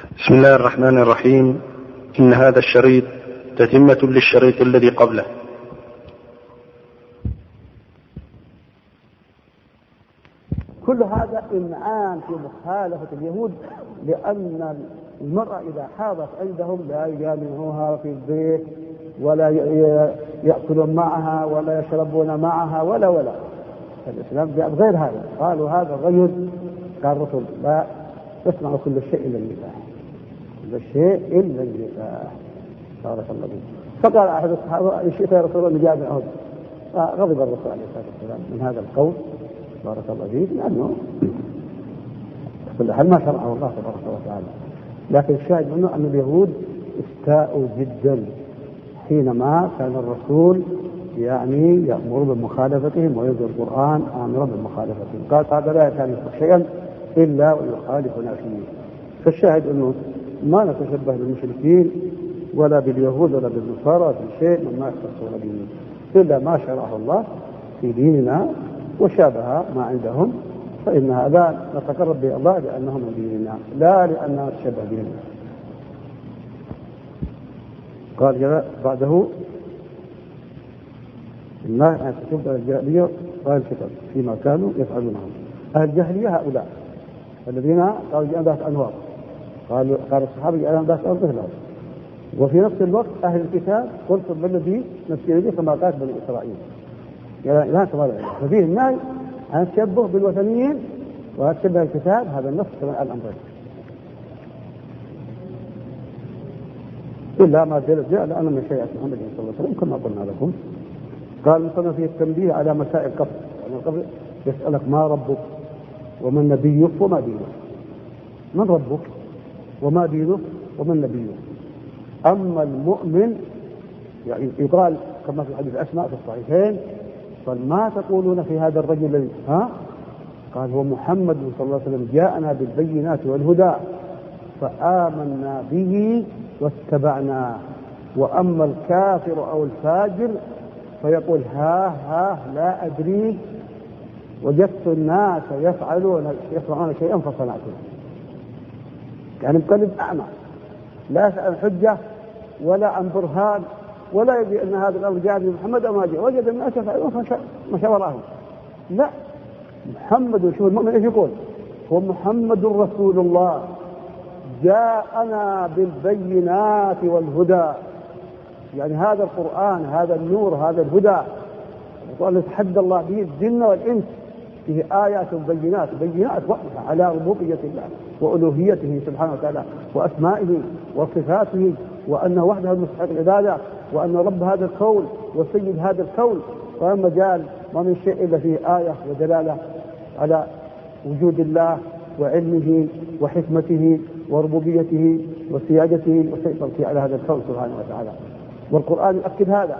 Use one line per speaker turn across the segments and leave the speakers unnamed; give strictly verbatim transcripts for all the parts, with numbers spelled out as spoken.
بسم الله الرحمن الرحيم. إن هذا الشريط تتمة للشريط الذي قبله.
كل هذا إمعان في مخالفة اليهود، لأن المرأة إذا حاضت عندهم لا يجامعوها في البيت ولا يأكلون معها ولا يشربون معها ولا ولا الإسلام جاء بغير هذا. قالوا هذا الرجل، قال الرسول لا يسمع كل شيء إلا النكاح، كل شيء إلا النكاح. بارك الله فيك. فقال أحد الصحابة إن شئت يا رسول الله نجامعهم، فغضب الرسول عليه الصلاة والسلام من هذا القول بارك الله فيك، لأنه كل حال ما شرعه الله تبارك وتعالى. لكن الشاهد منه أن اليهود استاءوا جدا حينما كان الرسول يعني يأمر بمخالفتهم وينزل القرآن آمرا بمخالفتهم. قال هذا لا كان يفعل شيئا إلا ويخالفنا فيه. فالشاهد أنه ما نتشبه بالمشركين ولا باليهود ولا بالنصارى في شيء مما يختصون به إلا ما شرعه الله في ديننا وشابه ما عندهم، فإن هذا نتقرب به الله لأنهم من ديننا لا لأننا نتشبه بهم. قال بعده الله أن تشبه الجاهلية قال الكتاب فيما كانوا يفعلونه. أهل الجاهلية هؤلاء الذين قالوا جاءنا ذات أنوار، قال قال الصحابة جاءنا ذات أنوار. وفي نفس الوقت أهل الكتاب قلتم بالذي نفسي به كما قالت بني إسرائيل، يعني لا تبالغ. ففيه النهي عن التشبه بالوثنيين وتشبه الكتاب، هذا النص كما الأمرين إلا ما دل جاء لأن من شيئة محمد صلى الله عليه وسلم كما قلنا لكم. قال مثلا في التنبيه على مسائل القبر، يعني القبر يسألك ما ربك ومن نبيك وما دينك. من ربك وما دينك ومن نبيك. أما المؤمن يعني يقال كما في حديث أسماء في الصحيحين فما تقولون في هذا الرجل الذي ها قال هو محمد صلى الله عليه وسلم جاءنا بالبينات والهدى فآمنا به واتبعنا. وأما الكافر أو الفاجر فيقول ها ها لا أدري وجدت الناس يفعلون يفعلون شيئا فصنعته. يعني بقلب أعمى لا يسأل حجة ولا عن برهان ولا يدري أن هذا الأمر جاء من محمد أو ما جاء، وجد الناس يفعلون فمشى وراهم. لا، محمد شوف المؤمن ايش يقول؟ هو محمد رسول الله جاءنا بالبينات والهدى، يعني هذا القرآن هذا النور هذا الهدى القرآن يتحدى الله به الجن والإنس، فيه آيات بينات بينات واضحة على ربوبية الله وألوهيته سبحانه وتعالى وأسمائه وصفاته وأنه وحده المستحق العبادة وأن رب هذا الكون وسيد هذا الكون. وأما جال ما من شيء إلا فيه آية ودلالة على وجود الله وعلمه وحكمته وربوبيته وسيادته وسيطرته على هذا الكون سبحانه وتعالى. والقرآن يؤكد هذا،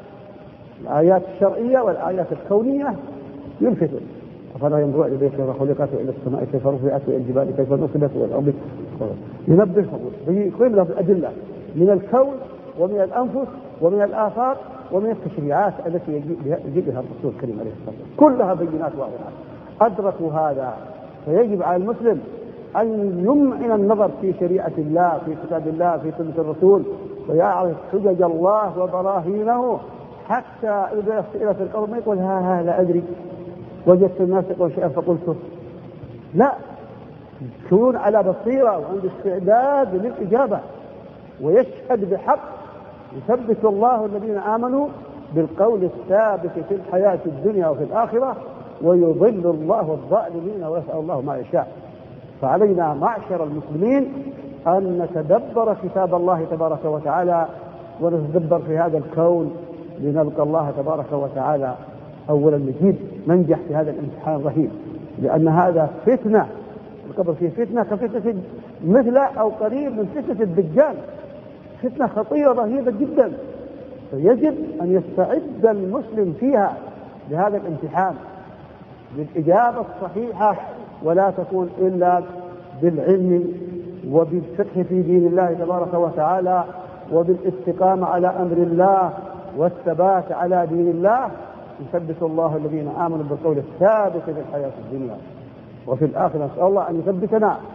الآيات الشرعية والآيات الكونية يلفتون. أفلا ينظرون إلى البيت كيف خلقت وإلى السماء كيف رفعت وإلى الجبال كيف نصبت والأرض، ينبههم ويقيم لهم الأدلة من الكون ومن الأنفس ومن الآفاق ومن التشريعات التي يجيء بها الرسول الكريم عليه الصلاة والسلام، كلها بينات واضحات. أدركوا هذا، فيجب على المسلم أن يمعن النظر في شريعة الله في كتاب الله في سنة الرسول ويعرف حجج الله وبراهينه، حتى إذا سئل في القول ما يقول ها ها لا أدري وجدت الناس يقول شيئا فقلته. لا، يكون على بصيرة وعند استعداد للإجابة ويشهد بحق. يثبت الله الذين آمنوا بالقول الثابت في الحياة الدنيا وفي الآخرة ويضل الله الظالمين ويفعل الله ما يشاء. فعلينا معشر المسلمين أن نتدبر كتاب الله تبارك وتعالى ونتدبر في هذا الكون لنلقى الله تبارك وتعالى أولا نجيب ننجح في هذا الامتحان الرهيب، لأن هذا فتنة، القبر فيه فتنة كفتنة مثل أو قريب من فتنة الدجال، فتنة خطيرة رهيبة جدا. فيجب أن يستعد المسلم فيها لهذا الامتحان بالإجابة الصحيحة، ولا تكون إلا بالعلم وبالفقه في دين الله تبارك وتعالى وبالاستقامة على أمر الله والثبات على دين الله. يثبت الله الذين آمنوا بالقول الثابت في الحياة الدنيا وفي الآخرة. نسأل الله أن يثبتنا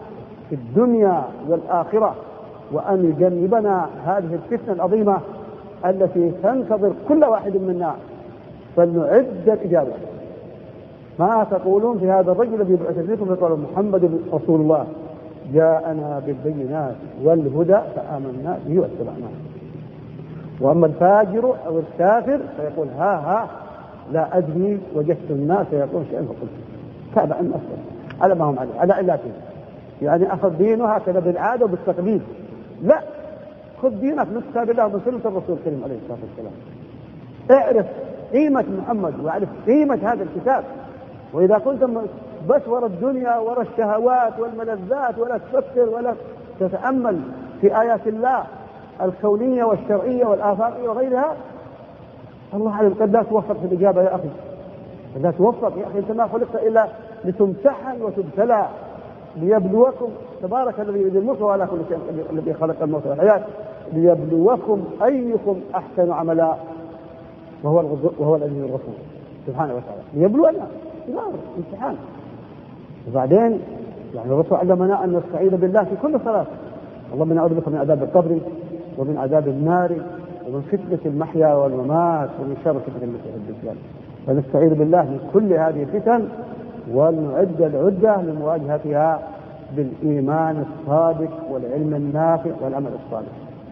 في الدنيا والآخرة، وأن يجنبنا هذه الفتنة العظيمة التي تنتظر كل واحد منا، فلنعد الإجابة. ما تقولون في هذا الرجل الذي بعث فيكم يقول محمد رسول الله جاءنا بالبينات والهدى فآمنا به واتبعناه. وأما الفاجر أو الكافر فيقول ها ها لا أدري وجدت الناس يقول شيئا فقلت تابع الناس على ما هم عليه على علاتهم، يعني أخذ دينه هكذا بالعادة وبالتقليد. لا، خذ دينك من كتاب الله ومن سنة الرسول الكريم عليه الصلاة والسلام. اعرف قيمة محمد واعرف قيمة هذا الكتاب. وإذا كنت بس وراء الدنيا وراء الشهوات والملذات ولا تفكر ولا تتأمل في آيات الله الكونية والشرعية والآفاقية وغيرها، الله عليك قد لا توفق في الإجابة يا أخي، قد لا توفق يا أخي. أنت ما خلقت إلا لتمتحن وتبتلى ليبلوكم، تبارك الذي بيده الملك وعلى كل شيء الذي خلق الموت والحياة ليبلوكم أيكم أحسن عملا وهو وهو العزيز الغفور سبحانه وتعالى. ليبلونا امتحان. وبعدين يعني الرسول علمنا أن نستعيذ بالله في كل صلاة. اللهم نعوذ بك من عذاب القبر ومن عذاب النار ومن فتنة المحيا والممات ومن شر فتنة المسيح الدجال. فنستعيذ بالله من كل هذه الفتن ونعد العدة لمواجهتها بالإيمان الصادق والعلم النافع والعمل الصالح.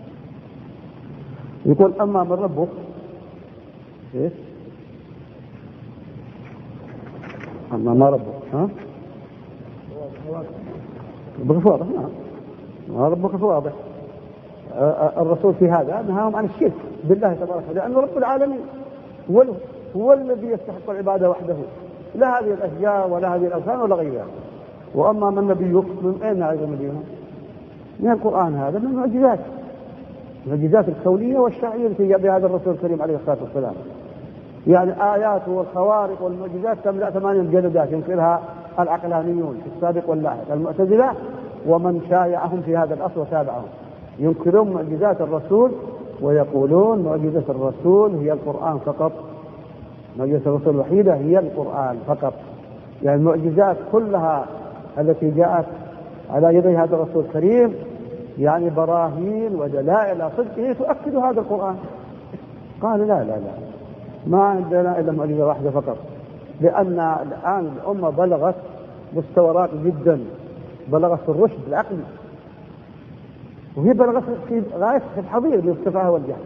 يقول أما من ربك إيش؟ أما ما ربك ها؟ ربك واضح. نعم ما ربك واضح. الرسول في هذا نهاهم عن الشرك بالله تبارك وتعالى، لأنه رب العالمين هو الذي يستحق العبادة وحده، لا هذه الأشجار ولا هذه الأوثان ولا غيرها. وأما من نبيك من أين نعرف نبينا؟ من القرآن، هذا من المعجزات المعجزات الكونية والشرعية التي جاء بهذا الرسول الكريم عليه الصلاة والسلام. يعني آياته والخوارق والمعجزات تملأ ثمانية مجلدات ينكرها العقلانيون في السابق واللاحق، المعتزلة ومن شايعهم في هذا الأصل وتابعهم، ينكرون معجزات الرسول ويقولون معجزة الرسول هي القرآن فقط. معجزة الرسول الوحيدة هي القرآن فقط. يعني المعجزات كلها التي جاءت على يدي هذا الرسول الكريم يعني براهين ودلائل على صدقه تؤكد هذا القرآن. قال لا لا لا ما عندنا إلا معجزة واحدة فقط، لأن الآن الأمة بلغت مستوى راقي جدا، بلغت في الرشد العقلي، وهي بلغت في غاية الحضير بالاستفاهة والجهل.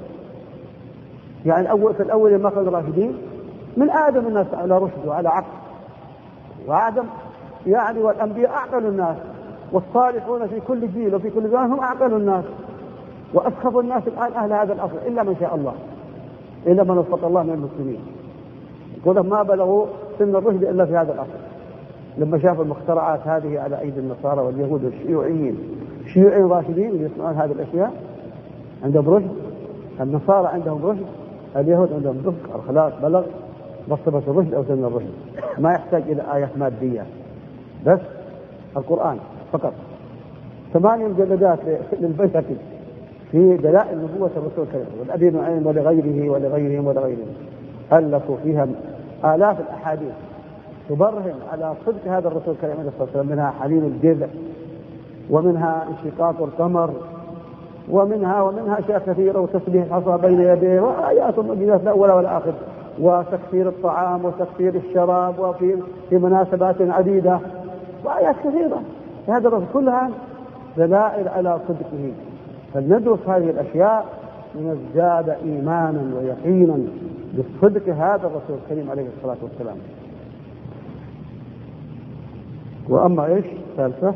يعني أول في الأول ما كانوا راشدين من آدم الناس على رشد وعلى عقل، وآدم يعني والأنبياء أعقل الناس، والصالحون في كل جيل وفي كل زمان هم أعقل الناس، وأسخف الناس الآن أهل هذا الأصل إلا من شاء الله، إلا من وفق الله من المسلمين. يقول ما بلغوا سن الرشد إلا في هذا الأصل. لما شافوا المخترعات هذه على أيدي النصارى واليهود والشيوعيين، شيوعيين راشدين يصنعون هذه الأشياء عندهم رشد، النصارى عندهم رشد، اليهود عندهم رشد، خلاص بلغ مرتبة الرشد أو سن الرشد، ما يحتاج إلى آيات مادية، بس القرآن فقط. ثمانية مجلدات للبيهقي في دلائل نبوة الرسول الكريم والأبي نعيم ولغيره ولغيرهم ولغيرهم، ألفوا فيها آلاف الأحاديث تبرهن على صدق هذا الرسول الكريم عليه الصلاة والسلام، منها حليم الجذع، ومنها انشقاق القمر، ومنها ومنها أشياء كثيرة، وتسبيح الحصى بين يديه، وآيات معجزات لا أول ولا آخر، وتكثير الطعام وتكثير الشراب، وفي في مناسبات عديدة، وآيات كثيرة. هذا الرسول كلها دلائل على صدقه. فلندرس هذه الأشياء لنزداد إيمانا ويقينا بصدق هذا الرسول الكريم عليه الصلاة والسلام. وأما إيش ثالثة؟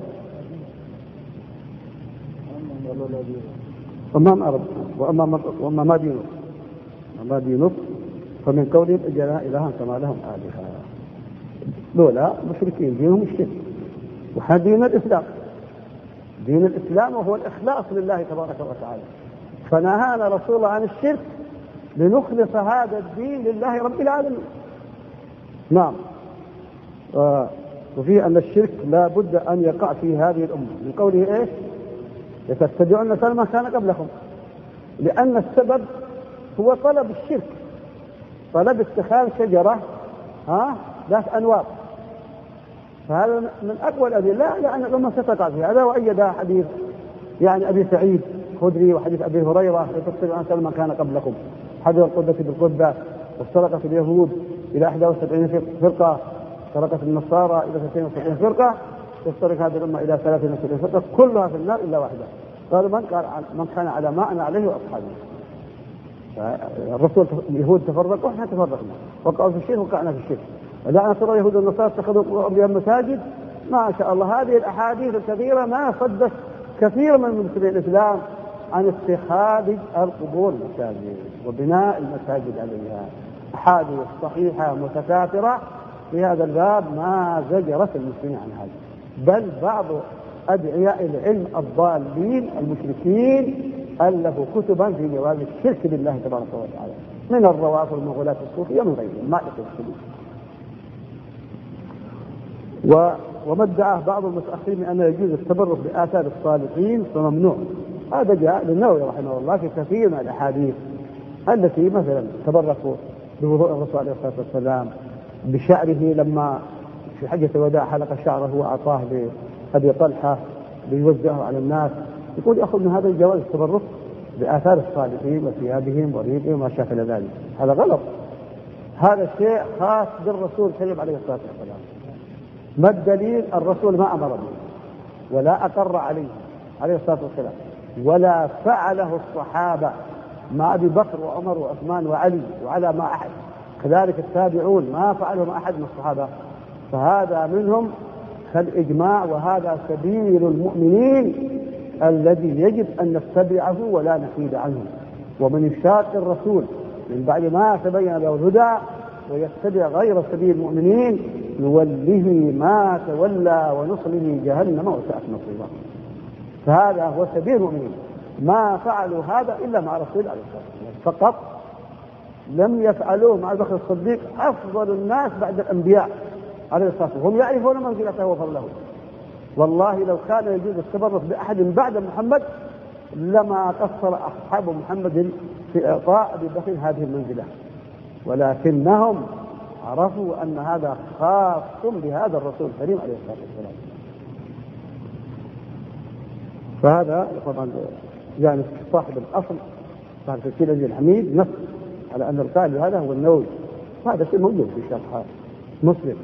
وأما ما وأما وأما ما دينك وما دينك فمن قولهم اجعلنا إلها كما لهم آلهة. لولا مشركين دينهم الشرك، وحدين الإسلام دين الإسلام وهو الإخلاص لله تبارك وتعالى، فنهانا رسول الله عن الشرك لنخلص هذا الدين لله رب العالمين. نعم. آه. وفي أن الشرك لا بد أن يقع في هذه الأمة، من قوله إيش؟ يتتبعون سنن ما كان قبلكم، لأن السبب هو طلب الشرك، طلب اتخاذ شجرة ها ذات أنواط، فهذا من أقوى الأدلة لأن الأمة ستقع في هذا. وأيد حديث يعني أبي سعيد خدري وحديث أبي هريرة لتصل عن سلم كان قبلكم حذر القدة بالقدة، وافترقت اليهود إلى إحدى وسبعين فرقة، افترقت النصارى إلى اثنتين وسبعين فرقة، تفترق هذه الأمة إلى ثلاثين وسبعين فرقة كلها في النار إلا واحدة. قالوا من كان من كان على ما أنا عليه وأصحابي. الرسول اليهود تفرقوا وإحنا تفرقنا، وقعوا في الشرك وقعنا في الشرك. ولعن ترى اليهود والنصارى اتخذوا بها مساجد. ما شاء الله هذه الأحاديث الكثيرة ما صدت كثير من مسلمي الإسلام عن اتخاذ القبور مساجد وبناء المساجد عليها. أحاديث صحيحة متكاثرة في هذا الباب ما زجرت المسلمين عن هذا، بل بعض أدعياء العلم الضالين المشركين ألفوا كتبا في جواز الشرك بالله تبارك وتعالى من الروافض والمغلاة الصوفية ومن غيرهم ما يقصدون. وما ادعاه بعض المتأخرين من أن يجوز التبرك بآثار الصالحين فممنوع. هذا جاء للنووي رحمه الله في كثير من الأحاديث التي مثلا تبركوا بوضوء الرسول عليه الصلاة والسلام، بشعره لما في حجة الوداع حلق شعره وأعطاه لأبي طلحة ليوزعه على الناس. يقول يأخذ من هذا الجواز التبرك بآثار الصالحين وثيابهم وريقهم وما شاكل ذلك. هذا غلط، هذا شيء خاص بالرسول الكريم عليه الصلاة والسلام. ما الدليل؟ الرسول ما أمر به ولا أقر عليه عليه الصلاة والسلام، ولا فعله الصحابة مع أبي بكر وعمر وعثمان وعلي وعلى ما أحد، كذلك التابعون ما فعله مع أحد من الصحابة. فهذا منهم كالإجماع، وهذا سبيل المؤمنين الذي يجب أن نتبعه ولا نحيد عنه. ومن يشاق الرسول من بعد ما تبين له الهدى ويتبع غير سبيل المؤمنين نوله ما تولى ونصله جهنم وساءت مصيرا. فهذا هو سبيل المؤمنين، ما فعلوا هذا إلا مع رسول عليه الصلاة والسلام فقط، لم يفعلوه مع بكر الصديق أفضل الناس بعد الأنبياء عليه الصلاة والسلام، هم يعرفون منزلته وفضله. والله لو كان يجوز التبرك بأحد بعد محمد لما قصر أصحاب محمد في إعطاء أبي بكر هذه المنزلة، ولكنهم عرفوا أن هذا خاص بهذا الرسول الكريم عليه الصلاة والسلام. فهذا طبعا يعني صاحب الأصل صاحب تفسير العزيز الحميد نص على أن القائل هذا هو النووي، وهذا شيء موجود في شرح مسلم.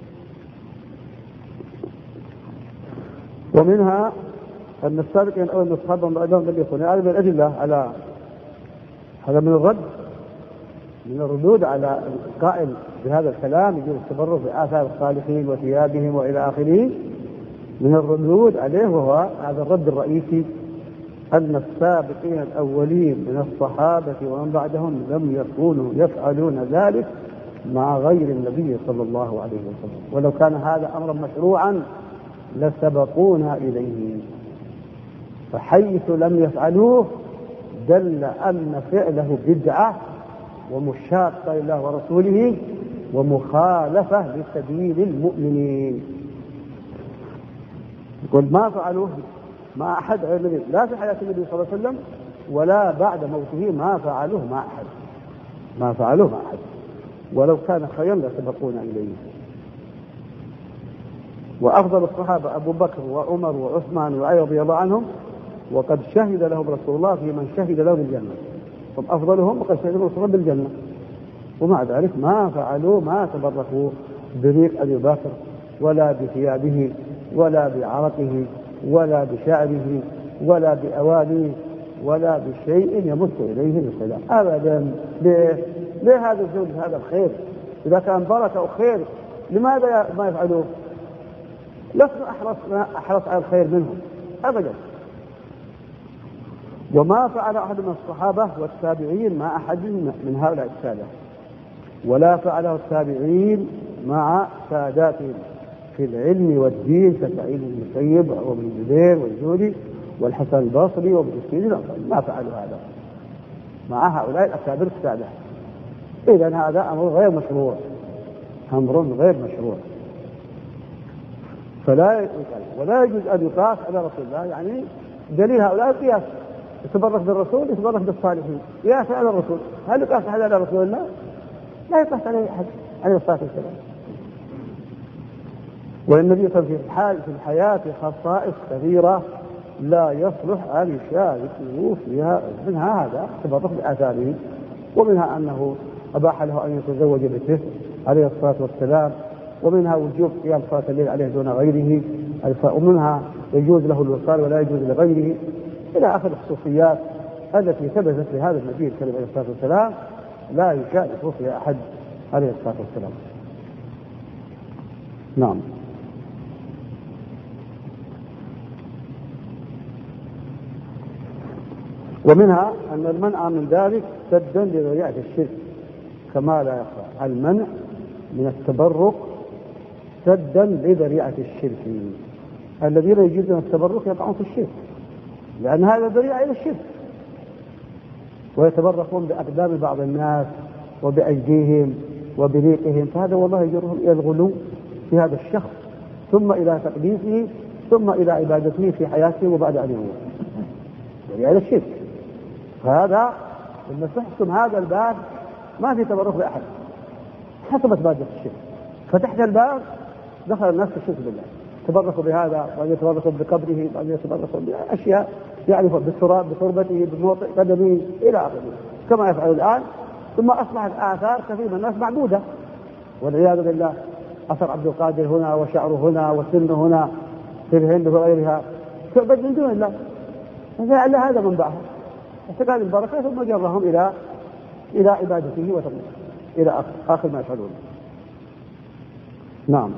ومنها أن السابقين الأول من الصحابة بعدهم لم يكونوا. هذا من الأدلة على هذا من الرد من الردود على القائل بهذا الكلام يجوز التبرك بآثار الصالحين وثيابهم وإلى آخره. من الردود عليه وهو هذا الرد الرئيسي أن السابقين الأولين من الصحابة ومن بعدهم لم يكونوا يفعلون ذلك مع غير النبي صلى الله عليه وسلم، ولو كان هذا أمرا مشروعا لسبقونا إليه. فحيث لم يفعلوه دل أن فعله بدعة ومشاقة لله ورسوله ومخالفة لسبيل المؤمنين. يقول ما فعلوه مع أحد غير النبي، لا في حياة النبي صلى الله عليه وسلم ولا بعد موته ما فعلوه مع أحد ما فعلوه مع أحد ولو كان خيرا لسبقونا إليه. وأفضل الصحابة أبو بكر وعمر وعثمان وعلي رضي الله عنهم، وقد شهد لهم رسول الله في من شهد له بالجنة، هم أفضلهم وقد شهد لهم رسول الله بالجنة، ومع ذلك ما فعلوا ما تبركوا بريق أبي بكر ولا بثيابه ولا بعرقه ولا بشعره ولا بأوانيه ولا بشيء يمس إليه السلام أبدا. ليه؟ ليه هذا الزوج هذا الخير؟ إذا كان بركة وخير لماذا ما يفعلوه؟ لسنا أحرص, أحرص على الخير منهم أبدا. وما فعل أحد من الصحابة والتابعين مع أحد من هؤلاء السادة، ولا فعله التابعين مع ساداتهم في العلم والدين كسعيد بن المسيب وابن الزبير والزهري والحسن البصري وابن سيرين، ما فعلوا هذا مع هؤلاء الأكابر السادة. إذن هذا أمر غير مشروع، أمر غير مشروع. فلا ولا يجوز أن يقاس على رسول الله، يعني دليل هؤلاء القياس، يتبرك بالرسول يتبرك بالصالحين، قياس على الرسول. هل يقاس هذا على رسول الله؟ لا يقاس عليه أحد عليه الصلاة والسلام. والنبي صلى الله عليه وسلم في الحياة خصائص كثيرة لا يصلح أن يشاركه فيها، منها هذا التبرك بآثاره، ومنها أنه أباح له أن يتزوج بنته عليه الصلاة والسلام، ومنها وجوب قيام صلاة الليل عليه دون غيره، ومنها يجوز له الوصال ولا يجوز لغيره، إلى آخر الخصوصيات التي ثبتت لهذا النبي الكريم عليه الصلاة والسلام لا يشارك فيها أحد عليه الصلاة والسلام. نعم. ومنها أن المنع من ذلك سدا لذريعة الشرك، كما لا يخفى المنع من التبرك سدا لذريعة الشرك. الذين يجيزون التبرك يقعون في الشرك، لأن هذا ذريعة إلى الشرك، ويتبركون بأقدام بعض الناس وبأيديهم وبريقهم، فهذا والله يجرهم إلى الغلو في هذا الشخص، ثم إلى تقديسه، ثم إلى عبادته في حياته وبعد أن يموت، ذريعة إلى الشرك. فهذا لما تحكم هذا الباب ما في تبرك بأحد، حسبت مادة الشرك، فتحت الباب دخل الناس في الشرك بالله، تبركوا بهذا وأن يتبركوا بقبره وأن يتبركوا بأشياء يعني بالتراب بتربته بموطئ قدمه إلى آخره، كما يفعل الآن. ثم أصبحت آثار كثير من الناس معبودة والعياذ بالله، أثر عبد القادر هنا وشعره هنا وسنه هنا في الهند وغيرها تعبد من دون الله، فجعل هذا منبعها استقال البركة، ثم جرهم إلى إلى عبادته وتقديمه إلى آخر, آخر ما يفعلون. نعم.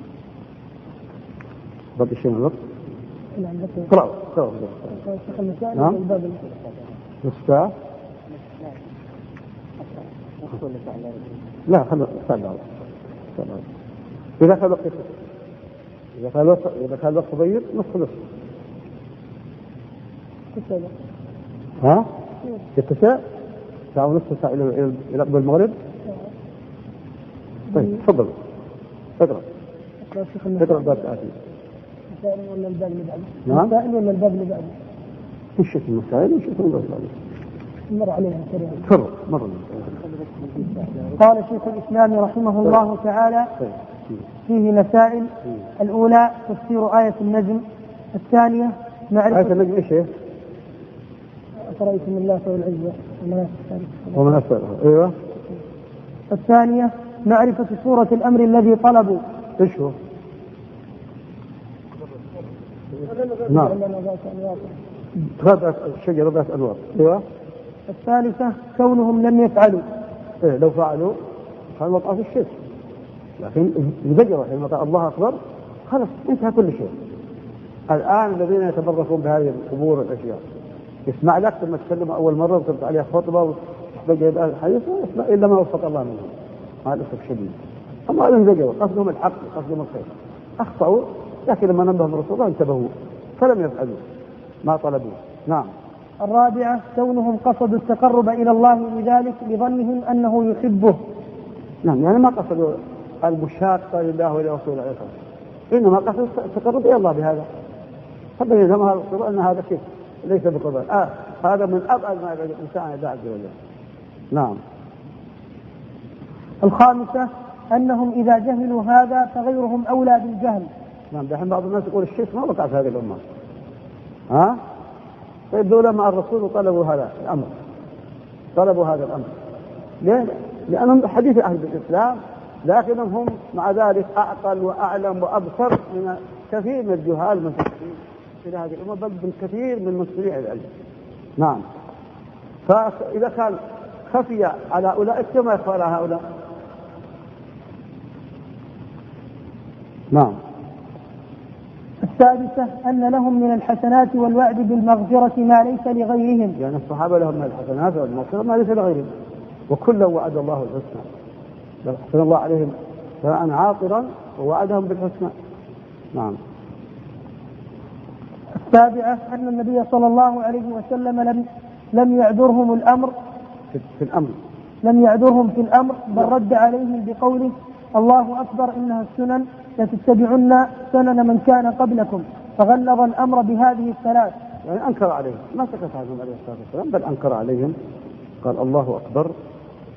بقي شيء من الوقت؟ قرأوا قرأوا نعم. الساعة لا خلوا ساعة إذا كان وقت إذا كان وقت إذا كان وقت ضيق نصف نصف ها يتساء ساعة ونصف ساعة إلى إلى قبل المغرب. طيب تفضل اقرأ اقرأ الباب الآتي.
المسائل ولا الباب اللي بعده؟
نعم.
المسائل ولا الباب اللي بعده؟
وش المسائل وش الباب اللي بعده؟
مر عليها سريعا.
فرق مر.
قال شيخ الإسلام رحمه الله تعالى فيه مسائل. الأولى تفسير آية النجم، الثانية معرفة
آية النجم إيش هي؟
أفرأيتم الله والعزة
ومن أسفل. أيوة.
الثانية معرفة سورة الأمر الذي طلبوا.
إيش هو؟ نعم. هذا الشجرة ذات أنوار. أيوة.
الثالثة كونهم لم يفعلوا.
إيه لو فعلوا كان وقع في الشرك، لكن يبجروا حينما قال الله أكبر خلاص انتهى كل شيء. الآن الذين يتبركون بهذه القبور والأشياء يسمع لك ثم تكلم أول مرة وترد عليها خطبة وتبجد الحديث يسمع إلا ما وفق الله منهم، هذا الأسف شديد. أما أن زجروا قصدهم الحق قصدهم الخير، أخطأوا، لكن لما نبههم الرسول انتبهوا فلم يفعلوا ما طلبوه. نعم.
الرابعة كونهم قصدوا التقرب إلى الله بذلك لظنهم أنه يحبه.
نعم، يعني ما قصدوا المشاقة لله ولرسوله عليه الصلاة والسلام، إنما قصدوا التقرب إلى الله بهذا، فبين لهم هذا الصدق أن هذا شيء ليس بقدر. آه هذا من أبعد ما يبعد الإنسان عن الله عز وجل. نعم.
الخامسة أنهم إذا جهلوا هذا فغيرهم أولى بالجهل.
نعم، دحين بعض الناس يقول الشيخ ما وقع في هذه الأمة. ها؟ طيب دولة مع الرسول وطلبوا هذا الأمر، طلبوا هذا الأمر ليه؟ لأنهم حديث أهل الإسلام، لكنهم هم مع ذلك أعقل وأعلم وأبصر من كثير من الجهال المنتسبين إلى هذه الأمة، بل من كثير من مستمعي العلم. نعم. فإذا كان خفي على أولئك كما يخفى على هؤلاء. نعم.
السادسة أن لهم من الحسنات والوعد بالمغفرة ما ليس لغيرهم.
يعني الصحابة لهم من الحسنات والمغفرة ما ليس لغيرهم، وكلا وعد الله الحسنى، حسن الله عليهم ثناء عاطرا ووعدهم بالحسنى. نعم.
السابعة أن النبي صلى الله عليه وسلم لم لم يعذرهم الأمر
في الأمر
لم يعذرهم في الأمر، بل رد عليهم بقوله الله أكبر إنها السنن لتتبعن سنن من كان قبلكم، فغلظ الأمر بهذه الثلاث.
يعني أنكر عليهم، ما سكت عنهم عليه الصلاة والسلام، بل أنكر عليهم، قال الله أكبر،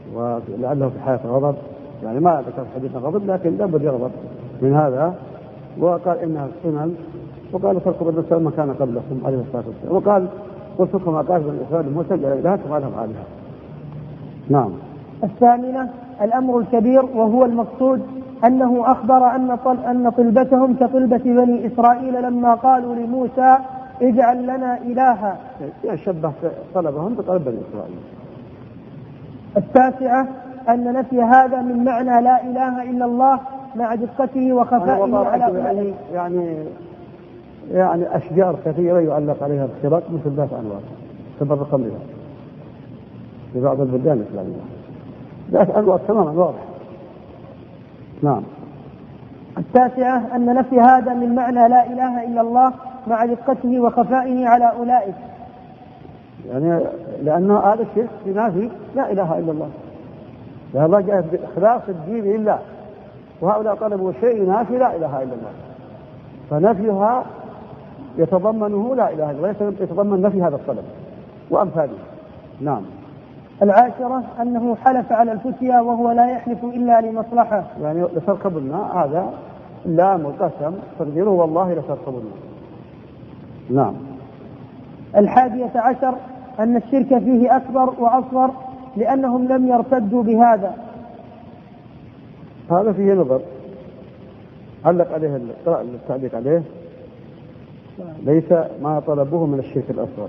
ولعله في حياة غضب، يعني ما ذكر حديث غضب لكن لابد يغضب من هذا وقال إنها السنن، وقال تركوا بدل السلام ما كان قبلكم عليه الصلاة والسلام، وقال قلت لكم أقاس بن إسرائيل موسى جعل إلهك وقالهم آلهة. نعم.
الثامنة الأمر الكبير، وهو المقصود أنه أخبر أن طل أن طلبتهم كطلبة بني إسرائيل لما قالوا لموسى اجعل لنا إلها،
يشبه طلبهم بطلب بني إسرائيل.
التاسعة أن نفي هذا من معنى لا إله إلا الله مع دقته وخفائه على
يعني, يعني يعني أشجار كثيرة يعلق عليها الخراط مثل ذات أنواع تبرقا بها في بعض البلدان الإسلامية، ذات أنواع تماما واضح. نعم.
التاسعة أن نفي هذا من معنى لا إله إلا الله مع دقته وخفائه على أولئك،
يعني لأنه هذا الشرك ينافي لا إله إلا الله، لأن الله جاء بإخلاص الدين لله، وهؤلاء طلبوا شيء ينافي لا إله إلا الله، فنفيها يتضمنه لا إله إلا الله، يتضمن نفي هذا الطلب وأمثاله. نعم.
العاشرة أنه حلف على الفتيا وهو لا يحلف إلا لمصلحة،
يعني لتركبنا هذا لام القسم تقديره والله لتركبنا. نعم.
الحادية عشر أن الشرك فيه أكبر وأصغر لأنهم لم يرتدوا بهذا.
هذا فيه نظر، علق عليه التعليق عليه ليس ما طلبوه من الشرك الأصغر،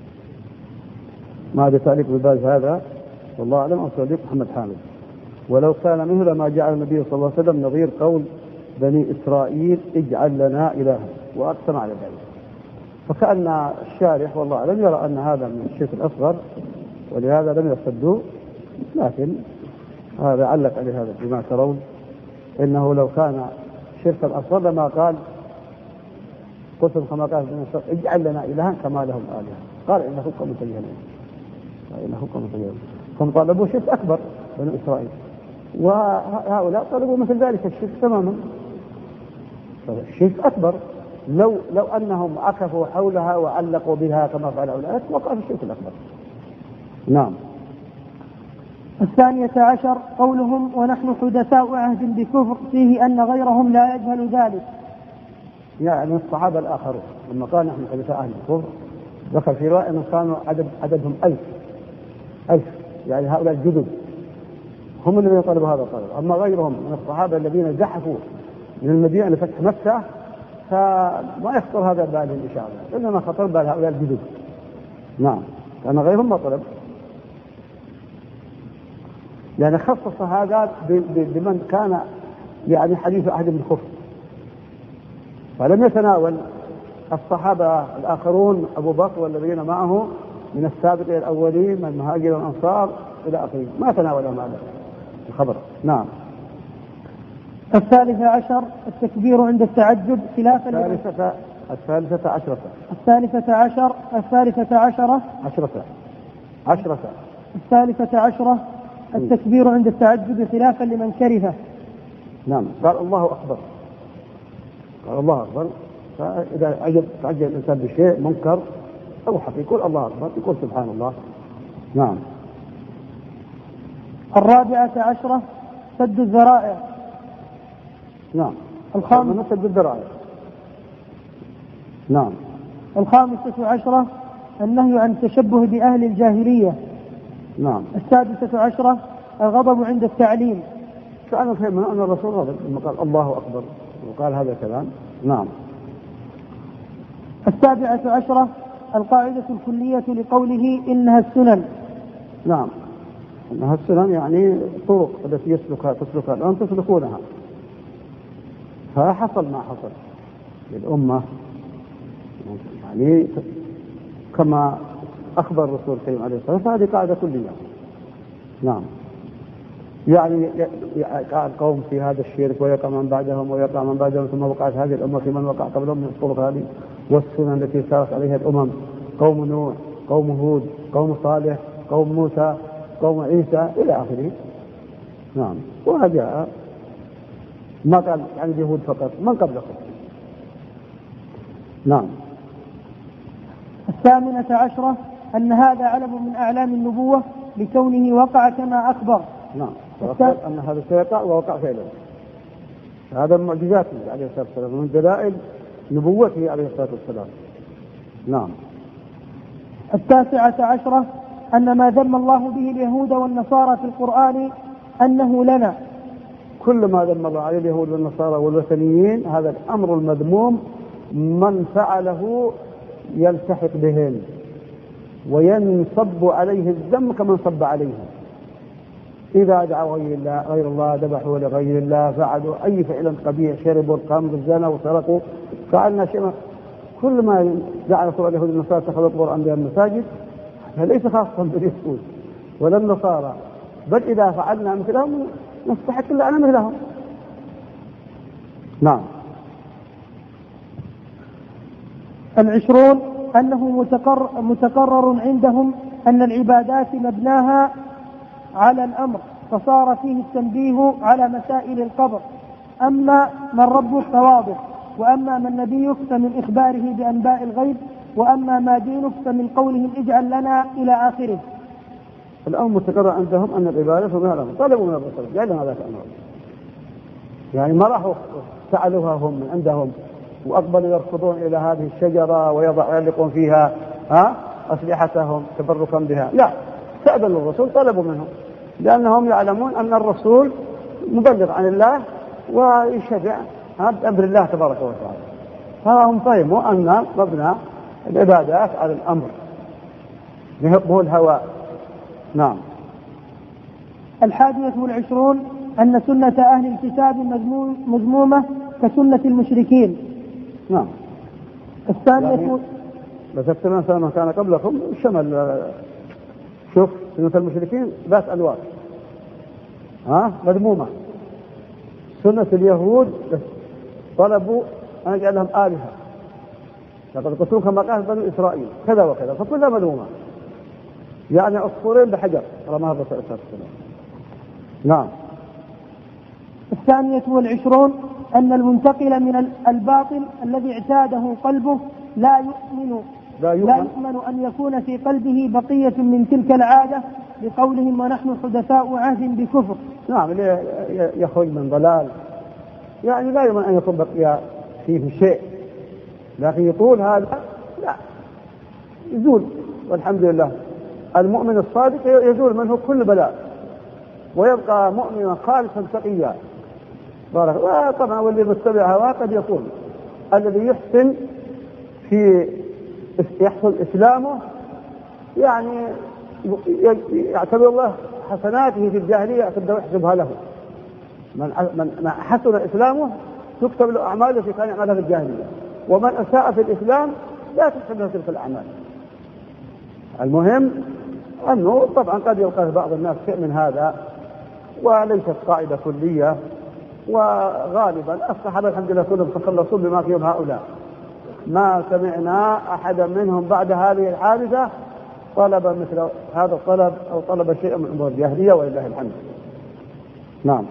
ما بتعليق بباز هذا والله أعلم، أو تعليق محمد حامد. ولو كان مثل ما جعل النبي صلى الله عليه وسلم نظير قول بني إسرائيل اجعل لنا إلها، وأقسم على ذلك، فكأن الشارح والله أعلم يرى أن هذا من الشرك الأصغر ولهذا لم يرتدوا، لكن هذا علق عليه هذا بما ترون إنه لو كان شركا أصغر لما قال قلتم كما قال بني إسرائيل اجعل لنا إلها كما لهم آلهة، قال إنه قوم تجهلون، إنه قوم تجهلون، هم طلبوا شرك أكبر بني إسرائيل، وهؤلاء طلبوا مثل ذلك الشرك تماما، الشرك أكبر. لو لو أنهم عكفوا حولها وعلقوا بها كما فعل أولئك وقع في الشرك الأكبر. نعم.
الثانية عشر قولهم ونحن حدثاء عهد بكفر، فيه أن غيرهم لا يجهل ذلك،
يعني الصحابة الآخرون لما قال نحن حدثاء عهد بكفر ذكر في رواية أنهم كانوا عدد عددهم ألف ألف، يعني هؤلاء الجدد هم الذين طلبوا هذا الطلب، أما غيرهم من الصحابة الذين زحفوا من المدينة لفتح مكة فما يخطر هذا بالهم إن شاء الله، إنما خطر بال هؤلاء الجدد. نعم. لأن غيرهم ما طلب، يعني خصص هذا بمن كان يعني حديث عهد بالكفر، فلم يتناول الصحابة الآخرون أبو بكر والذين معه من السابقين الأولين من المهاجرين والأنصار إلى آخره، ما تناولهم هذا الخبر. نعم.
الثالثة عشر التكبير عند التعجب خلافا
الثالثة الثالثة عشرة
الثالثة عشر الثالثة عشرة
عشرة عشرة
الثالثة عشرة التكبير عند التعجب خلافا لمن كرهه.
نعم. قال الله أكبر، قال الله أكبر، فإذا عجب تعجب الإنسان بشيء منكر أو حقيقي يقول الله أكبر، يقول سبحان الله. نعم.
الرابعة عشرة سد الذرائع.
نعم.
الخامسة
سد الذرائع. نعم.
الخامسة عشرة النهي عن التشبه بأهل الجاهلية.
نعم.
السادسة عشرة الغضب عند التعليم،
كأنه فهمنا أن الرسول غضب لما قال الله أكبر وقال هذا الكلام. نعم.
السابعة عشرة القاعدة الكلية لقوله إنها السنن.
نعم. إنها السنن يعني طرق التي يسلكها تسلكها الآن تسلكونها، فحصل ما حصل للأمة يعني كما أخبر الرسول الكريم عليه الصلاة والسلام، فهذه قاعدة كلية. نعم. يعني يقع القوم في هذا الشرك ويقع من بعدهم ويقع من بعدهم، ثم وقعت هذه الأمة في من وقع قبلهم من الطرق هذه والسنن التي سارت عليها الأمم، قوم نوح، قوم هود، قوم صالح، قوم موسى، قوم عيسى إلى آخره. نعم. وهذا ما قال عن اليهود فقط، من قبلكم. نعم.
الثامنة عشرة أن هذا علم من أعلام النبوة لكونه وقع كما أخبر.
نعم. أن هذا سيقع ووقع فعلا. هذا من معجزاته عليه الصلاة والسلام ومن دلائل نبوته عليه الصلاة والسلام. نعم.
التاسعة عشرة أن ما ذم الله به اليهود والنصارى في القرآن أنه لنا.
كل ما ذم الله عليه اليهود والنصارى والوثنيين هذا الأمر المذموم من فعله يلتحق بهم وينصب عليه الذم كمن صب عليهم. إذا دعوا غير الله, غير الله ذبحوا لغير الله، فعلوا أي فعل قبيح، شربوا الخمر، زنوا وسرقوا، فعلنا شيئا. كل ما جعل رسول اليهود والنصارى اتخذوا القرآن بها المساجد فليس خاصا باليهود ولا النصارى، بل إذا فعلنا مثلهم نستحق إلا أنا مثلهم. نعم.
العشرون أنه متقرر, متقرر عندهم أن العبادات مبناها على الأمر، فصار فيه التنبيه على مسائل القبر. أما من ربك فواضح، وأما من نبيك فمن إخباره بأنباء الغيب، وأما ما دينك فمن قولهم اجعل لنا إلى آخره.
الأمر متقرر عندهم أن العبادة مبناها على الأمر، طلبوا من الرسول جعل لنا ذاك الأمر، يعني ما راحوا سألوها هم من عندهم وأقبلوا يركضون إلى هذه الشجرة ويعلقون فيها ها أسلحتهم تبركا بها، لا، سألوا الرسول طلبوا منهم، لأنهم يعلمون أن الرسول مبلغ عن الله ويشجع بأمر الله تبارك وتعالى، فهم فهموا أن مبنى العبادات على الأمر يهبه الهواء. نعم.
الحادية والعشرون أن سنة أهل الكتاب مذمومة كسنة المشركين.
نعم.
الثانية
يعني بس ما كان قبلكم شمل، شوف سنة المشركين ذات ألوان ها مذمومة. سنة اليهود طلبوا أن يجعل لهم آلهة، لقد قتلوا كما قال بنو إسرائيل كذا وكذا، فكلها مذمومة، يعني عصفورين بحجر رماها الرسول صلى الله عليه وسلم. نعم.
الثانية والعشرون أن المنتقل من الباطل الذي اعتاده قلبه لا يؤمن لا يؤمن, لا يؤمن أن يكون في قلبه بقية من تلك العادة، لقولهم ونحن حدثاء عهد بكفر.
نعم. يخرج من ضلال، يعني لا يؤمن أن يكون بقي فيه شيء، لكن يقول هذا لا يزول، والحمد لله المؤمن الصادق يزول منه كل بلاء ويبقى مؤمنا خالصا تقيا. بارك. وطبعا واللي متبع هواه قد يكون الذي يحسن في يحصل إسلامه، يعني يعتبر الله حسناته في الجاهلية يحسبها له. من من حسن إسلامه تكتب له أعماله في كان يعملها في الجاهلية، ومن أساء في الإسلام لا تكتب له تلك الأعمال. المهم أنه طبعا قد يلقى بعض الناس شيء من هذا، وليست قاعدة كلية، وغالبا الصحابة الحمد لله كلهم تخلصوا بما فيهم هؤلاء، ما سمعنا أحدا منهم بعد هذه الحادثة طلب مثل هذا الطلب أو طلب شيئا من أمور الجاهلية، ولله الحمد. نعم.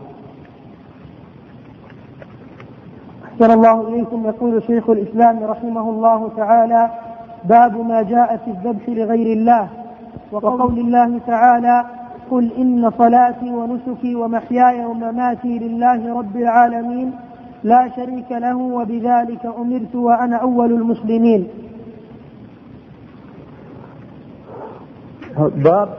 أحسن الله إليكم. يقول شيخ الإسلام رحمه الله تعالى: باب ما جاء في الذبح لغير الله، وقول الله تعالى: قل إن صلاتي ونسكي ومحياي ومماتي لله رب العالمين لا شريك له وبذلك أمرت وأنا أول المسلمين.
باب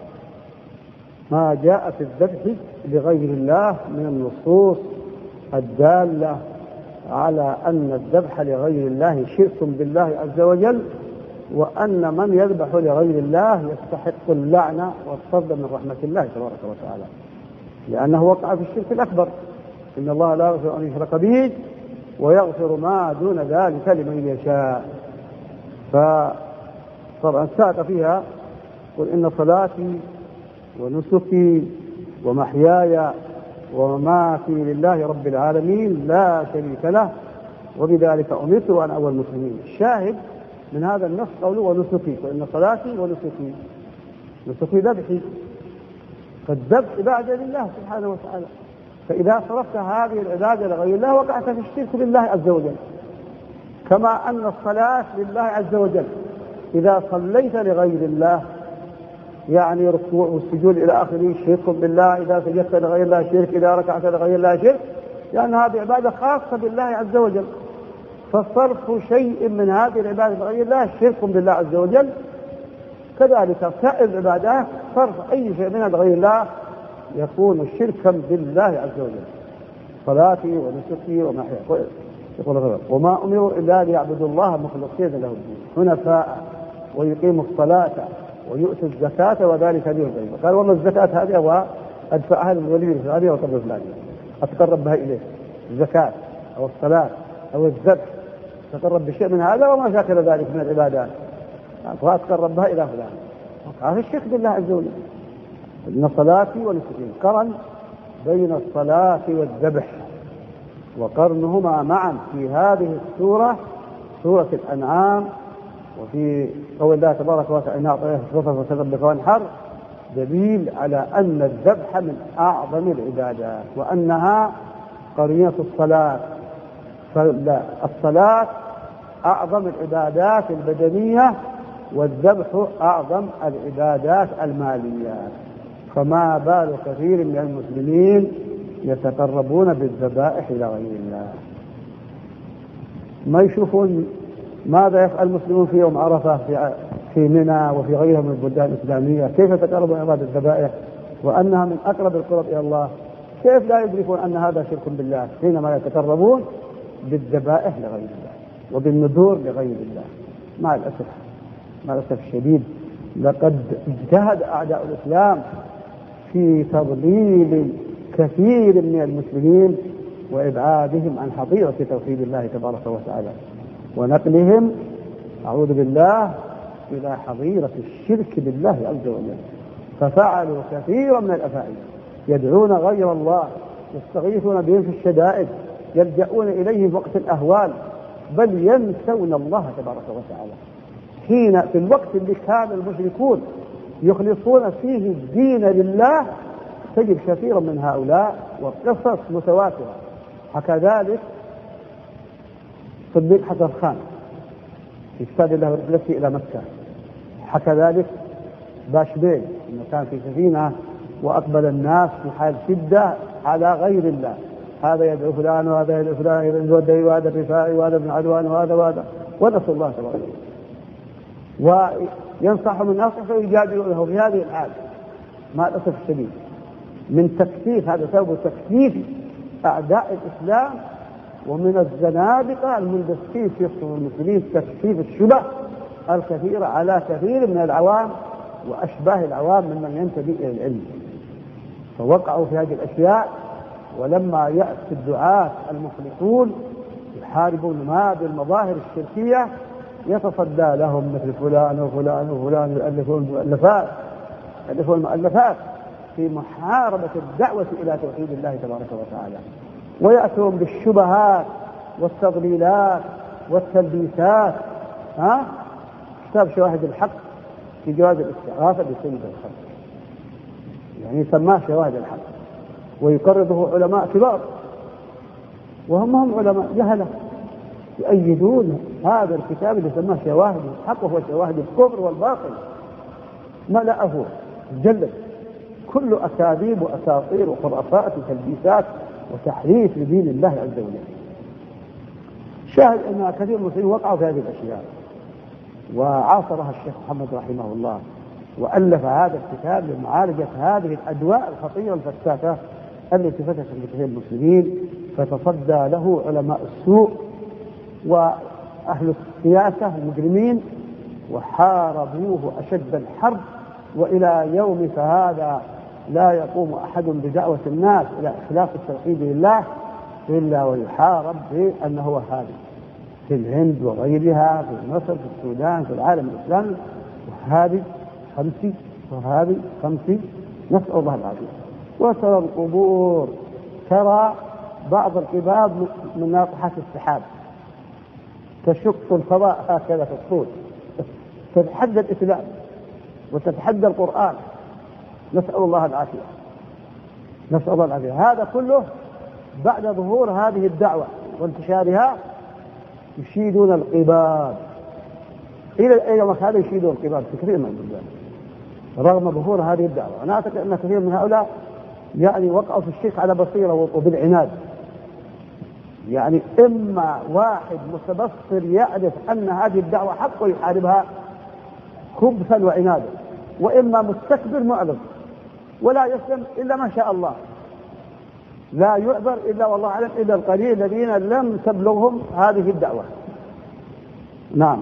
ما جاء في الذبح لغير الله من النصوص الدالة على أن الذبح لغير الله شرك بالله عز وجل، وأن من يذبح لغير الله يستحق اللعنة والطرد من رحمة الله تبارك وتعالى، لأنه وقع في الشرك الأكبر. إن الله لا يغفر أن يشرك به ويغفر ما دون ذلك لمن يشاء. فطبعا ساق فيها: قل إن صلاتي ونسكي ومحياي ومماتي لله رب العالمين لا شريك له وبذلك أمرت وأنا أول المسلمين. الشاهد من هذا النص قوله ونسكي، وإن صلاتي ونسكي، نسكي ذبحي، فالذبح عبادة لله سبحانه وتعالى، فإذا صرفت هذه العبادة لغير الله وقعت في الشرك بالله عز وجل، كما أن الصلاة لله عز وجل إذا صليت لغير الله يعني ركوع والسجود إلى آخره شرك بالله، إذا سجدت لغير الله شرك، إذا ركعت لغير الله شرك، لأن هذه عبادة خاصة بالله عز وجل، فصرف شيء من هذه العبادة لغير الله شرك بالله عز وجل. كذلك سائر العبادات صرف أي شيء منها لغير الله يكون شركا بالله عز وجل. صلاتي ونسكي ومحياي يقول وما أمروا إلا ليعبدوا الله مخلصين له الدين حنفاء ويقيموا الصلاة ويؤتوا الزكاة وذلك دين القيم. قال والله الزكاة هذه هو أدفعها للولي الفلاني وقبل الفلاني أتقرب بها إليه، الزكاة أو الصلاة أو الذبح تقرب بشيء من هذا وما شاكل ذلك من العبادات أبغى أتقرب بها إلى فلان. هذا الشرك بالله عز وجل. إن صلاتي ونسكي قرن بين الصلاة والذبح وقرنهما معا في هذه السورة سورة الأنعام وفي قول الله تبارك وتعالى إن أعطيناك الكوثر فصل وانحر دليل على أن الذبح من أعظم العبادات وأنها قرينة الصلاة. فالصلاة أعظم العبادات البدنية والذبح أعظم العبادات المالية، فما بال كثير من المسلمين يتقربون بالذبائح إلى غير الله. ما يشوفون ماذا يفعل المسلمون في يوم عرفة في في منى وفي غيرها من البلدان الإسلامية، كيف يتقربون إلى عبادة الذبائح وأنها من أقرب القرب إلى الله، كيف لا يدركون أن هذا شرك بالله حينما يتقربون بالذبائح لغير الله وبالنذور لغير الله. مع الأسف مع الأسف الشديد لقد اجتهد أعداء الإسلام في تضليل كثير من المسلمين وإبعادهم عن حظيرة توحيد الله تبارك وتعالى ونقلهم أعوذ بالله إلى حظيرة الشرك بالله عز وجل. ففعلوا كثيرا من الأفاعيل، يدعون غير الله، يستغيثون بهم في الشدائد، يلجؤون إليه في وقت الأهوال، بل ينسون الله تبارك وتعالى. حين في الوقت اللي كان المشركون يخلصون فيه الدين لله تجد كثيرا من هؤلاء وقصص متواترة. حكى ذلك صديق حسن خان في كتاب الله رحلته إلى مكة، حكى ذلك باشبيل إنه كان في سفينة وأقبل الناس في حال شدة على غير الله، هذا يدعو فلان وهذا يدعو فلان، يدعو وهذا الرفاعي وهذا ابن عدوان وهذا وهذا ونسوا الله تبارك وينصحهم الناس فيجادلونه في هذه الحال. مع الأسف الشديد من تكثيف، هذا سبب تكثيف أعداء الإسلام ومن الزنادقة المندسين في المسلمين تكثيف الشبه الكثيرة على كثير من العوام وأشباه العوام ممن ينتمي إلى العلم، فوقعوا في هذه الأشياء. ولما يأتي الدعاة المخلصون يحاربون ما بالمظاهر الشركية يتصدى لهم مثل فلان وفلان وفلان يؤلفون مؤلفات يؤلفون مؤلفات في محاربة الدعوة إلى توحيد الله تبارك وتعالى، ويأتون بالشبهات والتضليلات والتلبيسات. ها كتاب شواهد الحق في جواز الاستغاثة بسيد الخلق، يعني سماه شواهد الحق، ويقرضه علماء كبار وهم هم علماء جهلة يؤيدون هذا الكتاب اللي سماه شواهد الحق وهو شواهد الكفر والباطل، ملأه جلد كل أكاذيب وأساطير وخرافات وتلبيسات وتحريف لدين الله عز وجل. شاهد أن كثير من المسلمين وقعوا في هذه الأشياء، وعاصرها الشيخ محمد رحمه الله وألف هذا الكتاب لمعالجة هذه الأدواء الخطيرة الفتاكة التي فتشت لكثير المسلمين، فتصدى له علماء السوء وأهل السياسة المجرمين وحاربوه أشد الحرب، وإلى يومك هذا لا يقوم أحد بدعوة الناس إلى إخلاص التوحيد لله إلا ويحارب بأنه وهابي في الهند وغيرها، في مصر، في السودان، في العالم الإسلامي، وهابي خمسي وهابي خمسي، نسأل الله العافية. وترى القبور، ترى بعض القباب من ناطحات السحاب تشق الفضاء هكذا في الطول، تتحدى الإسلام وتتحدى القرآن، نسأل الله العافية نسأل الله العافية. هذا كله بعد ظهور هذه الدعوة وانتشارها يشيدون القباب إلى يوم هذا، يشيدون القباب في كثير من البلدان رغم ظهور هذه الدعوة. أنا أعتقد أن كثير من هؤلاء يعني وقعوا في الشرك على بصيرة وبالعناد، يعني إما واحد متبصر يعرف أن هذه الدعوة حق ويحاربها خبثا وعنادا، وإما مستكبر معرض ولا يسلم إلا ما شاء الله، لا يعذر إلا والله أعلم إلا القليل الذين لم تبلغهم هذه الدعوة. نعم.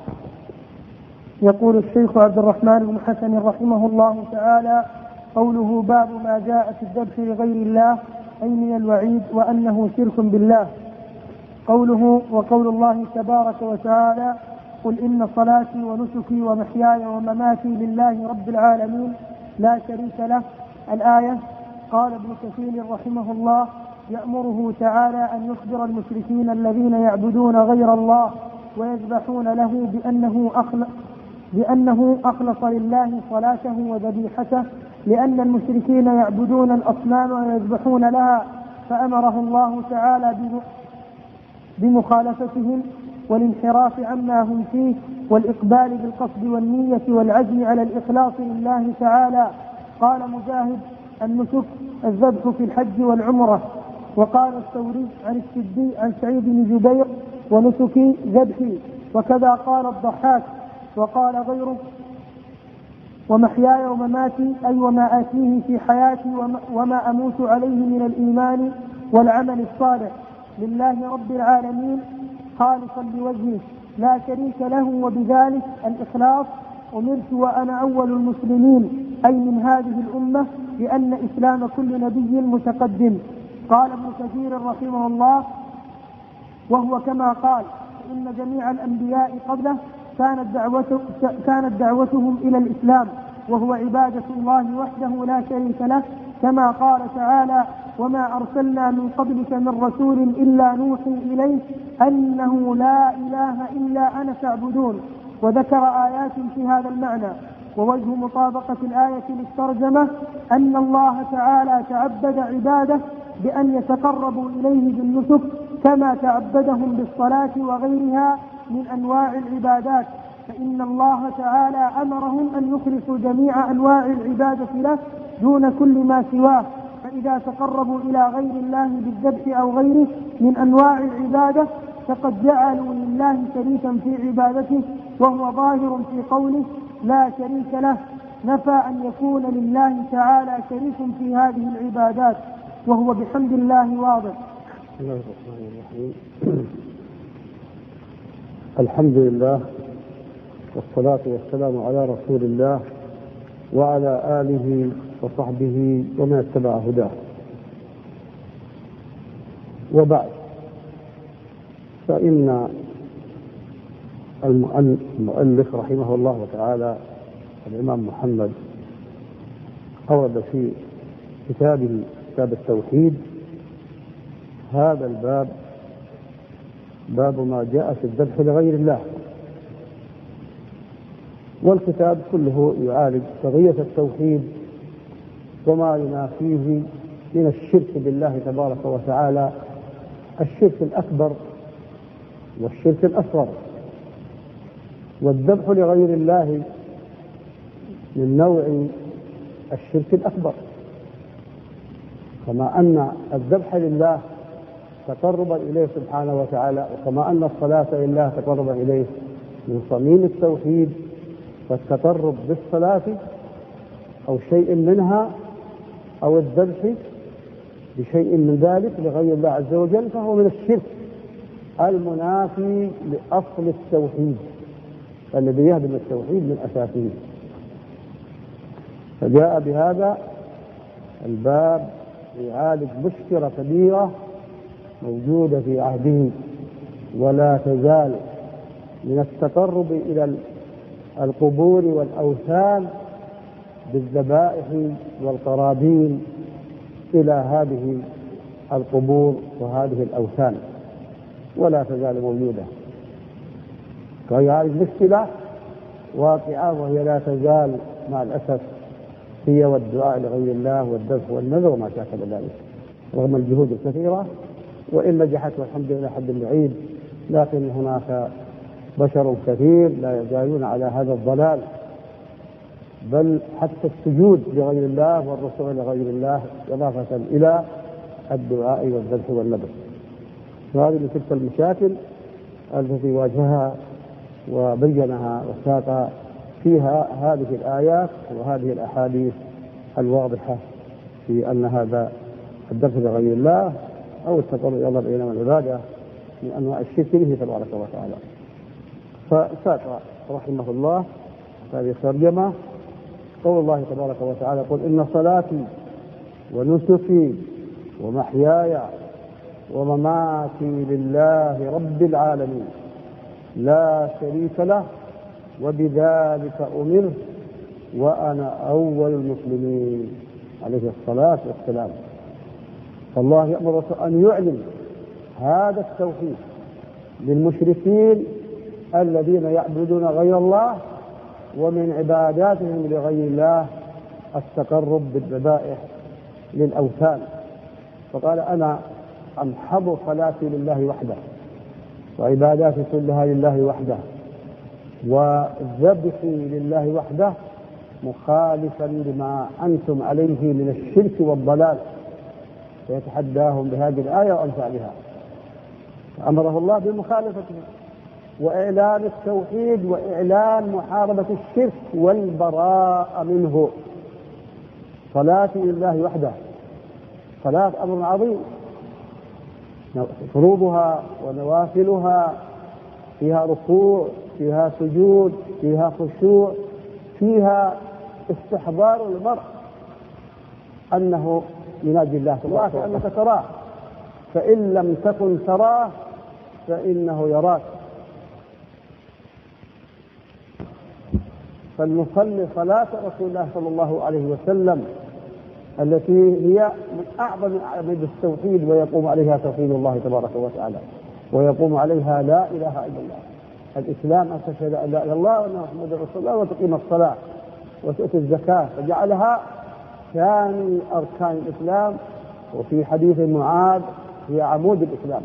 يقول الشيخ عبد الرحمن بن حسن رحمه الله تعالى: قوله باب ما جاء في الذبح لغير الله أي من الوعيد وأنه شرك بالله. قوله وقول الله تبارك وتعالى: قل إن صلاتي ونسكي ومحياي ومماتي لله رب العالمين لا شريك له. الآية. قال ابن كثير رحمه الله: يأمره تعالى أن يخبر المشركين الذين يعبدون غير الله ويذبحون له بأنه أخلص, بأنه أخلص لله صلاته وذبيحته، لأن المشركين يعبدون الأصنام ويذبحون لها، فأمره الله تعالى بمخالفتهم والانحراف عما هم فيه والإقبال بالقصد والنية والعزم على الإخلاص لله تعالى. قال مجاهد: النسك الذبح في الحج والعمرة. وقال الثوري عن السدي عن سعيد بن جبير: ونسكي ذبحي. وكذا قال الضحاك. وقال غيره: ومحياي ومماتي أي وما آتيه في حياتي وما أموت عليه من الإيمان والعمل الصالح لله رب العالمين خالصا لوجهه لا شريك له، وبذلك الإخلاص أمرت وأنا أول المسلمين أي من هذه الأمة، لأن إسلام كل نبي متقدم. قال ابن كثير رحمه الله: وهو كما قال، إن جميع الأنبياء قبله كانت, دعوته كانت دعوتهم إلى الإسلام وهو عبادة الله وحده لا شريك له، كما قال تعالى: وما أرسلنا من قبلك من رسول إلا نوحي إليه أنه لا إله إلا أنا فاعبدون. وذكر آيات في هذا المعنى. ووجه مطابقة الآية للترجمة أن الله تعالى تعبد عباده بأن يتقربوا إليه بالنسك كما تعبدهم بالصلاة وغيرها من أنواع العبادات، فإن الله تعالى أمرهم أن يخلصوا جميع أنواع العبادة له دون كل ما سواه، فإذا تقربوا إلى غير الله بالذبح أو غيره من أنواع العبادة فقد جعلوا لله شريكا في عبادته، وهو ظاهر في قوله لا شريك له، نفى أن يكون لله تعالى شريك في هذه العبادات، وهو بحمد الله واضح.
بسم الله الرحمن الرحيم. الحمد لله والصلاة والسلام على رسول الله وعلى آله وصحبه ومن اتبع هداه، وبعد، فإن المؤلف رحمه الله تعالى الإمام محمد أورد في كتابه كتاب التوحيد هذا الباب، باب ما جاء في الذبح لغير الله. والكتاب كله يعالج قضية التوحيد وما ينافيه من الشرك بالله تبارك وتعالى، الشرك الأكبر والشرك الأصغر. والذبح لغير الله من نوع الشرك الأكبر، كما أن الذبح لله تقربا إليه سبحانه وتعالى، وكما أن الصلاة لله تقربا إليه من صميم التوحيد، فالتقرب بالصلاة أو شيء منها أو الذبح بشيء من ذلك لغير الله عز وجل فهو من الشرك المنافي لأصل التوحيد الذي يهدم التوحيد من أساسه. فجاء بهذا الباب يعالج مشكلة كبيرة موجودة في عهده ولا تزال، من التقرب إلى القبور والأوثان بالذبائح والقرابين إلى هذه القبور وهذه الأوثان، ولا تزال موجودة. فيعالج مشكلة واقعة وهي لا تزال مع الأسف هي والدعاء لغير الله والذبح والنذر وما شاكل ذلك، رغم الجهود الكثيرة وإن نجحت والحمد لله حد بعيد، لكن هناك بشر كثير لا يزالون على هذا الضلال، بل حتى السجود لغير الله والرسول لغير الله إضافة إلى الدعاء والذبح والنذر. وهذه من تلك المشاكل التي واجهها وبينها وساق فيها هذه الآيات وهذه الأحاديث الواضحة في أن هذا الدفع بغير الله أو التقرب إلى الله بينما العبادة من أنواع الشرك به تبارك وتعالى. فساق رحمه الله هذه الترجمة قول الله تبارك وتعالى: قل إن صلاتي ونسكي ومحياي ومماتي لله رب العالمين لا شريك له وبذلك أمرت وأنا أول المسلمين، عليه الصلاة والسلام. فالله يأمر أن يعلن هذا التوحيد للمشركين الذين يعبدون غير الله ومن عباداتهم لغير الله التقرب بالذبائح للأوثان. فقال: أنا أنحض صلاتي لله وحده وعباداتي كلها لله وحده وذبحي لله وحده، مخالفا لما أنتم عليه من الشرك والضلال، فيتحداهم بهذه الآية وأمثالها. أمره الله بمخالفته وإعلان التوحيد وإعلان محاربة الشرك والبراءة منه. صلاتي لله وحده، صلاة أمر عظيم، فروضها ونوافلها فيها ركوع، فيها سجود، فيها خشوع، فيها استحضار المرء أنه يناجي الله تبارك وتعالى كأنك تراه، فإن لم تكن تراه فإنه يراك. فلنصلي صلاة رسول الله صلى الله عليه وسلم التي هي من أعظم أعمدة التوحيد، ويقوم عليها توحيد الله تبارك وتعالى، ويقوم عليها لا إله إلا الله. الإسلام أن تشهد أن لا إله إلا الله وأن محمدا رسول الله وتقيم الصلاة وتؤتي الزكاة، فجعلها ثاني أركان الإسلام، وفي حديث معاذ هي عمود الإسلام.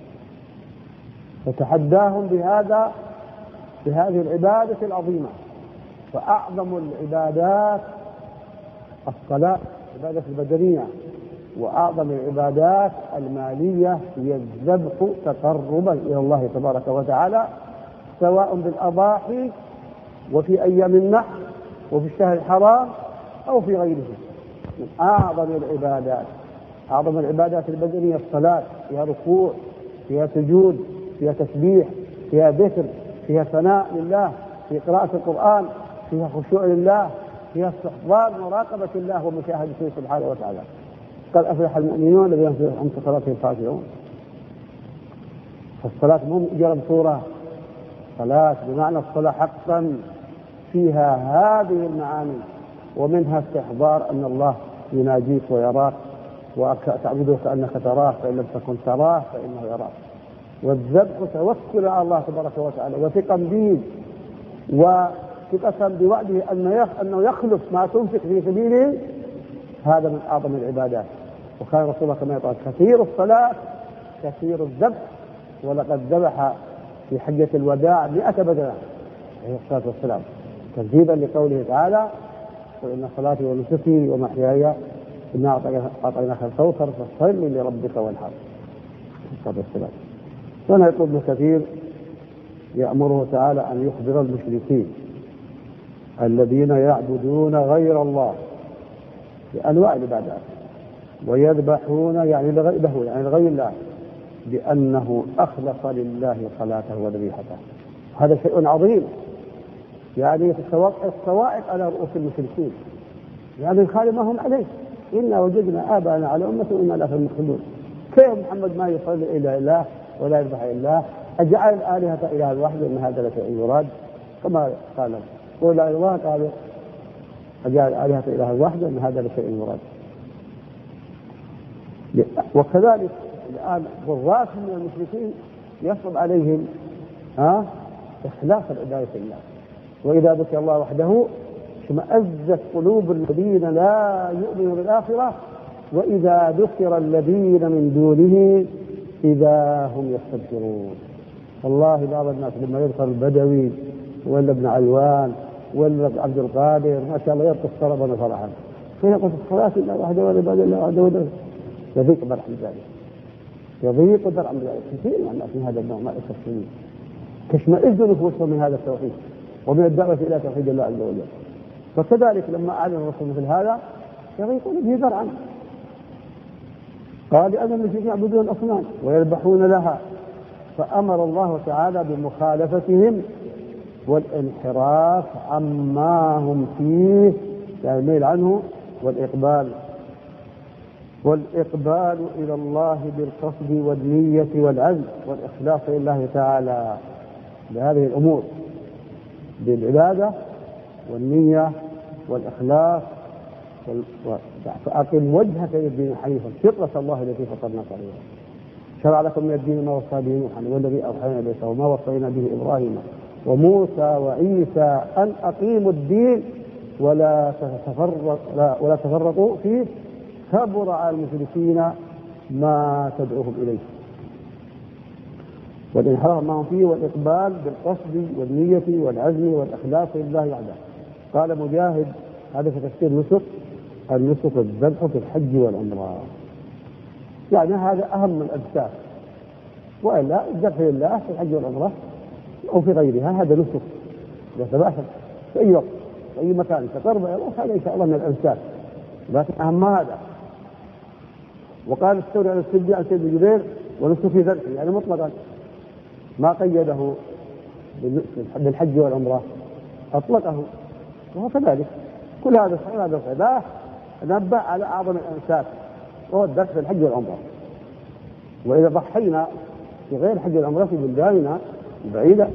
فتحداهم بهذا بهذه العبادة العظيمة. فأعظم العبادات الصلاة، العبادة البدنية، وأعظم العبادات المالية هي الذبح تقربا إلى الله تبارك وتعالى، سواء بالأضاحي وفي أيام النحر وفي الشهر الحرام أو في غيره. من أعظم العبادات أعظم العبادات البدنية الصلاة، فيها ركوع، فيها سجود، فيها تسبيح، فيها ذكر، فيها ثناء لله، في قراءة القرآن، فيها خشوع لله، فيها استحضار مراقبة الله ومشاهدته سبحانه وتعالى. قد أفلح المؤمنون الذين هم في صلاتهم خاشعون. فالصلاة مو مجرد صورة، صلاة بمعنى الصلاة حقا فيها هذه المعاني، ومنها استحضار أن الله يناجيك ويراك وتعبده كأنك تراه، فإن لم تكن تراه فإنه يراك. والذبح توكل على الله تبارك وتعالى وثقا به وثقة بوعده أنه يخلف ما تنفق في سبيله، هذا من أعظم العبادات. وكان رسول الله كما يقول: كثير الصلاة كثير الذبح، ولقد ذبح في حجة الوداع مئة بدنة عليه الصلاة والسلام، تجديدا لقوله تعالى: قل إن صلاتي ونسكي ومحياي إنا أعطيناك الكوثر فصل لربك وانحر. الصلاة والسلام. هنا يقول ابن كثير: يأمره تعالى أن يخبر المشركين الذين يعبدون غير الله بأنواع العبادات ويذبحون يعني لغيره يعني لغير الله بأنه أخلص لله صلاته وذبيحته. هذا شيء عظيم، يعني الصواعق على رؤوس المشركين، يعني الخالق ما هم عليه. إنا وجدنا آباءنا على أمة وإنا لا مخلدون. كيف محمد ما يصلي إلا الله ولا يذبح إلا الله؟ أجعل الآلهة إله واحد إن هذا لشيء يراد، كما قال قول الله قال أجعل الآلهة إله واحد إن هذا لشيء يراد. وكذلك الآن ضرات من المشركين يصعب عليهم ها إخلاص العبادة لله، وإذا ذكر الله وحده اشمأزت قلوب الذين لا يؤمنون بالآخرة وإذا ذكر الذين من دونه إذا هم يستبشرون. والله بعض الناس لما يذكر البدوي ولا ابن علوان ولا عبد القادر ما شاء الله يرقص طربا فرحا، فيقول الصلاة إلا وحده والعبادة إلا وحده يذيق مرح ذلك. يضيق درعا بذلك. كثير من الناس من هذا النوع ما يستفسرون، تشمئز نفوسهم من هذا التوحيد ومن الدعوة إلى توحيد الله عز وجل. فكذلك لما أعلن الرسول مثل هذا يضيقون به درعا. قال أنا الذين يعبدون الأصنام ويذبحون لها، فأمر الله تعالى بمخالفتهم والانحراف عما هم فيه، يعني الميل عنه، والإقبال والإقبال إلى الله بالقصد والنية والعزم والإخلاص لله تعالى بهذه الأمور، بالعبادة والنية والإخلاص. فأقم وجهك للدين حنيفا فطرة الله التي فطر الناس عليها. شرع لكم من الدين ما وصى به نوحا والذي أوحينا إليك وما وصينا به إبراهيم وموسى وعيسى أن أقيموا الدين ولا تفرق ولا تفرقوا فيه كبر على المشركين ما تدعوهم إليه. والانحراف معهم فيه والإقبال بالقصد والنية والعزم والإخلاص لله وحده. قال مجاهد هذا في تفسير نسك، النسك الذبح في الحج والعمرة، يعني هذا أهم من الأجساد، وإلا الذبح لله في الحج والعمرة أو في غيرها هذا نسك يتبعث في أي وقت في أي مكان تقرب إلى الله، هذا إن شاء الله من الأجساد، لكن أهم هذا. وقال الثوري على السدي عن سيد جبير ونسك في ذبحه، يعني مطلقا ما قيده بالحج والعمرة، أطلقه، وهو كذلك. كل هذا صحيح هذا صحيح نبع على أعظم الأنساك وهو الذبح في الحج والعمرة. وإذا ضحينا في غير الحج والعمرة في بلداننا بعيدة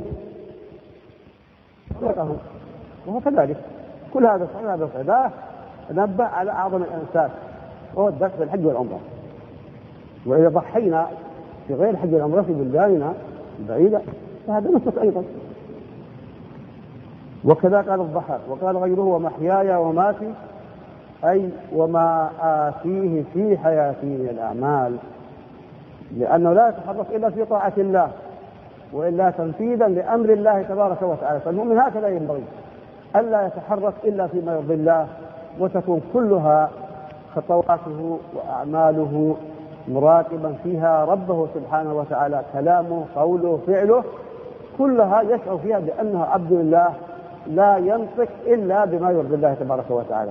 أطلقه، وهو كذلك. كل هذا صحيح هذا صحيح نبع على أعظم الأنساك وهو الذبح في الحج والعمرة. وإذا ضحينا في غير الحج والعمرة في بلداننا بعيدة فهذا نسك أيضا. وكذا قال الضحاك وقال غيره ومحياي وماتي، أي وما آتيه في حياتي من الأعمال، لأنه لا يتحرك إلا في طاعة الله وإلا تنفيذا لأمر الله تبارك وتعالى. فالمؤمن هكذا ينبغي ألا يتحرك إلا فيما يرضي الله، وتكون كلها خطواته وأعماله مراقبا فيها ربه سبحانه وتعالى، كلامه قوله فعله كلها يشعر فيها بأنه عبد الله لا ينطق إلا بما يرضي الله تبارك وتعالى.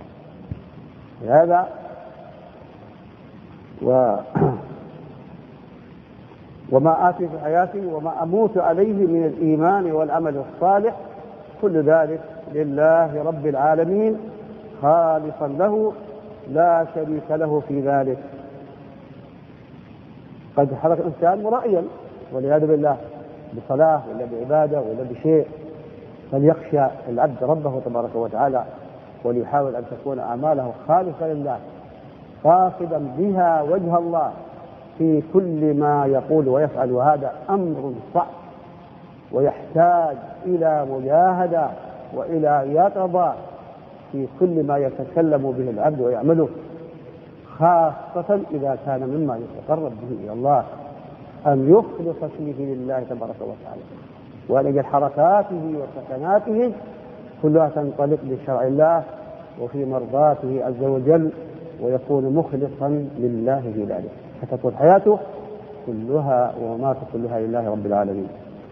هذا و... وما آتي في حياتي وما أموت عليه من الإيمان والعمل الصالح كل ذلك لله رب العالمين خالصا له لا شريك له في ذلك. قد حرك الإنسان مرائيا والعياذ بالله بصلاة ولا بعبادة ولا بشيء، فليخشى العبد ربه تبارك وتعالى وليحاول أن تكون أعماله خالصة لله قاصدا بها وجه الله في كل ما يقول ويفعل. وهذا أمر صعب ويحتاج إلى مجاهدة وإلى يقظة في كل ما يتكلم به العبد ويعمله، خاصة إذا كان مما يتقرب به إلى الله، أن يخلص فيه لله تبارك وتعالى، ولجل حركاته وسكناته كلها تنطلق لشرع الله وفي مرضاته عز وجل، ويكون مخلصا لله في ذلك، فتكون حياته كلها ومماته كلها لله رب العالمين.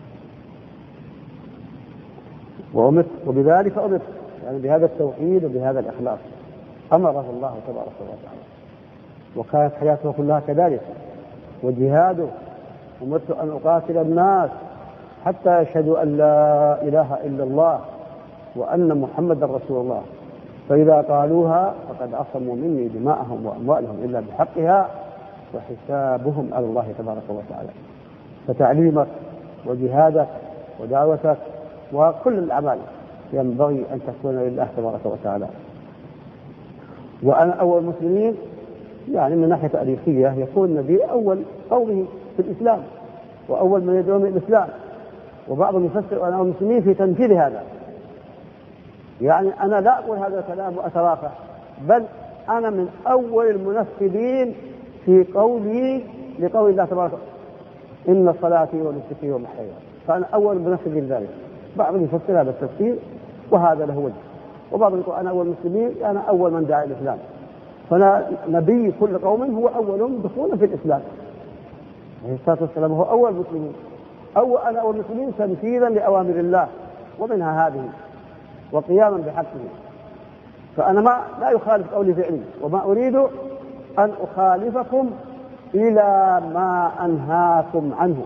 وأمت وبذلك أمت، يعني بهذا التوحيد وبهذا الإخلاص أمره الله تبارك وتعالى، وكانت حياته كلها كذلك. وجهاده أمرت أن أقاتل الناس حتى يشهدوا أن لا إله إلا الله وأن محمد رسول الله، فإذا قالوها فقد عصموا مني دماءهم وأموالهم إلا بحقها وحسابهم على الله تبارك وتعالى. فتعليمك وجهادك ودعوتك وكل الأعمال ينبغي أن تكون لله تبارك وتعالى. وأنا أول المسلمين يعني من ناحية تاريخية يكون النبي أول قومه في الإسلام وأول من يدعو من الإسلام، وبعضهم يفسر أنا المسلمين في تنفيذ هذا. يعني أنا لا أقول هذا الكلام وأترافع، بل أنا من أول المنفذين في قولي لقول الله تبارك إن صلاتي ونسكي ومحياي، فأنا أول المنفذين ذلك. بعضهم يفسر هذا التفسير وهذا له وجه، وبعضهم يقول أنا أول المسلمين أنا أول من دعا الإسلام، فأنا نبي كل قوم هو أول دخولا في الإسلام. عليه الصلاة والسلام هو أول المسلمين، أول أنا أول المسلمين تنفيذا لأوامر الله ومنها هذه وقياما بحقه. فأنا ما لا يخالف قولي فعلي، وما أريد أن أخالفكم إلى ما أنهاكم عنه.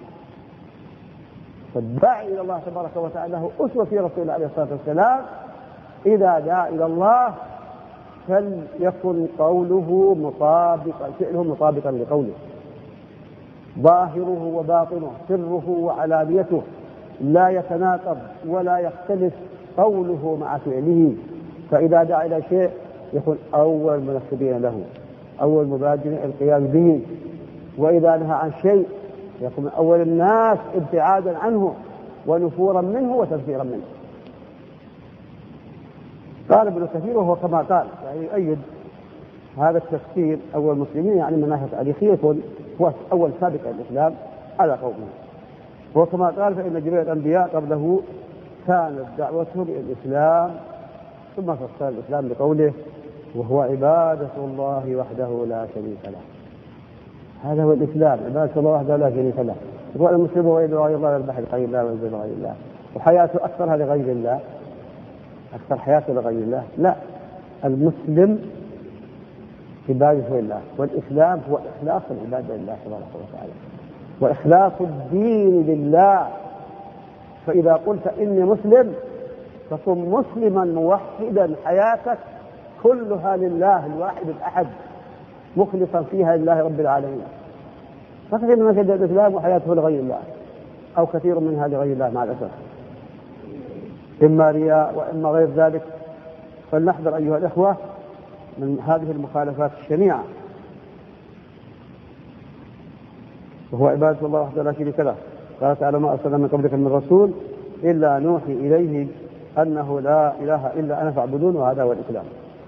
فالداعي إلى الله تبارك وتعالى هو أسوة في رسول الله عليه الصلاة والسلام. إذا دعا إلى الله فليكن قوله مطابقا، فعله مطابقا لقوله، ظاهره وباطنه، سره وعلانيته لا يتناقض ولا يختلف قوله مع فعله. فإذا دعا إلى شيء يكون أول منفذين له، أول مبادر القيام به. وإذا نهى عن شيء يكون من أول الناس ابتعادا عنه ونفورا منه وتنفيرا منه. قال ابن كثير وهو كما قال، يعني يؤيد هذا التفسير أول المسلمين، يعني من ناحية تاريخية يكون هو أول سابق الإسلام على قومه. وكما قال فإن جميع الأنبياء قبله كانت دعوتهم إلى الإسلام، ثم فسر الإسلام بقوله وهو عبادة الله وحده لا شريك له. هذا هو الإسلام، عبادة الله وحده لا شريك له. يقول المسلم هو يدعو غير الله يذبح لغير الله وينزل لغير الله وحياته أكثرها لغير الله، أكثر حياته لغير الله. لا، المسلم عبادة لله، والإسلام هو إخلاص العبادة لله تبارك وتعالى وإخلاص الدين لله. فإذا قلت إني مسلم فكن مسلما موحدا حياتك كلها لله الواحد الأحد مخلصا فيها لله رب العالمين. فكثير من يدعي الإسلام وحياته لغير الله، أو كثير منها لغير الله مع الأسف، إما رياء وإما غير ذلك. فلنحذر أيها الإخوة من هذه المخالفات الشنيعة. وهو عبادة الله وحده لا شريك له. قال تعالى ما أرسلنا من قبلك من رسول إلا نوحي إليه أنه لا إله إلا أنا فاعبدون، وهذا هو الإسلام.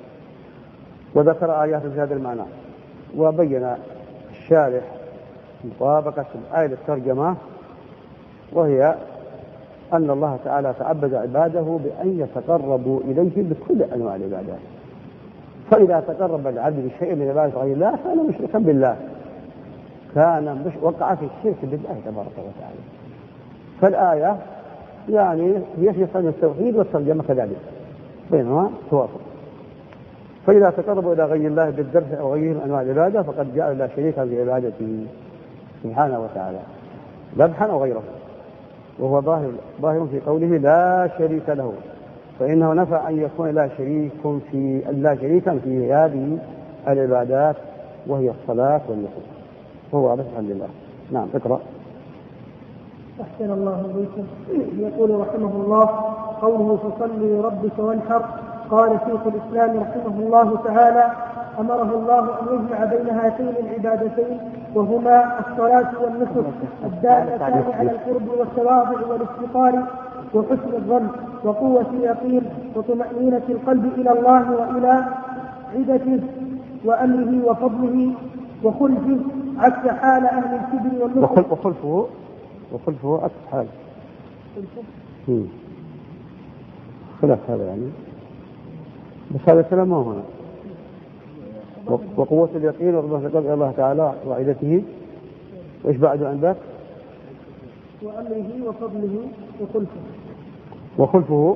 وذكر آيات في هذا المعنى، وبين الشارح مطابقة الآية للترجمة، وهي أن الله تعالى تعبد عباده بأن يتقربوا إليه بكل أنواع العبادات. فإذا تقرب العبد بشيء من عبادة غير الله كان مشركا بالله، كان مش وقع في الشرك بالله تبارك وتعالى. فالآية يعني هي في صنع التوحيد والترجمة كذلك بينهما توافق. فإذا تقربوا إلى غير الله بالذبح أو غيره من أنواع العبادة فقد جاء لا شريك في عبادته سبحانه وتعالى ذبحا أو غيره. وهو ظاهر ظاهر في قوله لا شريك له، فإنه نفى أن يكون لا شريك في لا شريكا في هذه العبادات وهي الصلاة والنسك. هو واضح الحمد لله. نعم اقرأ.
أحسن الله إليكم. يقول رحمه الله قوله فصل لربك وانحر. قال شيخ الإسلام رحمه الله تعالى أمره الله أن يجمع بين هاتين العبادتين وهما الصلاة والنسك الدالتان على القرب والتواضع والافتقار وحسن الظن وقوة اليقين وطمأنينة القلب إلى الله وإلى عدته وأمره وفضله وخلفه عكس حال أهل الكبر والنسك.
وخلفه وخلفه عكس حال خلاف هذا يعني، بس هذا الكلام ما هنا. وقوة اليقين ورغبة القلب إلى الله تعالى وعدته، وإيش بعد عن ذاك؟
وأمره وفضله وخلفه.
وخلفه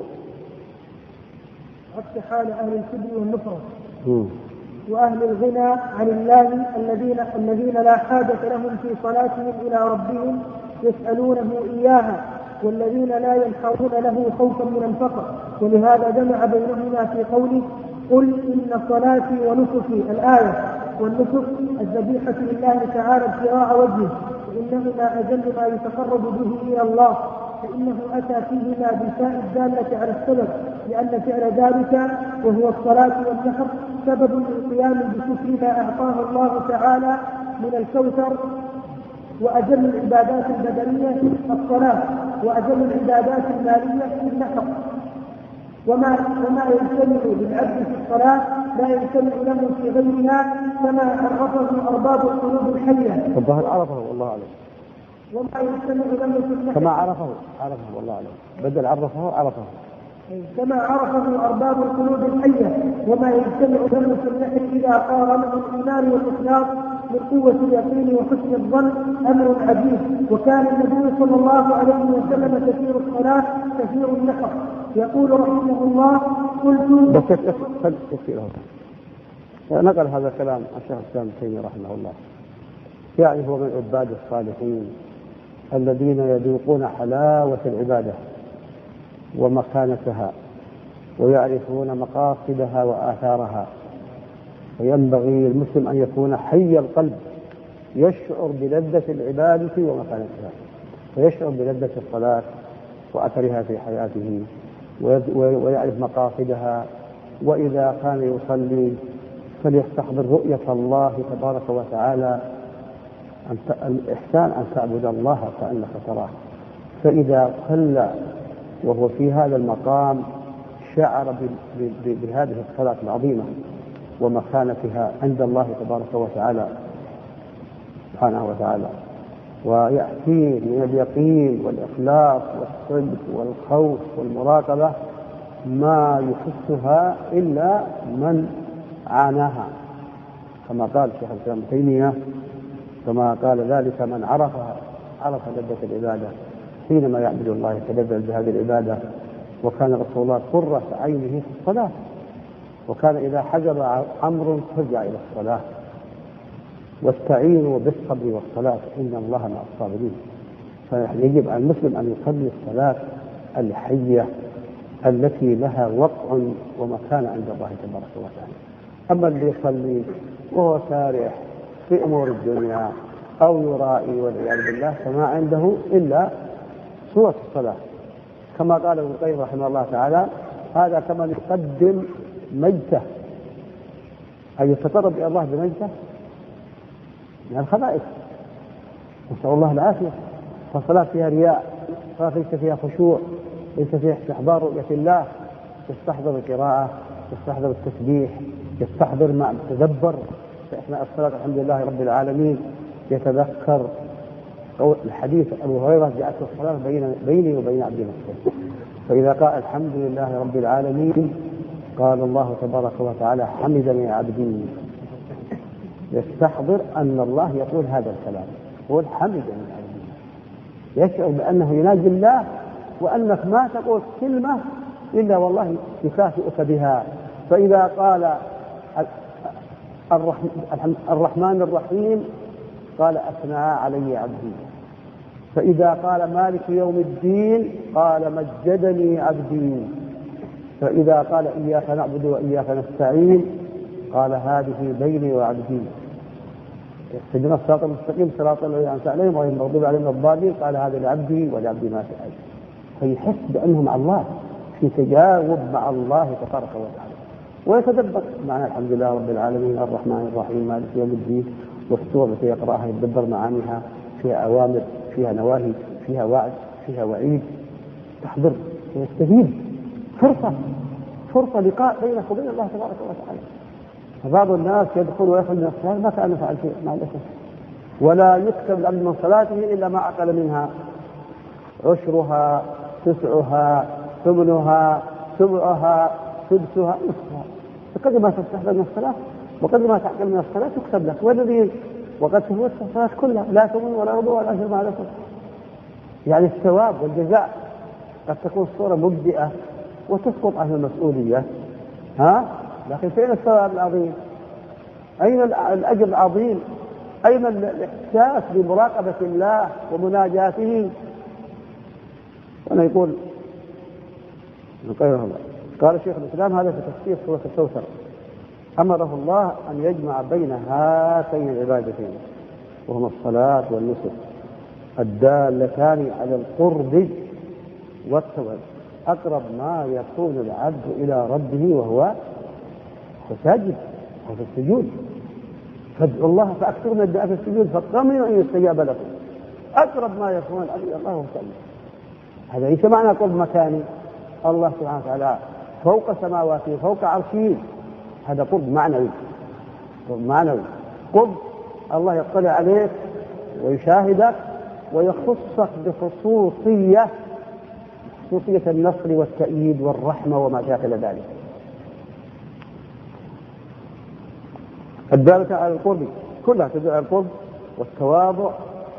عكس حال أهل الكبر والنفرة وأهل الغنى عن الله الذين الذين لا حاجة لهم في صلاتهم إلى ربهم يسألونه إياها، والذين لا ينحرون له خوفا من الفقر. ولهذا جمع بينهما في قوله قل إن صلاتي ونسكي الآية. والنسك الذبيحة لله تعالى ابتغاء وجهه، وإنهما أجل ما يتقرب به إلى الله، فإنه أتى فيهما بالفاء الدالة على السبب، لأن فعل ذلك وهو الصلاة والنحر سبب للقيام بشكر ما أعطاه الله تعالى من الكوثر. وأجل العبادات البدنية الصلاة، وأجل العبادات المالية النحر. وما وما يجتمع للعبد في الصلاة لا يجتمع له في غيرها، كما عرفه أرباب القلوب الحية.
الظاهر عرفه والله أعلم.
وما يجتمع له في النحر
كما عرفه عرفه والله أعلم، بدل عرفه عرفه
كما عرفه أرباب القلوب الحية. وما يجتمع له في النحر إذا قارنه الإيمان والإخلاص بقوة اليقين وحسن الظن أمر عجيب. وكان النبي صلى الله عليه وسلم كثير الصلاة كثير النفر. يقول رحمه الله: قلت
بس كثير نقل هذا الكلام الشيخ الإسلام ابن تيمية رحمه الله، يعني هو من عباد الصالحين الذين يذوقون حلاوة العبادة ومكانتها ويعرفون مقاصدها وآثارها. فينبغي المسلم أن يكون حي القلب يشعر بلذة العبادة ومكانتها، ويشعر بلذة الصلاة وأثرها في حياته، ويعرف مقاصدها. وإذا كان يصلي فليستحضر رؤية الله تبارك وتعالى، الإحسان أن تعبد الله كأنك تراه. فإذا صلى وهو في هذا المقام شعر بهذه الصلاة العظيمة ومكانتها عند الله تبارك وتعالى سبحانه وتعالى، ويأتيه من اليقين والإخلاص والصدق والخوف والمراقبة ما يحسها إلا من عاناها، كما قال شيخ الإسلام ابن تيمية، كما قال ذلك من عرفها عرف لذة العبادة حينما يعبد الله يتلذذ بهذه العبادة. وكان رسول الله قرة عينه في الصلاة، وكان إذا حجب أمر فزع إلى الصلاة. واستعينوا بالصبر والصلاة إن الله مع الصابرين. فيجب على المسلم أن يصلي الصلاة الحية التي لها وقع ومكان عند الله تبارك وتعالى. أما اللي يصلي وهو سارح في أمور الدنيا أو يرائي والعياذ بالله فما عنده إلا سورة الصلاة، كما قال ابن القيم رحمه الله تعالى: هذا كمن يقدم مجته، أي يتقرب إلى الله بمجته من الخبائث، نسأل الله العافية. فالصلاة فيها رياء، صلاة ليس فيها خشوع، ليس فيها استحضار رؤية الله، يستحضر القراءة، يستحضر التسبيح، يستحضر مع التدبر في أثناء الصلاة الحمد لله رب العالمين، يتذكر الحديث أبو هريرة: جاءت الصلاة بيني وبين عبدي نفسه. فإذا قال الحمد لله رب العالمين قال الله تبارك وتعالى: حمدني عبدي. يستحضر أن الله يقول هذا الكلام، يقول حمدني عبدي، يشعر بأنه يناجي الله وأنك ما تقول كلمة إلا والله يكافئك بها. فإذا قال الرحمن الرحيم قال: أثنى علي عبدي. فإذا قال مالك يوم الدين قال: مجدني عبدي. فإذا قال إياك نعبد وإياك نستعين قال: هذه بيني وعبدي. اهدنا الصراط المستقيم صراط الذين أنعمت عليهم غير المغضوب عليهم ولا الضالين قال: هذا لعبدي ولعبدي ما سأل. فيحس بأنه مع الله في تجاوب مع الله تبارك وتعالى، ويتدبر معنى الحمد لله رب العالمين الرحمن الرحيم مالك يوم الدين. والسورة التي يقرأها يتدبر معانيها، فيها أوامر، فيها نواهي، فيها وعد، فيها وعيد، تحضر ويستفيد. فرصة فرصة لقاء بينك وبين الله تبارك وتعالى. فبعض الناس يدخل ويخرج من الصلاة ما كان فعل شيء مع الأسف، ولا يكتب العبد من صلاته إلا ما عقل منها عشرها تسعها ثمنها سبعها سدسها نصفها. فقد ما تستحضر من الصلاة وقد ما تعقل من الصلاة تكتب لك، والذي وقد تفوت الصلاة كلها لا ثمن ولا ربع ولا أجر مع الأسف. يعني الثواب والجزاء قد تكون الصورة مبدئة وتسقط عنه المسؤولية، ها؟ لكن فين الثواب العظيم؟ أين الأجر العظيم؟ أين الإحساس بمراقبة الله ومناجاته؟ وأنا يقول قال شيخ الإسلام هذا في تفسير سورة الكوثر: أمره الله أن يجمع بين هاتين العبادتين وهما الصلاة والنسك الدالتان على القرب والتوبة، أقرب ما يكون العبد إلى ربه وهو ساجد وفي السجود. فادعوا الله فأكثروا من الدعاء في السجود فاطمئنوا أن يستجاب لكم. أقرب ما يكون العبد إلى الله وهو ساجد. هذا ليس معنى قرب مكاني، الله سبحانه وتعالى فوق سماواته فوق عرشه، هذا قرب معنوي. قرب معنوي قرب الله يطلع عليك ويشاهدك ويخصك بخصوصية خصوصية النصر والتأييد والرحمة وما شاكل ذلك. الدالة على القرب كلها تدل على القرب والتواضع.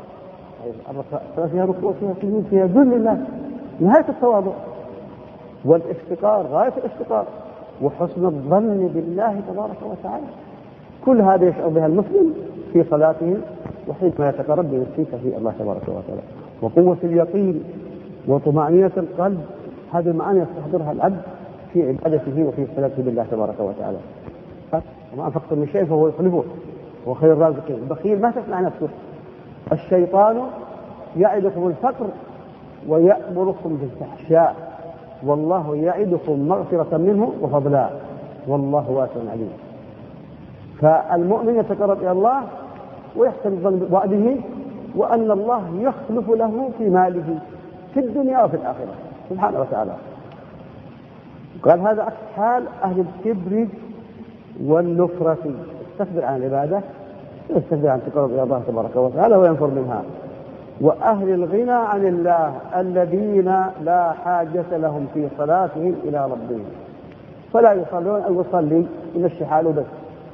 فيها ركوع فيها سجود فيها ذل لله نهاية التواضع، والافتقار غاية الافتقار، وحسن الظن بالله تبارك وتعالى. كل هذا يشعر بها المسلم في صلاته وحينما يتقرب بنفسه في الله تبارك وتعالى. وقوة اليقين وطمأنينة القلب، هذه المعاني يستحضرها العبد في عبادته وفي صلاته بالله تبارك وتعالى. وما أنفقتم من شيء فهو يخلفه هو خير الرازقين. البخيل ما تسمع نفسه. الشيطان يعدكم الفقر ويأمركم بالفحشاء والله يعدكم مغفرة منه وفضلا والله واسع عليم. فالمؤمن يتقرب إلى الله ويحسن الظن بوعده وأن الله يخلف له في ماله في الدنيا وفي الآخرة سبحانه وتعالى. قال هذا عكس حال أهل الكبر والنفرة، يستكبر عن العبادة ويستكبر عن التقرب إلى الله تبارك وتعالى وينفر منها. وأهل الغنى عن الله الذين لا حاجة لهم في صلاتهم إلى ربهم فلا يصلون أو يصلي يمشي حاله بس.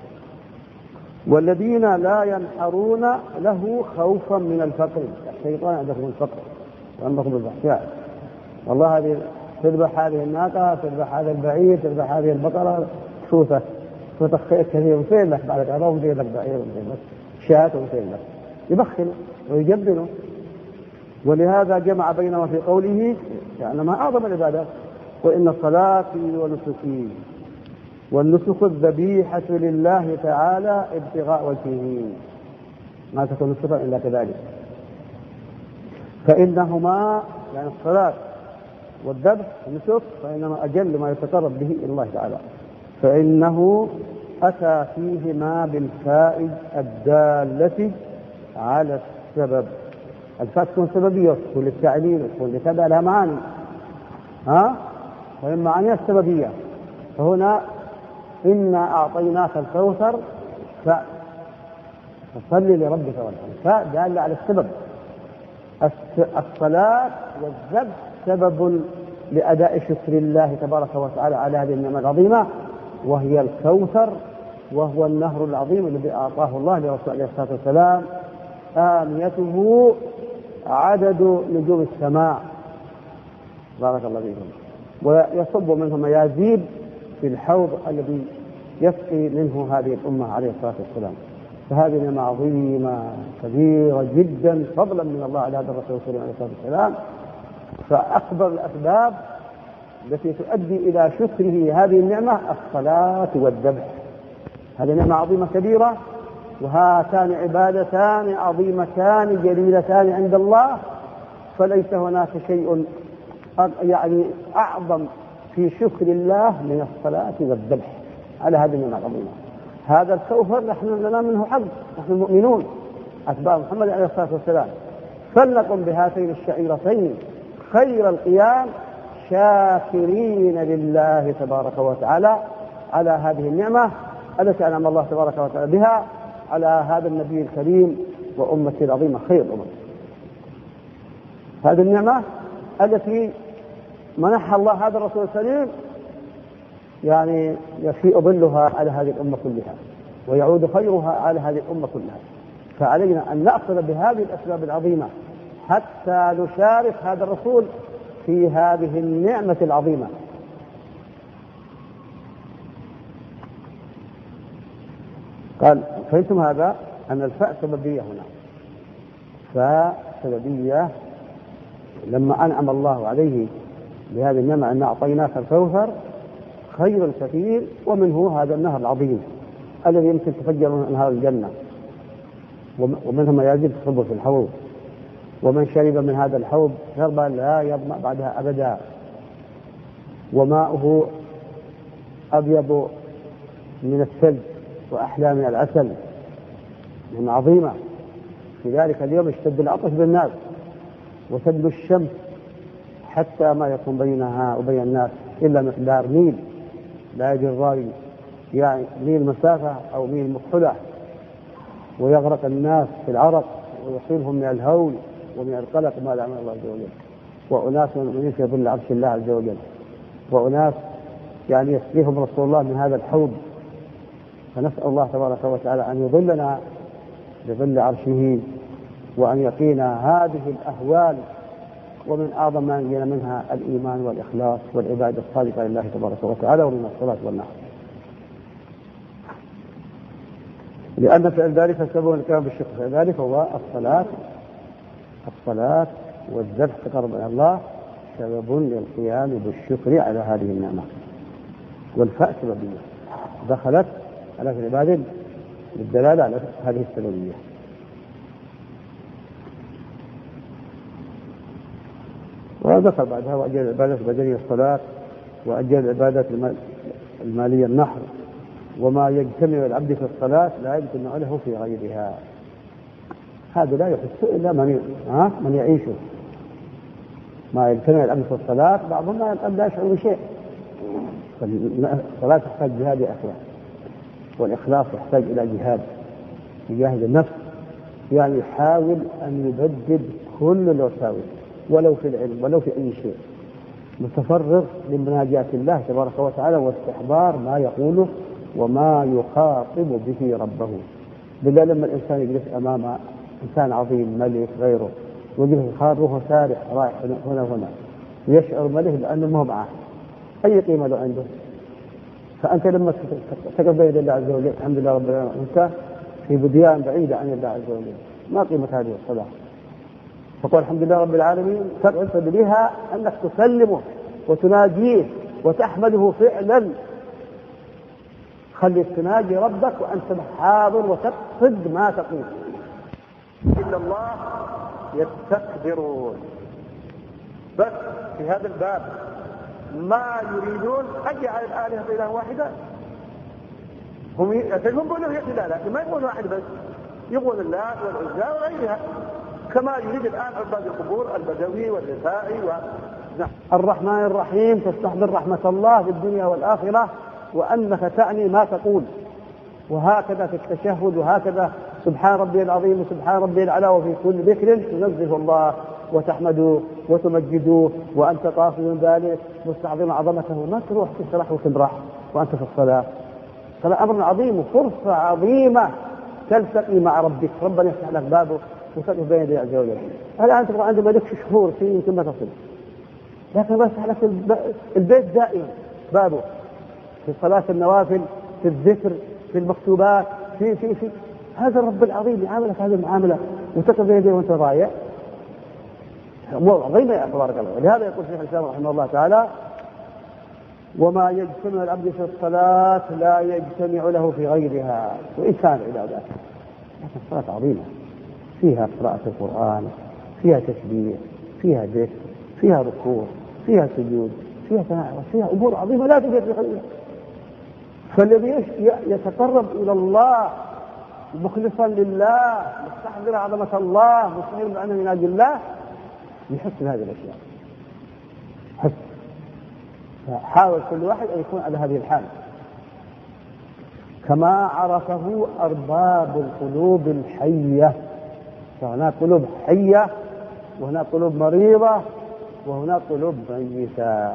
والذين لا ينحرون له خوفا من الفقر، الشيطان عندكم الفقر وأنكم بالفحشاء، والله هذه تذبح هذه الناقة تذبح هذا البعير تذبح هذه البقرة شوثة شوثة خير كثير وفين لك بعد هذا وفين لك بعير وفين لك شاة وفين لك يبخل ويجبنه. ولهذا جمع بينما في قوله يعني ما أعظم العبادات وإن صلاتي ونسكي والنسك الذبيحة لله تعالى ابتغاء وجهه ما تكون نسكا إلا كذلك. فإنهما يعني الصلاة والذبح النسك فإنما أجل ما يتقرب به إلى الله تعالى، فإنه أتى فيهما بالفائد الدالة على السبب. الفاء تكون سببية تكون للتعليل تكون لكذا لها معاني ها وإن معانيها السببية. فهنا إنا أعطيناك الكوثر فصل لربك وانحر، فاء دالة على السبب. الصلاة والذبح سبب لأداء شكر الله تبارك وتعالى على هذه النعمة العظيمة وهي الكوثر، وهو النهر العظيم الذي أعطاه الله لرسول عليه الصلاة والسلام آنيته عدد نجوم السماء بارك الله فيكم، ويصب منه ميازيب في الحوض الذي يسقي منه هذه الأمة عليه الصلاة والسلام. فهذه نعمة عظيمة كبيرة جدا فضلا من الله على هذا الرسول عليه الصلاة والسلام. فأكبر الأسباب التي تؤدي إلى شكره هذه النعمة الصلاة والذبح. هذه نعمة عظيمة كبيرة، وهاتان عبادتان عظيمتان جليلتان عند الله، فليس هناك شيء يعني أعظم في شكر الله من الصلاة والذبح على هذه النعمة العظيمة. هذا الكوثر نحن لنا منه حظ، نحن المؤمنون أتباع محمد عليه الصلاة والسلام، فلنقم بهاتين الشعيرتين خير القيام شاكرين لله تبارك وتعالى على هذه النعمة التي أنعم الله تبارك وتعالى بها على هذا النبي الكريم وأمته العظيمة خير الأمم. هذه النعمة التي منحها الله هذا الرسول الكريم يعني يفيء ظلها على هذه الأمة كلها ويعود خيرها على هذه الأمة كلها. فعلينا أن نأخذ بهذه الأسباب العظيمة حتى نشارك هذا الرسول في هذه النعمة العظيمة. قال فهمتم هذا أن الفاء سببية هنا، فاء سببية لما أنعم الله عليه بهذه النعمة أن أعطيناك الكوثر خير الكثير ومنه هذا النهر العظيم الذي يمكن تفجر من أنهار الجنة ومنه ما يجب تصب في الحوض، ومن شرب من هذا الحوض شربا لا يظمأ بعدها أبدا، وماؤه أبيض من الثلج وأحلى من العسل، نعمة عظيمة. في ذلك اليوم اشتد العطش بالناس وسد الشمس حتى ما يكون بينها وبين الناس إلا مقدار ميل لا يجري الراوي، يعني ميل مسافة أو ميل مكحلة، ويغرق الناس في العرق ويصيبهم من الهول ومن القلق ما لا من الله عز وجل، وأناس من في ظل عرش الله عز وجل، وأناس يعني يسقيهم رسول الله من هذا الحوض. فنسأل الله تبارك وتعالى أن يظلنا بظل عرشه، وأن يقينا هذه الأهوال، ومن أعظم ما ينجينا منها الإيمان والإخلاص والعبادة الصادقة لله تبارك وتعالى، ومن الصلاة والنحر. لأن فعل ذلك سبب الكلام بالشكر، فعل ذلك هو الصلاة الصلاة والذبح تقرب إلى الله سبب للقيام بالشكر على هذه النعمة، والفاء سببية دخلت على في العبادة بالدلالة على هذه السببية. وذكر بعدها وأجل العبادة البدنية الصلاة، وأجل العبادة المالية النحر، وما يجتمع العبد في الصلاة لا يجتمع له في غيرها. هذا لا يحس إلا من من يعيشه. ما يجتمع العبد في الصلاة بعضهم لا يشعر بشيء. الصلاة تحتاج جهاد يا أخوان، والإخلاص يحتاج إلى جهاد، يجاهد النفس، يعني يحاول أن يبدد كل الوساوس ولو في العلم ولو في أي شيء، متفرغ لمناجاة الله تبارك وتعالى واستحضار ما يقوله وما يخاطب به ربه. بالله لما الإنسان يجلس أمام إنسان عظيم ملك غيره ويجلس خاطبه سارح رايح هنا وهنا ويشعر ملك لأنه ما هو معه، أي قيمة له عنده؟ فأنت لما تقف بين الله عز وجل الحمد لله رب العالمين أنت في بديان بعيدة عن الله عز وجل، ما قيمة هذه الصلاة؟ فقال الحمد لله رب العالمين تقصد بها أنك تسلمه وتناجيه وتحمده فعلا. خلي تناجي ربك وأنت حاضر وتقصد ما تقول. إلا الله يستكبرون. بس في هذا الباب ما يريدون أن يجعل الآلهة إله واحدة. هم يقولون لا لا ما يقولون واحد بس، يقول اللات والعزى وغيرها، كما يريد الآن عباد القبور البدوي والرفاعي و... نعم. الرحمن الرحيم تستحضر رحمة الله في الدنيا والآخرة وأنك تعني ما تقول، وهكذا في التشهد، وهكذا سبحان ربي العظيم وسبحان ربي العلا، وفي كل ذكر تنزه الله وتحمده وتمجده وأنت قاصد ذلك مستعظم عظمته. ما تروح تسرح وتمرح وأنت في الصلاة. صلاة أمر عظيم وفرصة عظيمة تلتقي مع ربك، ربنا يفتح لك بابه وتقف بين يديه عز وجل. الآن تبقى عندما لك شهور في يمكن ما تصل، لكن بس لك البيت دائما بابه، في صلاة النوافل، في الذكر، في المكتوبات، في في في هذا الرب العظيم يعاملك هذه المعاملة وتقف بين يديه وانت ضايع. أمور عظيمة يا تبارك الله. ولهذا يقول شيخ الإسلام رحمه الله تعالى وما يجتمع العبد في الصلاة لا يجتمع له في غيرها، وإن كان عبادات. لكن الصلاة عظيمة، فيها قراءة القرآن، فيها تسبيح، فيها ذكر، فيها ركوع، فيها سجود، فيها تناعم، فيها أمور عظيمة لا توجد في غيرها. فالذي يتقرب إلى الله مخلصا لله مستحضر عظمة الله مستحضر بأنه ينادي الله يحس بهذه الأشياء. حس. فحاول كل واحد أن يكون على هذه الحالة كما عرفه أرباب القلوب الحية. فهناك قلوب حية وهناك قلوب مريضة وهناك قلوب ميتة.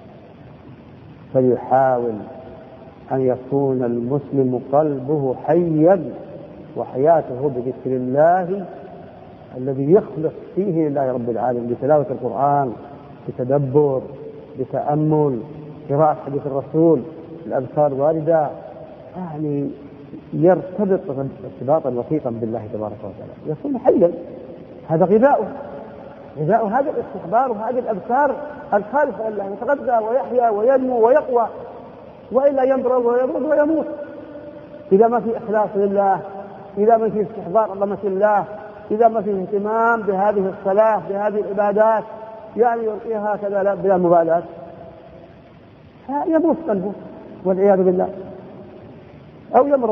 فليحاول أن يكون المسلم قلبه حيا وحياته بذكر الله الذي يخلص فيه لله رب العالمين، بتلاوة القرآن، بتدبر، بتأمل، قراءة حديث الرسول، الأذكار الواردة، يعني يرتبط ارتباطا وثيقا بالله تبارك وتعالى، يكون حيا. هذا غذاؤه، غذاء هذا الاستحضار وهذه الأذكار الخالصة لله، يتغذى ويحيا وينمو ويقوى، وإلا يمرض ويمرض ويموت إذا ما في إخلاص لله، إذا ما في استحضار عظمة الله، إذا ما في اهتمام بهذه الصلاة بهذه العبادات، يعني يلقيها هكذا بلا مبالاة، يموت قلبه والعياذ بالله أو يمرض.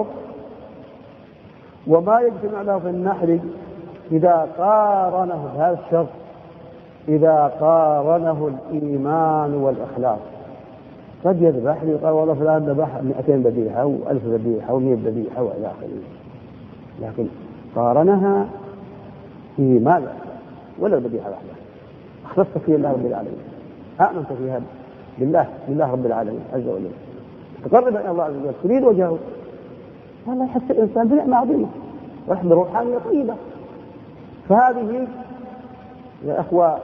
وما يجتمع له في النحر إذا قارنه بهذا الشرط، إذا قارنه الإيمان والإخلاص. قد يذبح يقال والله فلان ذبح مئتين ذبيحة أو ألف ذبيحة أو مئة ذبيحة وإلى آخره، لكن قارنها في ماذا؟ ولا ذبيحة واحدة. أخلصت في الله رب العالمين، آمنت فيها بالله بالله رب العالمين عز وجل، تقرب إلى الله عز وجل، تريد وجهه، والله يحس الإنسان بنعمة عظيمة. رحلة روحانية طيبة. فهذه يا أخوة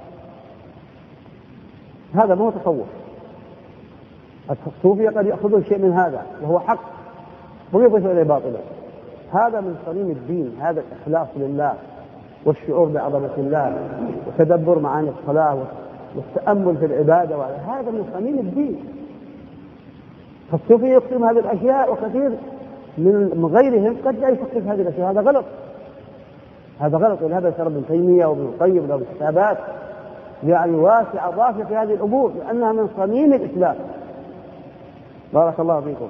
هذا ما هو تصوف. الصوفية قد يأخذون شيء من هذا وهو حق ويضيف إليه باطلا. هذا من صميم الدين، هذا الإخلاص لله والشعور بعظمة الله وتدبر معاني الصلاة والتأمل في العبادة، هذا من صميم الدين. فالصوفية يقسم هذه الأشياء وكثير من غيرهم قد لا يفكر في هذه الأشياء. هذا غلط، هذا غلط. ولهذا يسأل ابن تيمية وابن القيم له كتابات يعني واسعة ضافية في هذه الأمور لأنها من صميم الإسلام. بارك الله فيكم.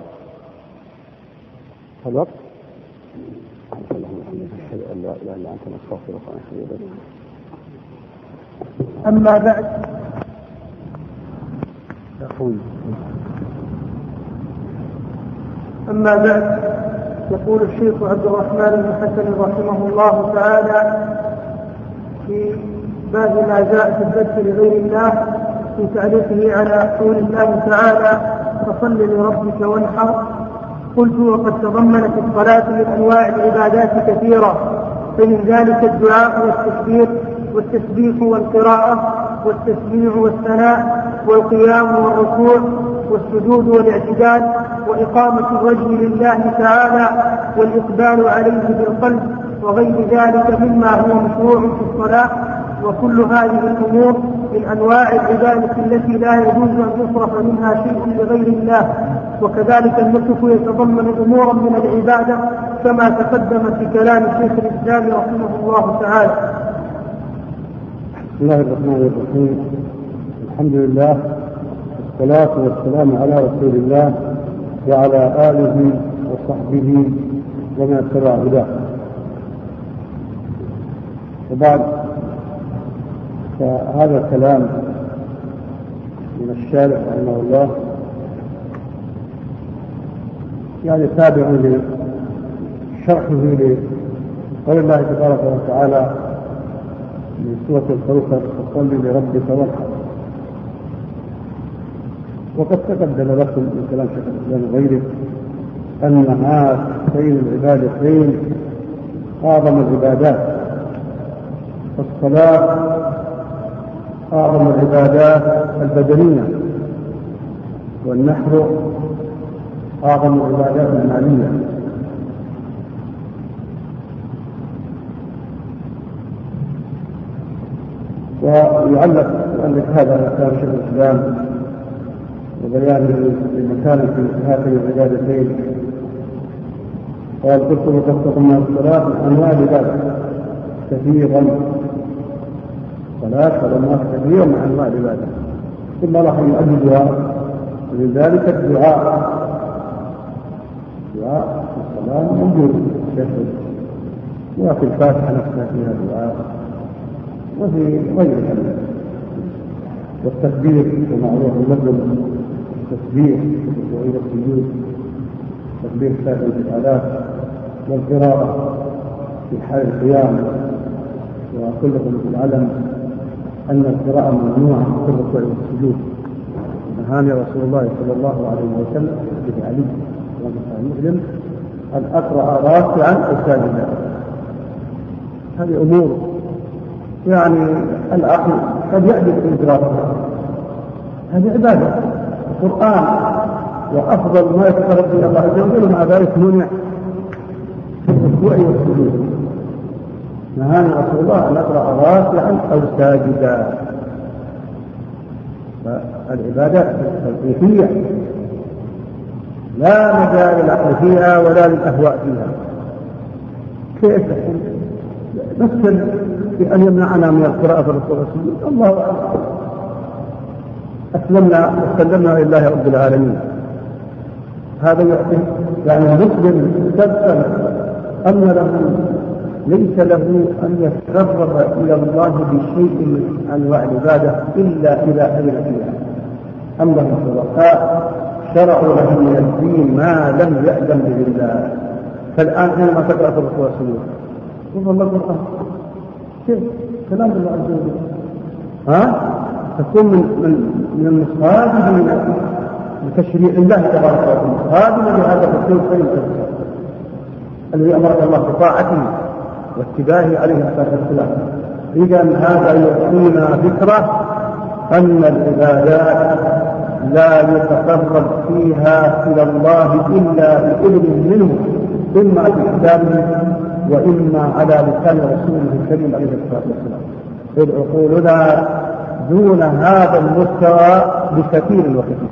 الوقت
أما بعد أما بعد يقول الشيخ عبد الرحمن بن حسن رحمه الله تعالى في باب ما جاء في الذبح لغير الله في تعليقه على قول الله تعالى فصل لربك وانحر. قلت وقد تضمنت الصلاة من أنواع العبادات كثيرة، فمن ذلك الدعاء والتكبير والتسبيح والقراءة والتسبيح والثناء والقيام والركوع والسجود والاعتدال وإقامة الوجه لله تعالى والإقبال عليه بالقلب وغير ذلك مما هو مشروع في الصلاة. وكل هذه الأمور من أنواع العبادة التي لا يجوز أن يصرف منها شيء لغير الله. وكذلك النسك يتضمن أمورا من العبادة كما تقدم في كلام شيخ الإسلام رحمه الله تعالى.
بسم الله الرحمن الرحيم. الحمد لله والصلاة والسلام على رسول الله وعلى آله وصحبه ومن اتبع هداه. وبعد، فهذا الكلام من الشارع رحمه الله يعني تابع لشرحه لقول الله تبارك وتعالى من سورة الكوثر فصل لربك وانحر. وقد تقدم لكم من كلام شيخ الإسلام وغيره أن هاتين العبادتين أعظم العبادات. فالصلاة أعظم العبادات البدنية، والنحر أعظم العبادات المالية. ويعلق يؤلف هذا كلام شيخ الإسلام وبيان المكان في هاتين العبادتين. قال قلت وقد تضمن الصلاة من أنواع العبادة كثيرا. الصلاة تضمنت كثيرا من أنواع العبادة، ثم راح يؤددها من ذلك الدعاء. الدعاء في الصلاة موجود يشهد، وفي الفاتحة نفسها فيها دعاء، وفي غيرها. والتكبير ومعروف لكم التسبيح وإلى السجود تكبير سائر الآلاف، والقراءة في حال القيام. وكلكم العلم أن القراءة ممنوعة في الركوع والسجود. نهاني رسول الله صلى الله عليه وسلم به علي ومسلم أن أقرأ راكعا أو ساجدا. هذه أمور يعني العقل قد يحدث إدراكها. هذه عبادة القرآن، وأفضل ما يتقرب إلى الله عز وجل، مع ذلك منع في الركوع والسجود. نهاني رسول الله أن أقرأ راكعا أو ساجدا. فالعبادات التوقيفية لا مجال للعقل فيها ولا للأهواء فيها. كيف نسأل بأن يمنعنا من القراءة في الركوع والسجود؟ الله أعلم. أسلمنا وسلمنا لله رب العالمين. هذا يعطي يعني المسلم تبقى أن له ليس له أن يتقرب إلى الله بشيء من أنواع العبادة إلا إذا أذن فيها. أم لهم شركاء شرعوا لهم من الدين ما لم يأذن به الله. فالآن حينما تقرأ في الركوع والسجود يقول الله القرآن كيف كلام الله عز وجل، ها تكون من من من المصادم من تشريع الله تبارك وتعالى، خادمة لهذا الرسول فإن الذي أمرك الله بطاعته واتباعه عليه الصلاة والسلام. إذا هذا يعطينا فكرة أن العبادات لا يتقرب فيها إلى الله إلا بإذن منه، إما بكتابه وإما على لسان رسوله الكريم عليه الصلاة والسلام. إذ عقولنا دون هذا المستوى بكثير وكثير،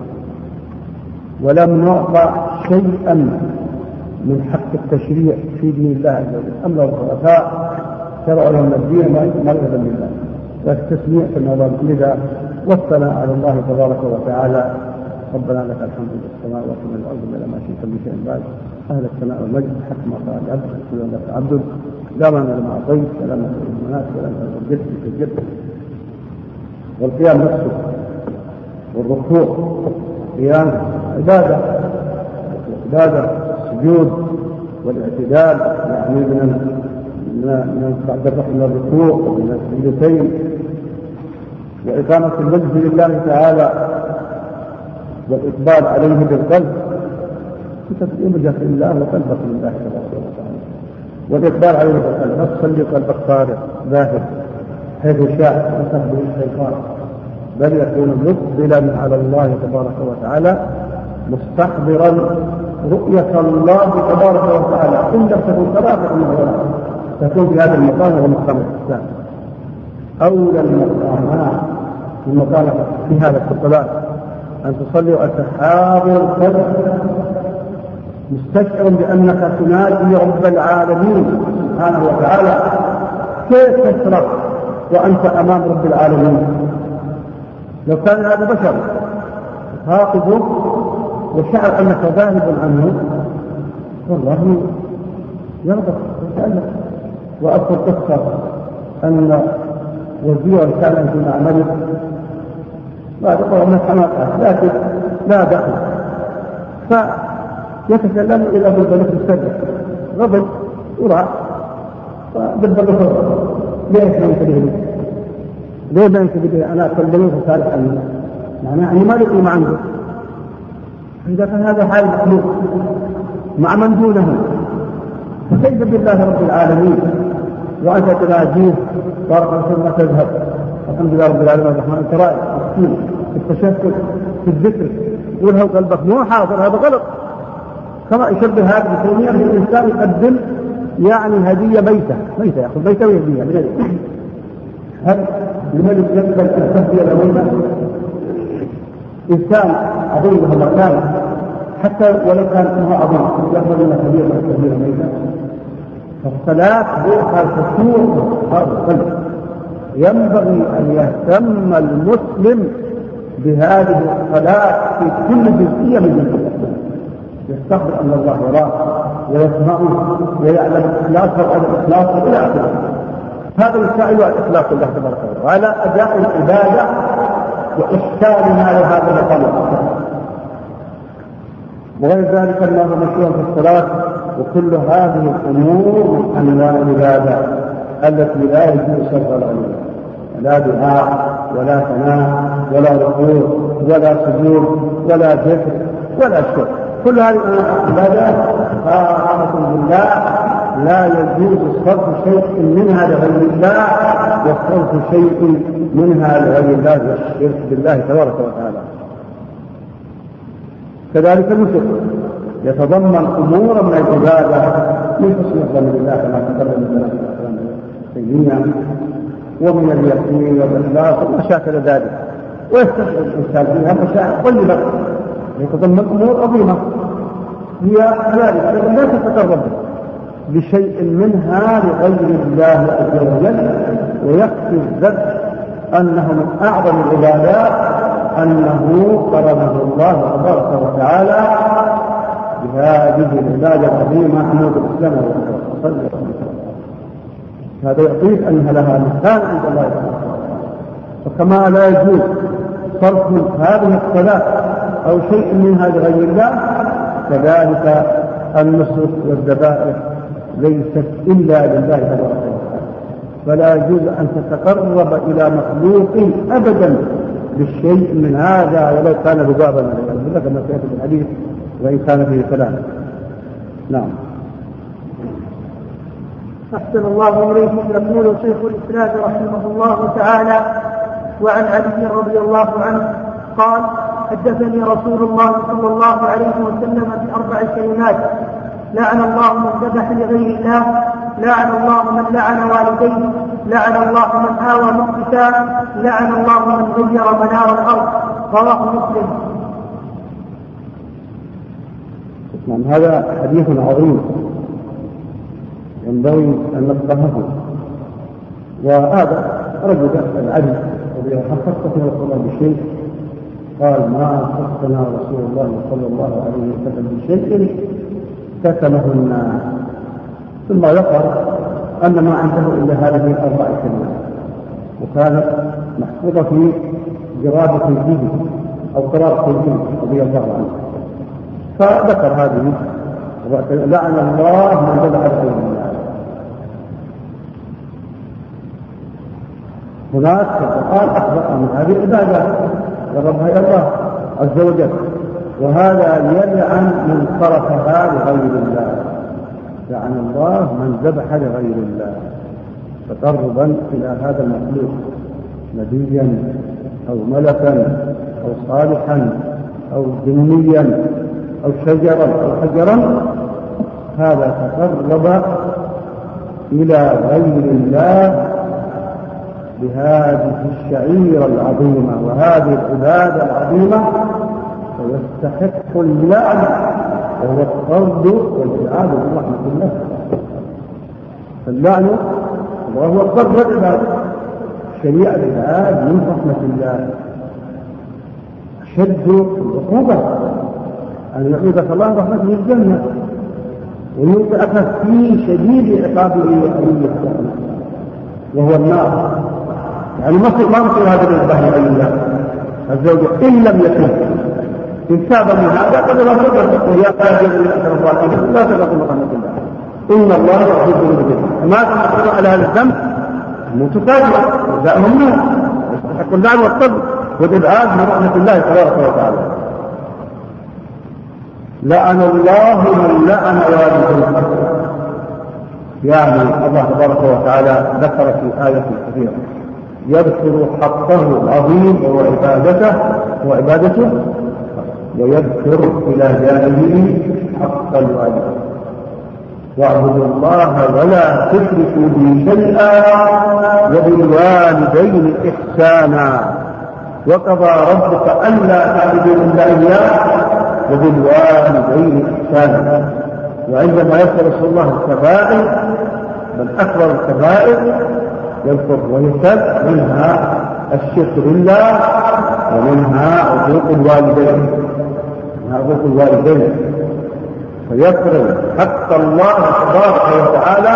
ولم نعطى شيئا من حق التشريع في دين الله عز وجل. أما الخلفاء شرعوا لهم الدين مرغبا لله والتسميع في النظام لذا والثناء على الله تبارك وتعالى. ربنا لك الحمد في السماء وفي الارض بلا ما شئت من شيء بعد. اهل الثناء والمجد حتى ما قال العبد كل لك عبد لا مانع لما اعطيت ولا مانع للمناس ولا مانع للجد في الجد. والقيام نفسه والركوع قيام عباده عباده السجود والاعتدال يعني من من بعد الرفع من الركوع ومن السجدتين وإقامة المجد لله تعالى والإقبال عليه بالقلب وتسليم لله وقلبك لله تبارك وتعالى والإقبال عليه بالقلب. لا تصلي قلبك فارغ ذاهب حيث شاء وتهدي الشيطان، بل يكون مقبلا على الله تبارك وتعالى مستحضرا رؤية الله تبارك وتعالى. إن لم تكن تراه من تكون في هذا المقام هو مقام الإسلام. أولى المقامات المقام في هذا الصلاة أن تصلي وأنت حاضر القلب مستشعر بأنك تنادي رب العالمين سبحانه وتعالى. كيف تشرف وأنت أمام رب العالمين؟ لو كان هذا بشر خاطب وشعر أنك ذاهب عنه والله يرضى ويتألم. وأذكر قصة أن وزيرا كان في معمله بعد قرن حماقة لكن لا دخل فيتكلم إلى بالبلد السجن غضب وراء فبالبلد ليش ما ينتبه لي؟ ليه ما ينتبه لي؟ أنا أكلمه فصالح عني معناه أني ما لقي ما عنده. إذا كان هذا حال مخلوق مع من دونه فكيف بالله رب العالمين وأنت تناجيه طارق ثم تذهب. الحمد لله رب العالمين الرحمن انت رائع مسكين في التشكل في الذكر وله قلبك مو حاضر. هذا غلط. كما يشبه هذا بكونية الإنسان يقدم يعني هدية ميتة ميتة يأخذ ميتة ويهديها من هذه هل لمن يقبل أن تهدي الأمينة إنسان عظيم هذا كان حتى ولو كان اسمه عظيم يقبل أن هدية ويهديها ميتة. فالصلاة بها الخشوع هذا القلب. ينبغي أن يهتم المسلم بهذه الصلاة في كل جزئية من جزئية يستخبر أن الله يراه ويسمعه ويعلم إخلاصه أو إخلاصه إلى آخره. هذا يساعد على إخلاص الله تبارك وتعالى وعلى أداء العبادة وإحسانها لهذا المقام. وغير ذلك الله مشروع في الصلاة. وكل هذه الأمور من أنواع العبادة التي لا يجوز صرف العلم لا دعاء ولا ثناء ولا ركوع ولا سجود ولا ذكر ولا شكر. كل هذه العبادات خاصة بالله لا يجوز صرف شيء منها لغير الله وصرف شيء منها لغير الله والشرك بالله تبارك وتعالى. كذلك النسك يتضمن أمورا من العبادة من حسن الظن بالله كما تقدم من الكلام التيمية ومن اليقين والإخلاص وما شاكل ذلك. ويستشعر الإنسان فيها مشاعر طيبة يتضمن أمور عظيمة هي ذلك لا تتقرب بشيء منها لغير الله عز وجل. ويكفي الذكر أنه من أعظم العبادات أنه قرنه الله تبارك وتعالى بهذه العبادة العظيمة حمود الإسلام والصلاة. هذا يعطيك أنها لها مكان عند الله تعالى. فكما لا يجوز صرف هذه الصلاة أو شيء منها لغير الله كذلك النسك والذبائح ليست إلا لله تبارك وتعالى. فلا يجوز أن تتقرب إلى مخلوق أبدا بالشيء من هذا ولو كان ذبابا كما سيأتي في الحديث وإن كان فيه كلام. نعم.
أحسن الله إليكم. يقول شيخ الإسلام رحمه الله تعالى: وعن علي رضي الله عنه قال: حدثني رسول الله صلى الله عليه وسلم بأربع كلمات: لعن الله من ذبح لغير الله، لعن الله من لعن والديه، لعن الله من آوى مقتتا، لعن الله من غير منار الأرض. رواه مسلم.
نعم، هذا حديث عظيم ينبغي أن نفقهه. وهذا رجل العدل الذي خصص رسول الله بشيء، قال: ما خصنا رسول الله صلى الله عليه وسلم بشيء كتمه الناس، ثم ذكر أن ما عنده إلا هذه الأربع كلمات، وكانت محفوظة في جراب سيده أو قرار سيده رضي الله عنه. فذكر هذه: لعن الله من ذبح لغير الله. هناك في القرآن أخبر من هذه العبادات وربها إلى الله عز وجل، وهذا يلعن من صرفها لغير الله. لعن الله من ذبح لغير الله تقربا إلى هذا المخلوق، نبيا أو ملكا أو صالحا أو جنيا أو شجرا أو حجرا، هذا تقرب إلى غير الله بهذه الشعيرة العظيمة وهذه العبادة العظيمة، ويستحق اللعن، وهو الطرد والابعاد من رحمة الله. فاللعن وهو الطرد والابعاد، الشريعة الابعاد من رحمة الله شد العقوبة أن يعيدك الله رحمته في الجنة ويوقعك في شديد عقابه وأليه وهو النار. يعني ما ما مثل هذا الإنسان غير الله عز وجل إن لم يكن إن تاب من هذا قد لا تقدر ويا قادر من أكثر الظالمين لا تقدر من رحمة الله. إن الله يغفر الذنوب جميعا. ما تنقل على هذا الذنب موت كافر جزاؤهم النار، يستحق اللعن والطرد والإبعاد من رحمة الله تبارك وتعالى. لعن الله من لعن والديه، يعني الله تبارك وتعالى ذكر في آية كثيرة يذكر حقه العظيم وهو عبادته وعبادته، ويذكر إلى جانبه حق الوالدين: واعبدوا الله ولا تشركوا به شيئا وبالوالدين إحسانا وقضى ربك ألا تعبدوا إلا إياه وبالوالدين إحسانا. وعندما يذكر رسول الله الكبائر بل أكبر الكبائر يذكر ويسد منها الشرك بالله ومنها عقوق الوالدين منها عقوق الوالدين فيقرن حق الله تبارك وتعالى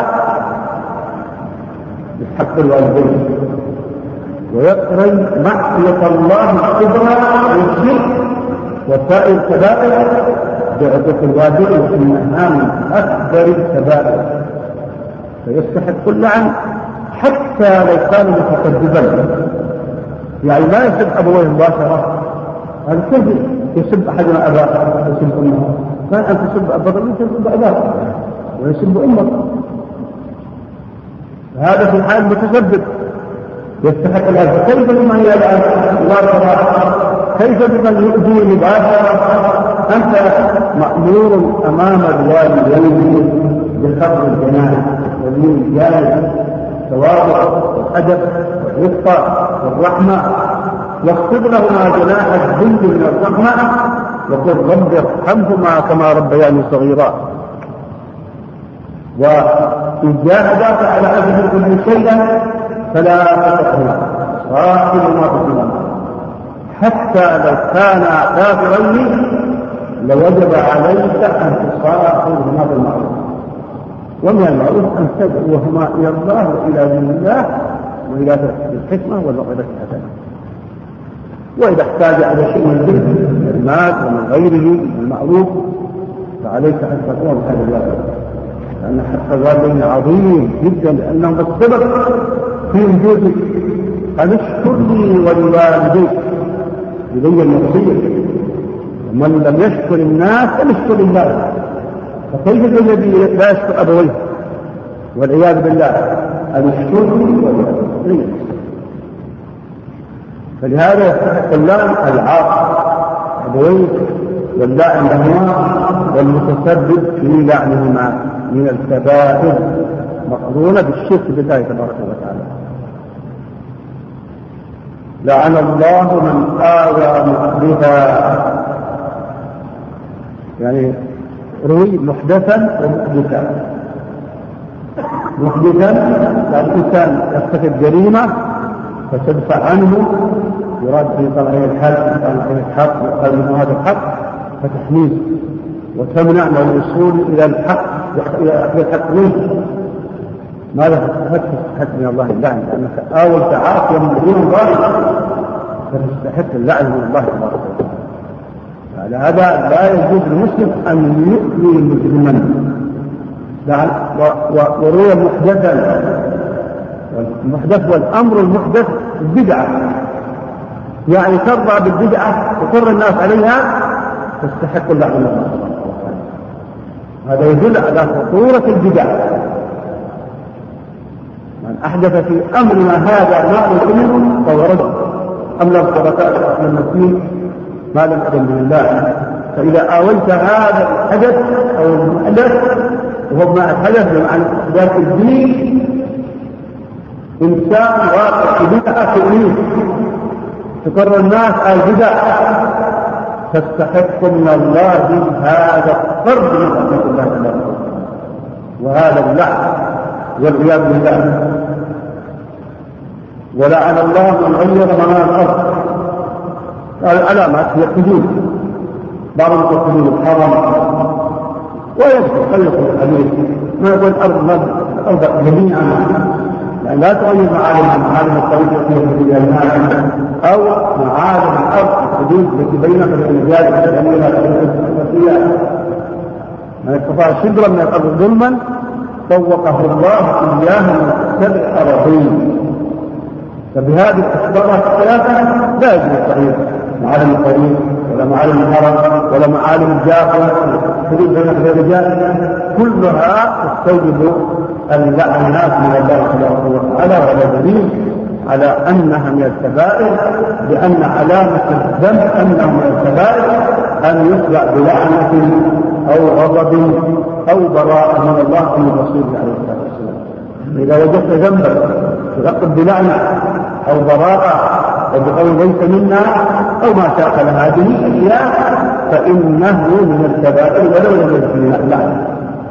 بحق الوالدين، ويقرن معصية الله الكبرى والشرك وسائر الكبائر بعقوق الوالدين، وإنها من أكبر الكبائر فيستحق اللعن حتى لو كان متكذبا. يعني لا يسب أبويه مباشرة، هذا كذب. يسب أحدنا أباه يسب أمه، كان أن تسب أباه يسب أباه ويسب أمك، هذا في الحال متسبب يستحق الأذى. كيف بمن يلعن مباشرة؟ كيف بمن يؤذي مباشرة؟ أنت مأمور أمام الوالدين بخفض الجناح ولين الجانب التواضع والأدب والرفقة والرحمة، واخفض لهما جناح الذل من الرحمة وقل رب ارحمهما كما ربياني صغيرا. وإن جاهداك على أن تشرك شيئا فلا تطعهما صاحبهما في الدنيا، حتى لو كانا كافرين لوجب عليك أن تصاحبهما بالمعروف، ومن المعروف أن تدعوهما إلى الله وإلى دين الله وإلى الحكمة والموعظة الحسنة. وإذا احتاج على شيء من الذكر من المال ومن غيره من المعروف فعليك أن تقوم بهذا الواجب، لأن حق الوالدين عظيم جدا، لأنهم السبب في وجودك. أن اشكر لي ولوالديك إلي المصير، ومن لم يشكر الناس فليشكر الله فكيف الذي لا يشكر أبويه والعياذ بالله أن يشكر؟ فلهذا يستحق اللعن العاق أبويه واللعن لهما والمتسبب في لعنهما من الكبائر مقرونة بالشرك بالله تبارك وتعالى. لعن الله من آوى محدثا، يعني روي محدثا ومحدثا. محدثا يعني الإنسان يرتكب جريمة فتدفع عنه، يراد في طلعه الحق طلعه الحق وقال منه هذا الحق فتحميه وتمنع من الوصول إلى الحق إلى الحق منه. ماذا تستحق من الله اللعن؟ لأنك آولت عاصيا من دون الله فتستحق اللعن من الله تبارك وتعالى. على هذا لا يجوز للمسلم أن يؤذي المجرما. وروي محدثا، والمحدث والأمر المحدث البدعة، يعني ترضى بالبدعة وتر الناس عليها تستحق اللعن من الله. هذا يدل على خطورة البدع. من أحدث في أمرنا هذا ما نؤمن فهو رجل أم لم تركات من المسلمين ما لم أذن من الله. فإذا آويت هذا الحدث أو المحدث وهو ما الحدث بمعنى إحداث الدين، إنسان واقع في بدعة تؤمن تقر الناس على البدع تستحق من الله هذا الطرد من رحمة الله تعالى وهذا اللعن والعياذ بالله. ولعن الله من غير منار الأرض. العلامات هي الحدود، بعض المتقدمين الحرم ويذكر خلق الحديث ما يقول الأرض الأرض جميعا، يعني لا تغير معالم معالم الطريق فيها المعنى أو معالم الأرض الحدود التي بينها وبين الرجال فيها من استطاع شبرا من الأرض ظلما طوقه الله إياه من سبع أراضين. فبهذه الأسباب الثلاثة لا يجب التغيير معالم الطريق ولا معالم الحرم ولا معالم الجافة الحدود بين الرجال، كلها تستوجب اللعنات من الله سبحانه وتعالى. وهذا دليل على أنها من الكبائر، لأن علامة الذنب أنه من الكبائر أن يتبع بلعنة أو غضب أو براءة من الله من الرسول عليه الصلاة والسلام. إذا وجدت ذنبا تلقب بلعنة أو براءة أو بقول ليس منا أو ما شاكل هذه الأشياء فإنه من الكبائر ولو لم يكن من اللعنة.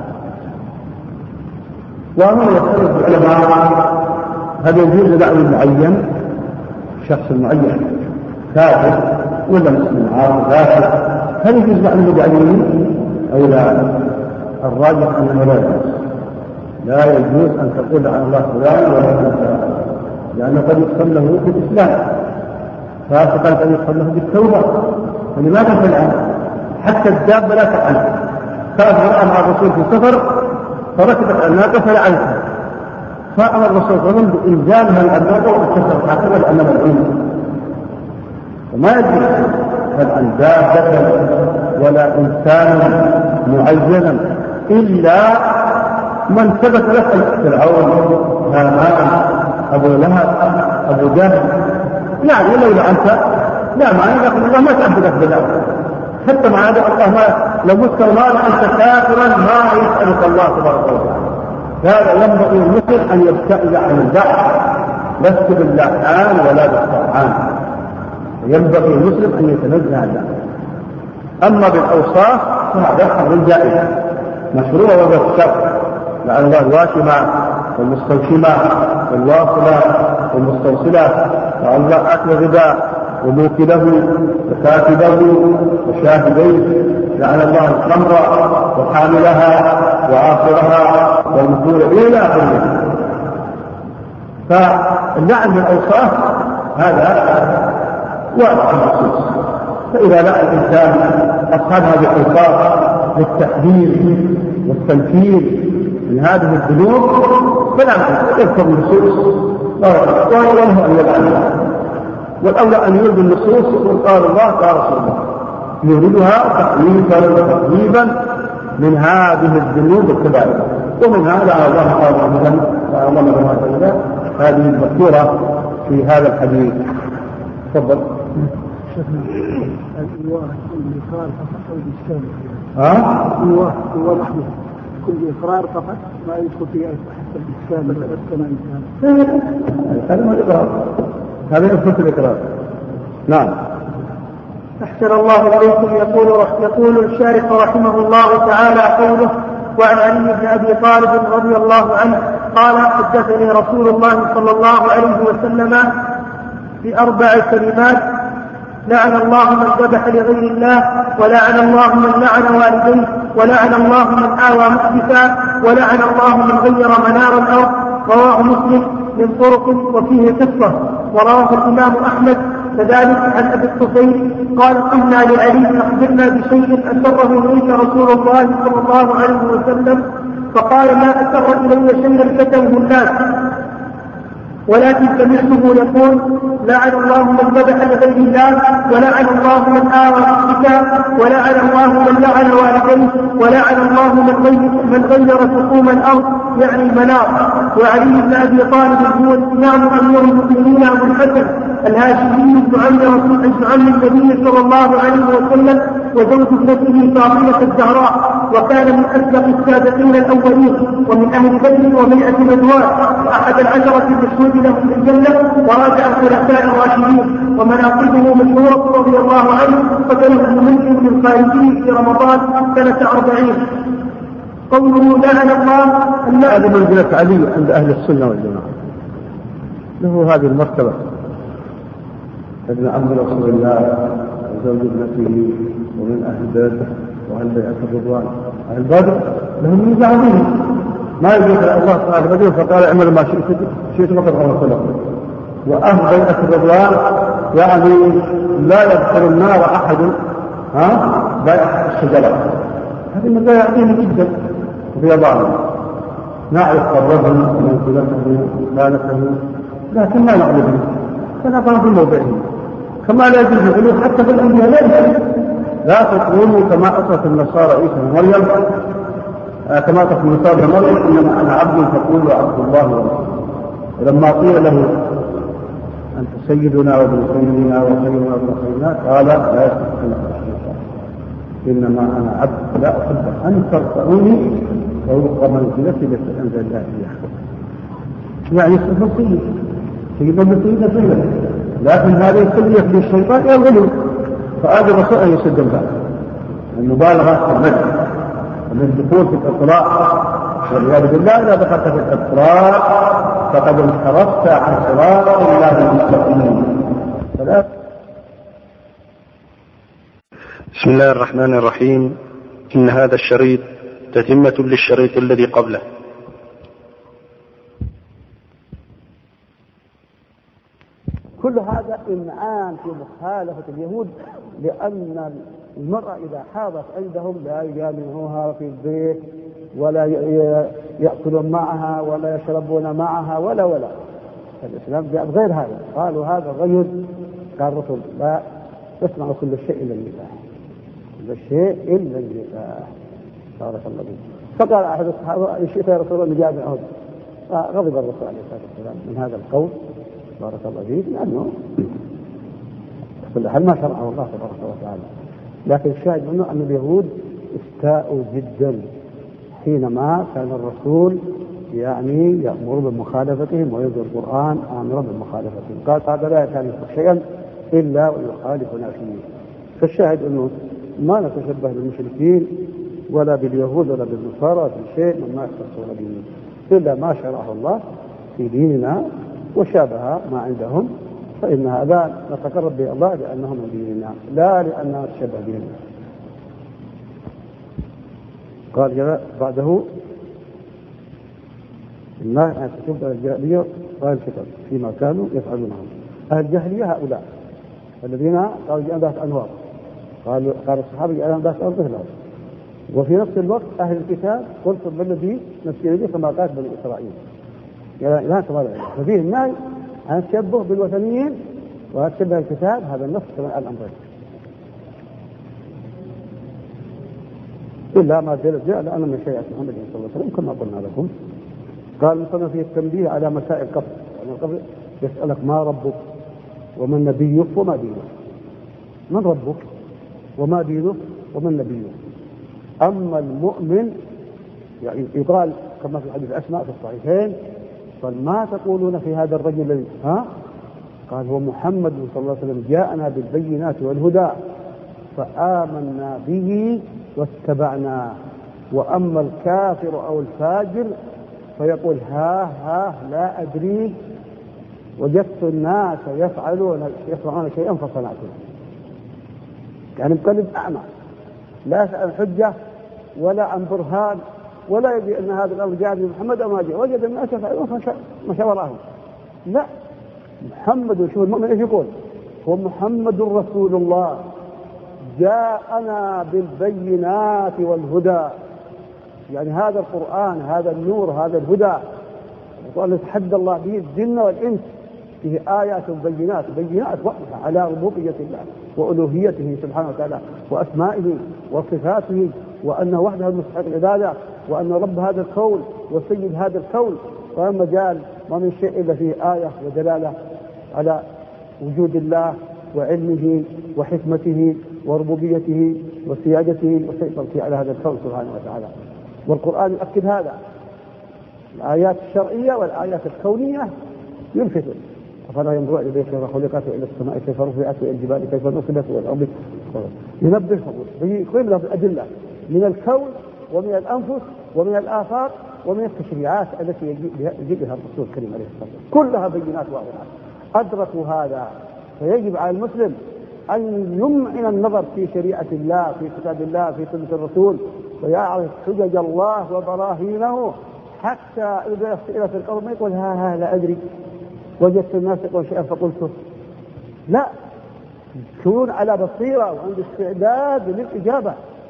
وهنا يختلف العلماء هل يجوز لعن معين شخص معين كافر ولا مسلم عارض كافر؟ هل يجوز لعن المعين أو لا؟ الراجح أنه لا يجوز. لا يجوز أن تقول عن الله فلان ولا فلان، لأنه قد يقصد له بالإسلام، فاسقا قد يقصد له بالتوبة. فلماذا تلعن؟ حتى الدابة لا تلعن. كافر مع الرسول في سفر فركبت الناقة فلعنتها، فأمر الرسول صلى الله عليه وسلم بإنزالها الناقة وكسرت حسب الأمام العلم. وما يجوز تلعن دابة ولا إنسانا معينا إلا من ثبت لك فرعون هامان أبو لهب أبو جهل، يعني لو لعنت لا معنى لكن الله ما تعبدك بذلك. حتى مع هذا الله ما لو مذكر ما أنت كافرا ما يسألك الله تبارك وتعالى. هذا ينبغي المسلم أن يبتعد عن البحث، لست باللعان ولا بالطعان. ينبغي المسلم أن يتنزه عن ذلك. أما بالأوصاف فهذا أمر جائز مشروع وهو الشر، لعن الله الواشمة والمستوشمة والواصلة والمستوصلة، وعن الله أكل الربا وموكله وكاتبه وشاهديه، لعن الله الخمر وحاملها وعاصرها والمثول إلى آخره. فاللعن بالأوصاف هذا واضح مخصوص. فإذا لعن الإنسان أصحاب هذه الأوصاف للتحذير والتنفير من هذه الذنوب فلا يذكر النصوص وله أن يلعنها، والأولى أن يرد النصوص يقول قال الله قال رسول الله، يريدها تحريفا وتقريبا من هذه الذنوب الكبائر. ومن هذا الله قال مثلا الله هذه المذكورة في هذا الحديث. تفضل.
الإيواء الإقرار فقط أو الإسلام؟
ها؟
الإيواء الواضح كل إقرار فقط ما يدخل فيه حتى الإسلام كما إنسان.
هذا ما الإقرار، هذا يدخل في الإقرار. نعم.
أحسن الله إليكم. يقول يقول الشارح رحمه الله تعالى قوله: وعن علي بن أبي طالب رضي الله عنه قال: حدثني رسول الله صلى الله عليه وسلم بأربع كلمات: لعن الله من ذبح لغير الله، ولعن الله من لعن والديه، ولعن الله من آوى محدثا، ولعن الله من غير منار الأرض. رواه مسلم من طرق وفيه قصة، ورواه الإمام أحمد كذلك عن أبي الطفيل قال: قلنا لعلي: أخبرنا بشيء أسره إليك رسول الله صلى الله عليه وسلم. فقال: ما أسر إلي شيئا كتمه الناس، ولكن سمعته يقول: لعن الله من ذبح لغير الله، ولعن الله من آوى محدثا، ولعن الله من لعن والديه، ولعن الله من غير من غير سقوم الأرض يعني المنار. وعلي بن أبي طالب هو الإمام أمير المؤمنين أبو الحسن الهاشمي بن عم رسول عم النبي صلى الله عليه وسلم، وزوج ابنته فاطمة الزهراء، وكان من أسبق السابقين الأولين، ومن أهل بدر ومئة مدوان، وأحد العشرة المشهود له في الجنة، وراجع الخلفاء الراشدين. ومناقبه مشهورة رضي الله عنه، قتله المنكر من خارجه في رمضان سنة أربعين. قوله: لعن الله.
هذه منزلة علي عند أهل السنة والجماعة، له هذه المرتبة، ابن عم رسول الله وزوج ابنته ومن أهل بدر وأهل بيعة الرضوان. أهل بدر لهم ميزة عظيمة، ما يجوز الله تعالى بدر فقال: اعملوا ما شئت شئت فقد غفرت لكم. وأهل بيعة الرضوان يعني لا يدخل النار أحد ها بيعة الشجرة. هذه مزايا عظيمة جدا وفي ضعف. نعرف الرجل ومنزلته وكانته، لكن لا نعرف به، فنقام في موضعه. كما لا يجوز الغلو حتى في الأنبياء، لا يجوز. لا تقولوا كما أطرت النصارى عيسى ومريم، كما أطرت النصارى مريم: إنما أنا عبد فقولوا عبد الله ورسوله. ولما قيل له: أنت سيدنا وابن سيدنا وخيرنا وابن خيرنا، قال: لا يستحق إنما أنا عبد لا أحب أن ترفعوني فوق منزلتي التي أنزل الله إياها. يعني صفة سيد سيد ابن سيدنا سيدنا، لكن هذه السلية في الشيطان يغلو، فهذا الرسول أن يسد الباب. المبالغة في المجد والدخول في الإطلاق والعياذ بالله. إذا دخلت في الإطلاق فقد انحرفت عن صراط الله المستقيم.
بسم الله الرحمن الرحيم. إن هذا الشريط تتمة للشريط الذي قبله.
كل هذا إمعان في مخالفة اليهود، لأن المرأة إذا حاضت عندهم لا يجامعوها في البيت، ولا يأكلون معها، ولا يشربون معها، ولا ولا الإسلام جاء غير هذا. قالوا هذا غير. قال الرسول: لا تسمع كل شيء إلا النكاح، كل شيء إلا النكاح. بارك الله فيك. فقال أحد الصحابة: إن شئت يا رسول الله نجامعهم. فغضب الرسول عليه الصلاة والسلام من هذا القول، بارك الله فيك، لأنه كل حال ما شرعه الله تبارك وتعالى. لكن الشاهد منه أن اليهود استاءوا جدا حينما كان الرسول يعني يأمر بمخالفتهم، وينزل القرآن آمرا بمخالفتهم. قال: هذا لا كان يفعل شيئا إلا ويخالفنا فيه. فالشاهد أنه ما نتشبه بالمشركين ولا باليهود ولا بالنصارى في شيء مما يختصون به، إلا ما شرعه الله في ديننا وشابه ما عندهم، فإن هذا نتقرب به الله لأنهم من ديننا، لا لأننا نتشبه بهم. قال جاء بعده: إنها أن تشبه الجاهلية قال الكتاب فيما كانوا يفعلونه. أهل الجاهلية هؤلاء الذين قالوا جاءنا ذات أنوار، قال قال الصحابة جاءنا ذات أنوار مثلهم. وفي نفس الوقت أهل الكتاب: قل بالذي نفسي به كما قالت بني إسرائيل. يعني لا كما لا. ففيه النهي عن التشبه بالوثنيين وتشبه الكتاب، هذا النص كما قال الأمر. إلا ما دلت جاء لأن من شيعة محمد صلى الله عليه وسلم كما قلنا لكم. قال مثلا فيه التنبيه على مسائل القبر، يعني القبر يسألك ما ربك ومن نبيك وما دينك. من ربك وما دينك ومن نبيك. أما المؤمن يعني يقال كما في حديث أسماء في الصحيحين قال ما تقولون في هذا الرجل الذي ها قال هو محمد صلى الله عليه وسلم جاءنا بالبينات والهدى فآمنا به واتبعنا. وأما الكافر أو الفاجر فيقول ها ها لا أدري وجدت الناس يفعلون يفعلون شيئا فصنعته. يعني مقلب أعمى لا يسأل حجة ولا عن برهان ولا يدري أن هذا الأمر جاء من محمد أو ما جاء، وجد الناس يفعلون فمشى وراهم. لا، محمد شوف المؤمن ايش يقول؟ هو محمد رسول الله جاءنا بالبينات والهدى. يعني هذا القرآن هذا النور هذا الهدى والله يتحدى الله به الجن والإنس، فيه آيات بينات بينات واضحة على ربوبية الله وألوهيته سبحانه وتعالى وأسمائه وصفاته وأنه وحده المستحق العبادة وأن رب هذا الكون وسيد هذا الكون. وما جال ما من شيء إلا فيه آية ودلالة على وجود الله وعلمه وحكمته وربوبيته وسيادته وسيطرته على هذا الكون سبحانه وتعالى. والقرآن يؤكد هذا، الآيات الشرعية والآيات الكونية يلفتون. أفلا ينظرون إلى البيت كيف خلقت وإلى السماء كيف رفعت وإلى الجبال كيف نصبت والأرض ينبههم يقيم لهم الأدلة من الكون ومن الأنفس ومن الآثار ومن التشريعات التي يجيء بها الرسول الكريم عليه الصلاة والسلام، كلها بينات واضحة. أدركوا هذا فيجب على المسلم أن يمعن النظر في شريعة الله في كتاب الله في سنة الرسول ويعرف حجج الله وبراهينه، حتى إذا يسئل في القبر ما يقول ها ها لا أدري وجدت الناس يقول شيئا فقلته. لا، يكون على بصيرة وعند استعداد للإجابة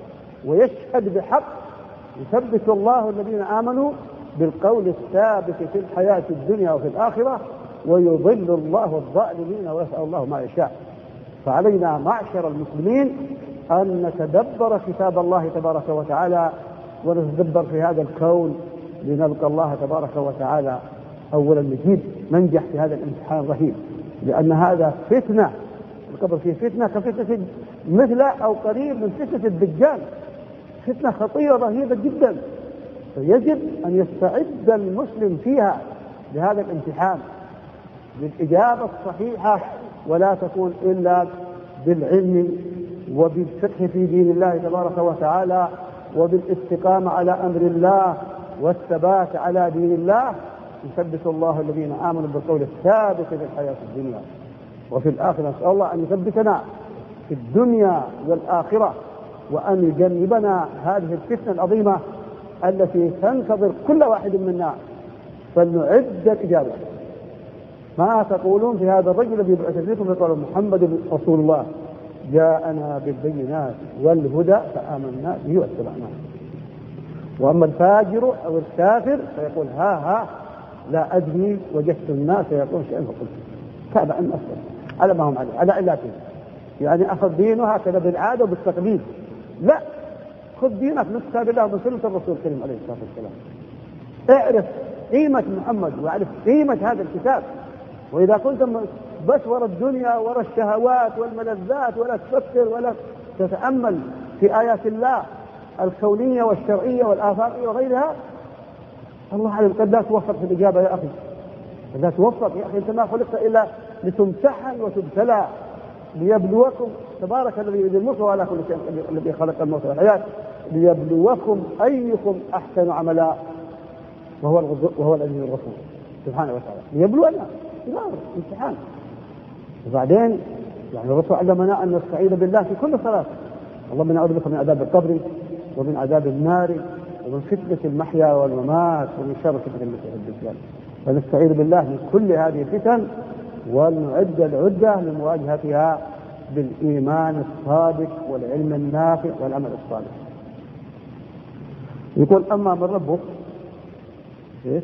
ويشهد بحق. يثبت الله الذين آمنوا بالقول الثابت في الحياة الدنيا وفي الآخرة ويضل الله الظالمين ويفعل الله ما يشاء. فعلينا معشر المسلمين أن نتدبر كتاب الله تبارك وتعالى ونتدبر في هذا الكون لنلقى الله تبارك وتعالى أولا نجيب ننجح في هذا الامتحان الرهيب، لأن هذا فتنة. القبر فيه فتنة كفتنة مثل أو قريب من فتنة الدجال، فتنة خطيرة رهيبة جدا. فيجب أن يستعد المسلم فيها لهذا الامتحان بالإجابة الصحيحة، ولا تكون إلا بالعلم وبالفقه في دين الله تبارك وتعالى وبالاستقامة على أمر الله والثبات على دين الله. يثبت الله الذين آمنوا بالقول الثابت في الحياة الدنيا وفي الآخرة. نسأل الله أن يثبتنا في الدنيا والآخرة وأن يجنبنا هذه الفتنة العظيمة التي تنتظر كل واحد منا، فلنعد الإجابة. ما تقولون في هذا الرجل الذي بعث فيكم يقول محمد رسول الله جاءنا بالبينات والهدى فآمنا به واتبعناه. وأما الفاجر أو الكافر فيقول ها ها لا أدري وجدت الناس يقول شيئا فقلت. تابع الناس على ما هم عليه على علاتهم، يعني أخذ دينه هكذا بالعادة وبالتقليد. لا، خذ دينك من كتاب الله ومن سنة الرسول الكريم عليه الصلاة والسلام. اعرف قيمة محمد واعرف قيمة هذا الكتاب. وإذا كنت بس وراء الدنيا وراء الشهوات والملذات ولا تفكر ولا تتأمل في آيات الله الكونية والشرعية والآفاقية وغيرها، الله أعلم قد لا توفق في الإجابة يا أخي، قد لا توفق يا أخي. أنت ما خلقت إلا لتمتحن وتبتلى ليبلوكم. تبارك الذي بيده الملك وعلى كل شيء الذي خلق الموت والحياة ليبلوكم أيكم أحسن عملا وهو وهو العزيز الغفور سبحانه وتعالى. ليبلونا امتحان. وبعدين يعني الرسول علمنا أن نستعيذ بالله في كل صلاة. اللهم نعوذ بك من عذاب القبر ومن عذاب النار ومن فتنة المحيا والممات ومن شر فتنة المسيح الدجال. فنستعيذ بالله من كل هذه الفتن ونعد العدة لمواجهتها بالإيمان الصادق والعلم النافع والعمل الصالح. يقول أما من ربك إيش؟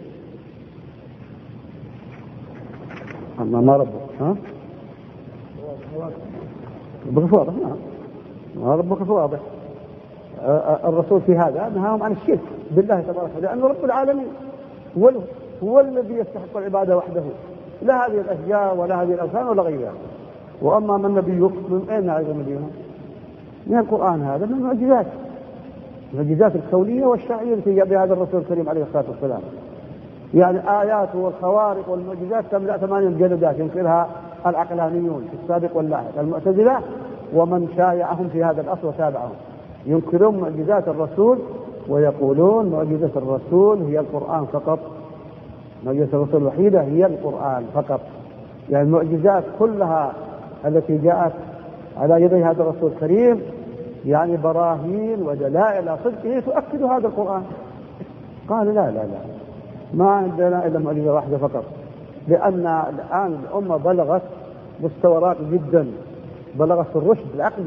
أما ما ربك ها؟ ربك واضح. نعم ما ربك واضح. الرسول في هذا نهاهم عن الشرك بالله تبارك وتعالى، لأنه رب العالمين هو هو الذي يستحق العبادة وحده، لا هذه الأشياء ولا هذه الأوثان ولا غيرها. وأما من نبيك من أين نعرف نبينا؟ من القرآن، هذا من المعجزات، المعجزات الكونية والشرعية التي جاء بها هذا الرسول الكريم عليه الصلاة والسلام. يعني آياته والخوارق والمعجزات تملأ ثمانية مجلدات ينكرها العقلانيون في السابق واللاحق، المعتزلة ومن شايعهم في هذا الأصل وتابعهم، ينكرون معجزات الرسول ويقولون معجزة الرسول هي القرآن فقط، معجزة الرسول الوحيدة هي القرآن فقط. يعني المعجزات كلها التي جاءت على يدي هذا الرسول الكريم يعني براهين ودلائل على صدقه تؤكد هذا القرآن. قال لا لا لا، ما عندنا إلا معجزة واحدة فقط، لأن الآن الأمة بلغت مستوى راقي جدا، بلغت في الرشد العقلي،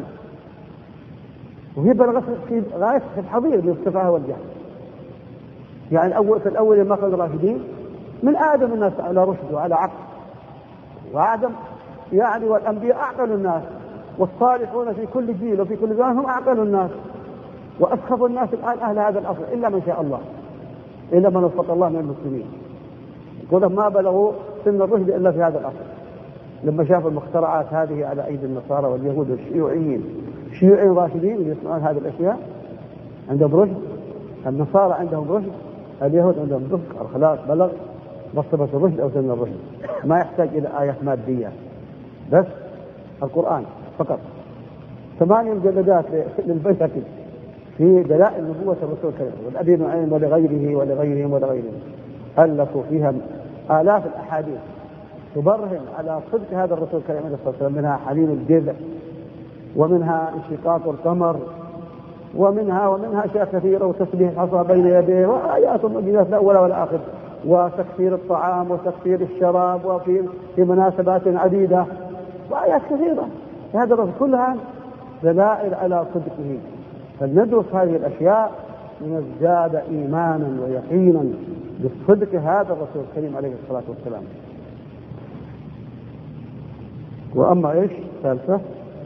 وهي بلغت في غاية الحضير بالارتفاع والجهل. يعني أول في الأول ما كانوا راشدين، من آدم الناس على رشد وعلى عقل، وآدم يعني والأنبياء أعقل الناس، والصالحون في كل جيل وفي كل زمان هم أعقل الناس، وأسخف الناس الآن أهل هذا الأصل إلا من شاء الله، إلا من وفق الله من المسلمين. يقول ما بلغوا سن الرشد إلا في هذا الأصل، لما شافوا المخترعات هذه على أيدي النصارى واليهود والشيوعيين، الشيوعيين راشدين يسمعون هذه الأشياء، عندهم رشد، النصارى عندهم رشد، اليهود عندهم رشد، خلاص بلغ مرتبة الرشد أو سن الرشد، ما يحتاج إلى آيات مادية، بس القرآن فقط. ثمانية مجلدات للبيهقي في دلائل نبوة الرسول الكريم، والأبي نعيم ولغيره ولغيرهم ولغيرهم ألفوا فيها آلاف الأحاديث تبرهن على صدق هذا الرسول الكريم عليه الصلاة والسلام، منها حليم الجذع، ومنها انشقاق القمر، ومنها ومنها أشياء كثيرة، وتسبيح الحصى بين يديه، وآيات معجزات لا أول ولا آخر، وتكثير الطعام وتكثير الشراب، وفي في مناسبات عديدة، وآيات كثيرة. هذا الرسول كلها دلائل على صدقه، فلندرس هذه الأشياء لنزداد إيمانا ويقينا بصدق هذا الرسول الكريم عليه الصلاة والسلام. وأما إيش ثالثة؟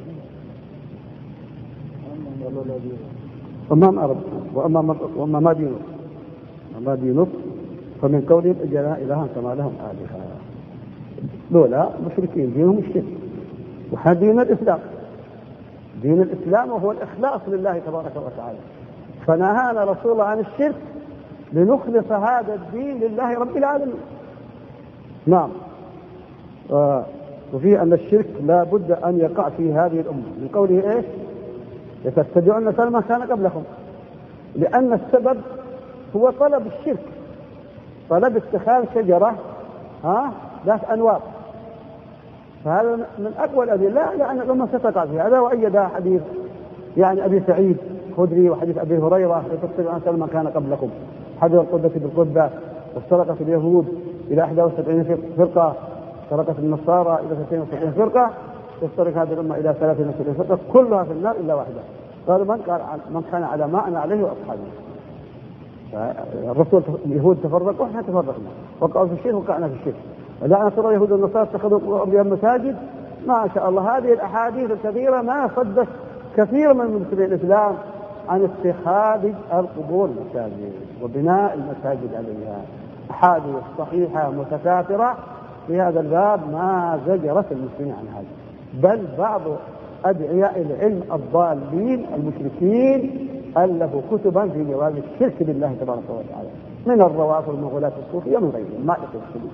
وما ما أرد وأما وأما ما دينك وما دينك فمن قولهم اجعلنا إلها كما لهم آلهة، لولا مشركين دينهم الشرك، وهذا دين الإسلام، دين الإسلام وهو الإخلاص لله تبارك وتعالى، فنهانا رسول الله عن الشرك لنخلص هذا الدين لله رب العالمين. نعم. آه وفيه أن الشرك لا بد أن يقع في هذه الأمة، من قوله إيش؟ يتتبعون مثل ما كان قبلكم، لأن السبب هو طلب الشرك، طلب اتخاذ شجرة ها ذات أنواط، فهذا من أقوى الأدلة لأن الأمة ستقع في هذا. وأيد حديث يعني أبي سعيد الخدري وحديث أبي هريرة يتتبعون مثل ما كان قبلكم، حذر القدة بالقدة، وافترقت اليهود إلى إحدى وسبعين فرقة، افترقت النصارى إلى اثنتين وسبعين فرقة، تفترق هذه الأمة إلى ثلاثين وسبعين فرقة، كلها في النار إلا واحدة. قالوا من قال من كان على ما أنا عليه وأصحابه. الرسول اليهود تفرقوا وإحنا تفرقنا، وقعوا في الشرك وقعنا في الشرك، ولعنة الله اليهود والنصارى اتخذوا قبورهم مساجد. ما شاء الله هذه الأحاديث الكثيرة ما صدت كثير من مسلمي الإسلام عن اتخاذ القبور مساجد وبناء المساجد عليها. أحاديث صحيحة متكاثرة في هذا الباب ما زجرت المسلمين عن هذا، بل بعض أدعياء العلم الضالين المشركين ألفوا كتبا في جواز الشرك بالله تبارك وتعالى، من الروافض والمغلاة الصوفية ومن غيرهم ما يقصد.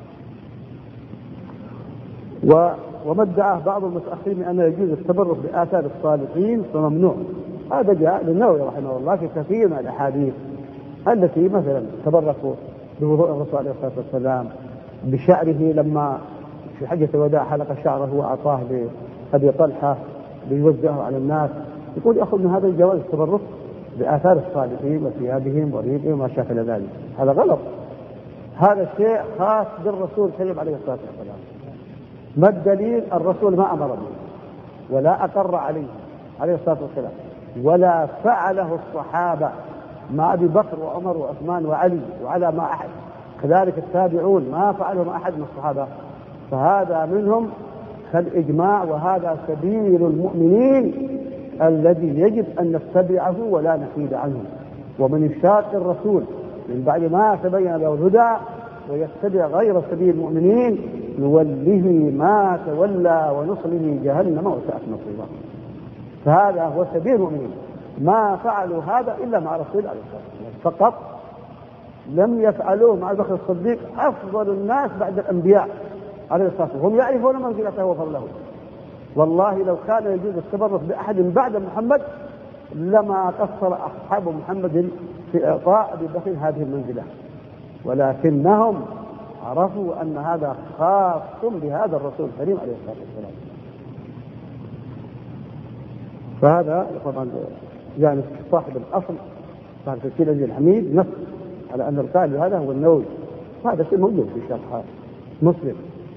وما ادعاه بعض المتأخرين أن يجوز التبرك بآثار الصالحين فممنوع. هذا جاء للنووي رحمه الله في كثير من الأحاديث التي مثلا تبركوا بوضوء الرسول عليه الصلاة والسلام، بشعره لما في حجة الوداع حلق شعره وأعطاه لأبي طلحة ليوزعه على الناس، يقول يأخذ من هذا الجواز التبرك بآثار الصالحين وثيابهم وريقهم وما شاكل ذلك. هذا غلط، هذا شيء خاص بالرسول الكريم عليه الصلاة والسلام. ما الدليل؟ الرسول ما أمر به ولا أقر عليه عليه الصلاة والسلام، ولا فعله الصحابة مع أبي بكر وعمر وعثمان وعلي وعلى ما أحد، كذلك التابعون ما فعله مع أحد من الصحابة، فهذا منهم كالإجماع، وهذا سبيل المؤمنين الذي يجب أن نتبعه ولا نحيد عنه. ومن يشاق الرسول من بعد ما تبين له الهدى ويتبع غير سبيل المؤمنين نوله ما تولى ونصله جهنم وساءت مصيرا. فهذا هو سبيل المؤمنين، ما فعلوا هذا إلا مع رسول عليه الصلاة والسلام فقط، لم يفعلوه مع بكر الصديق أفضل الناس بعد الأنبياء عليه الصلاة والسلام، هم يعرفون منزلته وفضله. والله لو كان يجوز التبرك بأحد بعد محمد لما قصر أصحاب محمد في إعطاء أبي بكر هذه المنزلة، ولكنهم عرفوا أن هذا خاص بهذا الرسول الكريم عليه الصلاة والسلام. فهذا طبعا يعني صاحب الأصل صاحب تفسير العزيز الحميد نص على أن القائل هذا هو النووي، وهذا شيء موجود في شرح مسلم.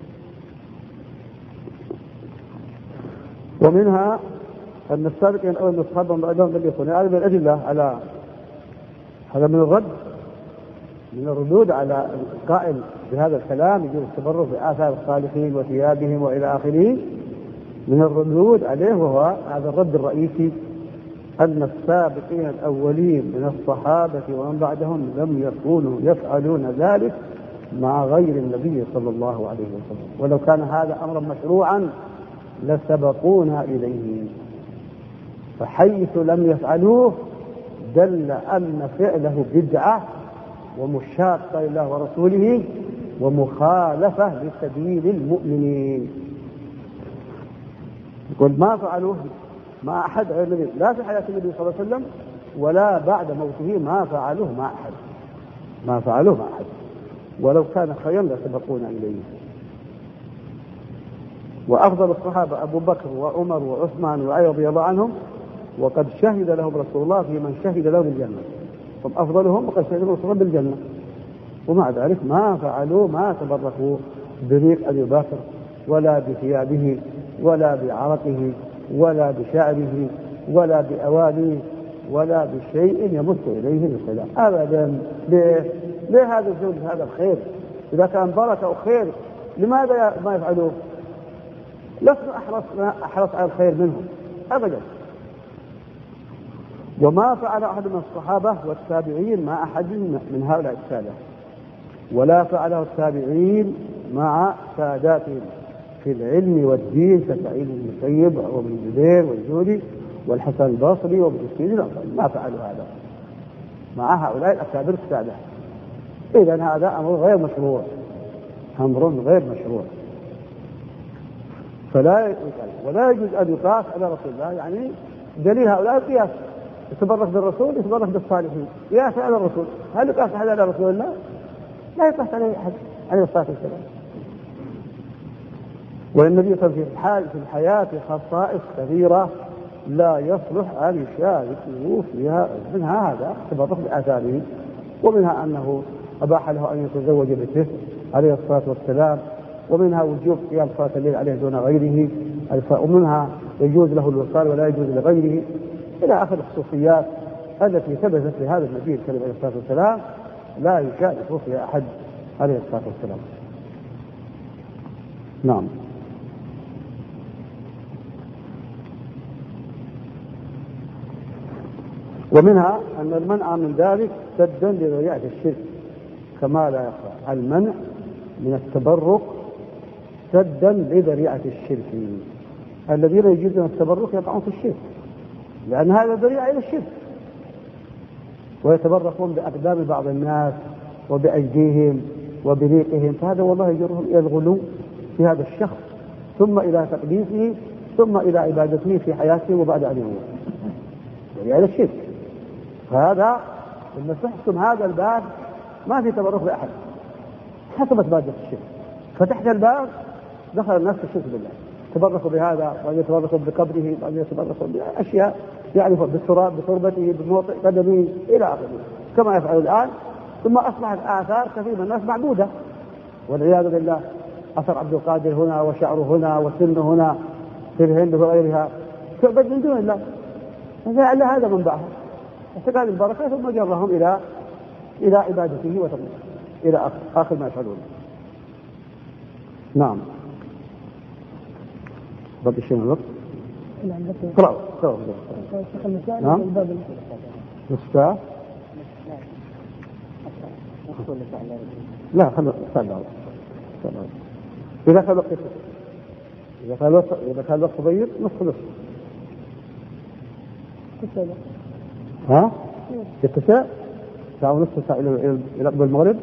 ومنها أن السابقين أول من أصحابهم بعدهم لم يكونوا هذا من الأدلة على هذا من الرد من الردود على القائل بهذا الكلام يجوز التبرك بآثار الصالحين وثيابهم وإلى آخره. من الردود عليه وهو هذا الرد الرئيسي أن السابقين الأولين من الصحابة ومن بعدهم لم يكونوا يفعلون ذلك مع غير النبي صلى الله عليه وسلم، ولو كان هذا أمرا مشروعا لسبقونا إليه، فحيث لم يفعلوه دل أن فعله بدعة ومشاقة لله ورسوله ومخالفة لسبيل المؤمنين. يقول ما فعلوه مع أحد غير النبي، لا في حياة النبي صلى الله عليه وسلم ولا بعد موته ما فعلوه مع أحد ما فعلوه مع أحد ولو كان خيرا لسبقونا إليه. وأفضل الصحابة أبو بكر وعمر وعثمان وعلي رضي الله عنهم، وقد شهد لهم رسول الله في من شهد لهم بالجنة، هم أفضلهم وقد شهد لهم رسول الله بالجنة، ومع ذلك ما فعلوا ما تبركوا بريق أبي بكر ولا بثيابه ولا بعرقه ولا بشعره ولا بأوانيه ولا بشيء يمس إليه السلام أبدا. ليه؟ ليه هذا الزوج هذا الخير؟ إذا كان بركة وخير لماذا ما يفعلوه؟ لسنا أحرص, أحرص على الخير منهم أبدا. وما فعل أحد من الصحابة والتابعين مع أحد من هؤلاء السادة، ولا فعله التابعين مع ساداتهم في العلم والدين كسعيد بن المسيب وابن الزبير والزهري والحسن البصري وابن سيرين، ما فعلوا هذا مع هؤلاء الأكابر السادة. إذن هذا أمر غير مشروع، أمر غير مشروع. فلا ولا يجوز أن يقاس على رسول الله، يعني دليل هؤلاء القياس، يتبرك بالرسول يتبرك بالصالحين، قياس على الرسول. هل يقاس أحد على رسول الله؟ لا يقاس عليه أحد عليه الصلاة والسلام. والنبي صلى الله عليه وسلم في الحياة خصائص كثيرة لا يصلح أن يشاركه فيها، منها هذا التبرك بآثاره، ومنها أنه أباح له أن يتزوج بنته عليه الصلاة والسلام، ومنها وجوب قيام صلاة الليل عليه دون غيره، ومنها يجوز له الوصال ولا يجوز لغيره، إلى آخر الخصوصيات التي ثبتت لهذا النبي الكريم عليه الصلاة والسلام لا يشارك فيها أحد عليه الصلاة والسلام. نعم. ومنها أن المنع من ذلك سدا لذريعة الشرك كما لا يخفى، المنع من التبرك سدا لذريعة الشرك. الذين يجوزون التبرك يقعون في الشرك لأن هذا ذريعة إلى الشرك، ويتبركون بأقدام بعض الناس وبأيديهم وبريقهم، فهذا والله يجرهم إلى الغلو في هذا الشخص، ثم إلى تقديسه، ثم إلى عبادته في حياته وبعد أن يموت، ذريعة إلى الشرك. فهذا لما تحكم هذا الباب ما في تبرك بأحد، حسبت مادة الشرك، فتحت الباب دخل الناس في الشرك بالله، تبركوا بهذا وأن يتبركوا بقبره وأن يتبركوا بأشياء يعني بالتراب بتربته بموطئ قدمه إلى آخره كما يفعل الآن. ثم أصبحت آثار كثير من الناس معبودة والعياذ بالله، أثر عبد القادر هنا وشعره هنا وسنه هنا في الهند وغيرها تعبد من دون الله، فجعل هذا منبعها اعتقاد البركة، ثم جرهم إلى إلى عبادته وتقديمه إلى آخر ما يفعلون. نعم. بقي شيء من الوقت؟ اقرأوا اقرأوا. نعم. مفتاح. لا خلوا خلوا. إذا كان وقت إذا كان وقت إذا كان وقت ضيق نصف نصف. ها؟ يتسع ساعة ونصف ساعة إلى إلى قبل المغرب.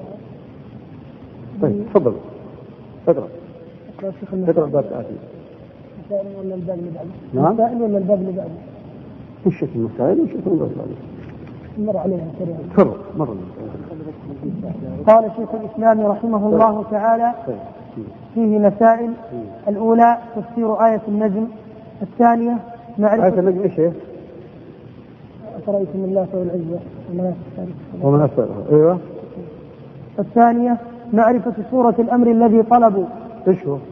طيب تفضل. اقرأ. اقرأ باب آتي.
مسائل ولا الباب اللي بعده؟
نعم.
مسائل ولا الباب اللي بعده؟
وش اسم المسائل وش اسم الباب اللي بعده؟
مر عليها سريعا.
تفضل مر.
قال شيخ الإسلام رحمه الله تعالى فيه مسائل. الأولى تفسير آية النجم. الثانية معرفة
آية النجم إيش هي؟
أفرأيتم الله والعزة
ومن أسفلها. أيوة.
الثانية معرفة سورة الأمر الذي طلبوا.
إيش هو؟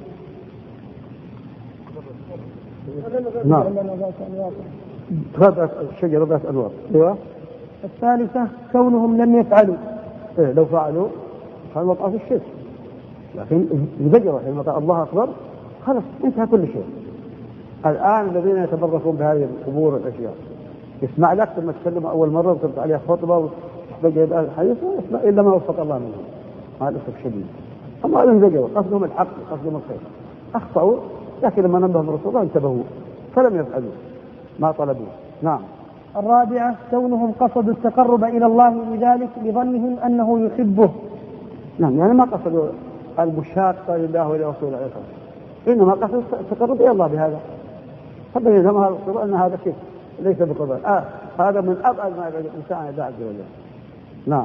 نعم. ذات الشجرة ذات أنوار. أيوة.
الثالثة كونهم لم يفعلوا.
إيه لو فعلوا كان وقع في الشرك، لكن انزجروا حينما قال الله أكبر خلص انتهى كل شيء. الآن الذين يتبركون بهذه القبور والأشياء يسمع لك ثم تكلم أول مرة وتبت عليها خطبة وتحتاج إلى الحديث يسمع إلا ما وفق الله منهم. هذا الأسف شديد. أما انزجروا قصدهم الحق قصدهم الخير أخطأوا، لكن لما نبههم الرسول الله انتبهوا فلم يفعلوا ما طلبوه. نعم.
الرابعة كونهم قصدوا التقرب إلى الله بذلك لظنهم أنه يحبه.
نعم يعني ما قصدوا المشاقة لله ولرسوله عليه الصلاة والسلام، إنما قصدوا التقرب إلى الله بهذا. فبين لهم هذا الصراع أن هذا شيء ليس بقضاء. آه هذا من أبعد ما يبعد الإنسان عن الله عز وجل. نعم.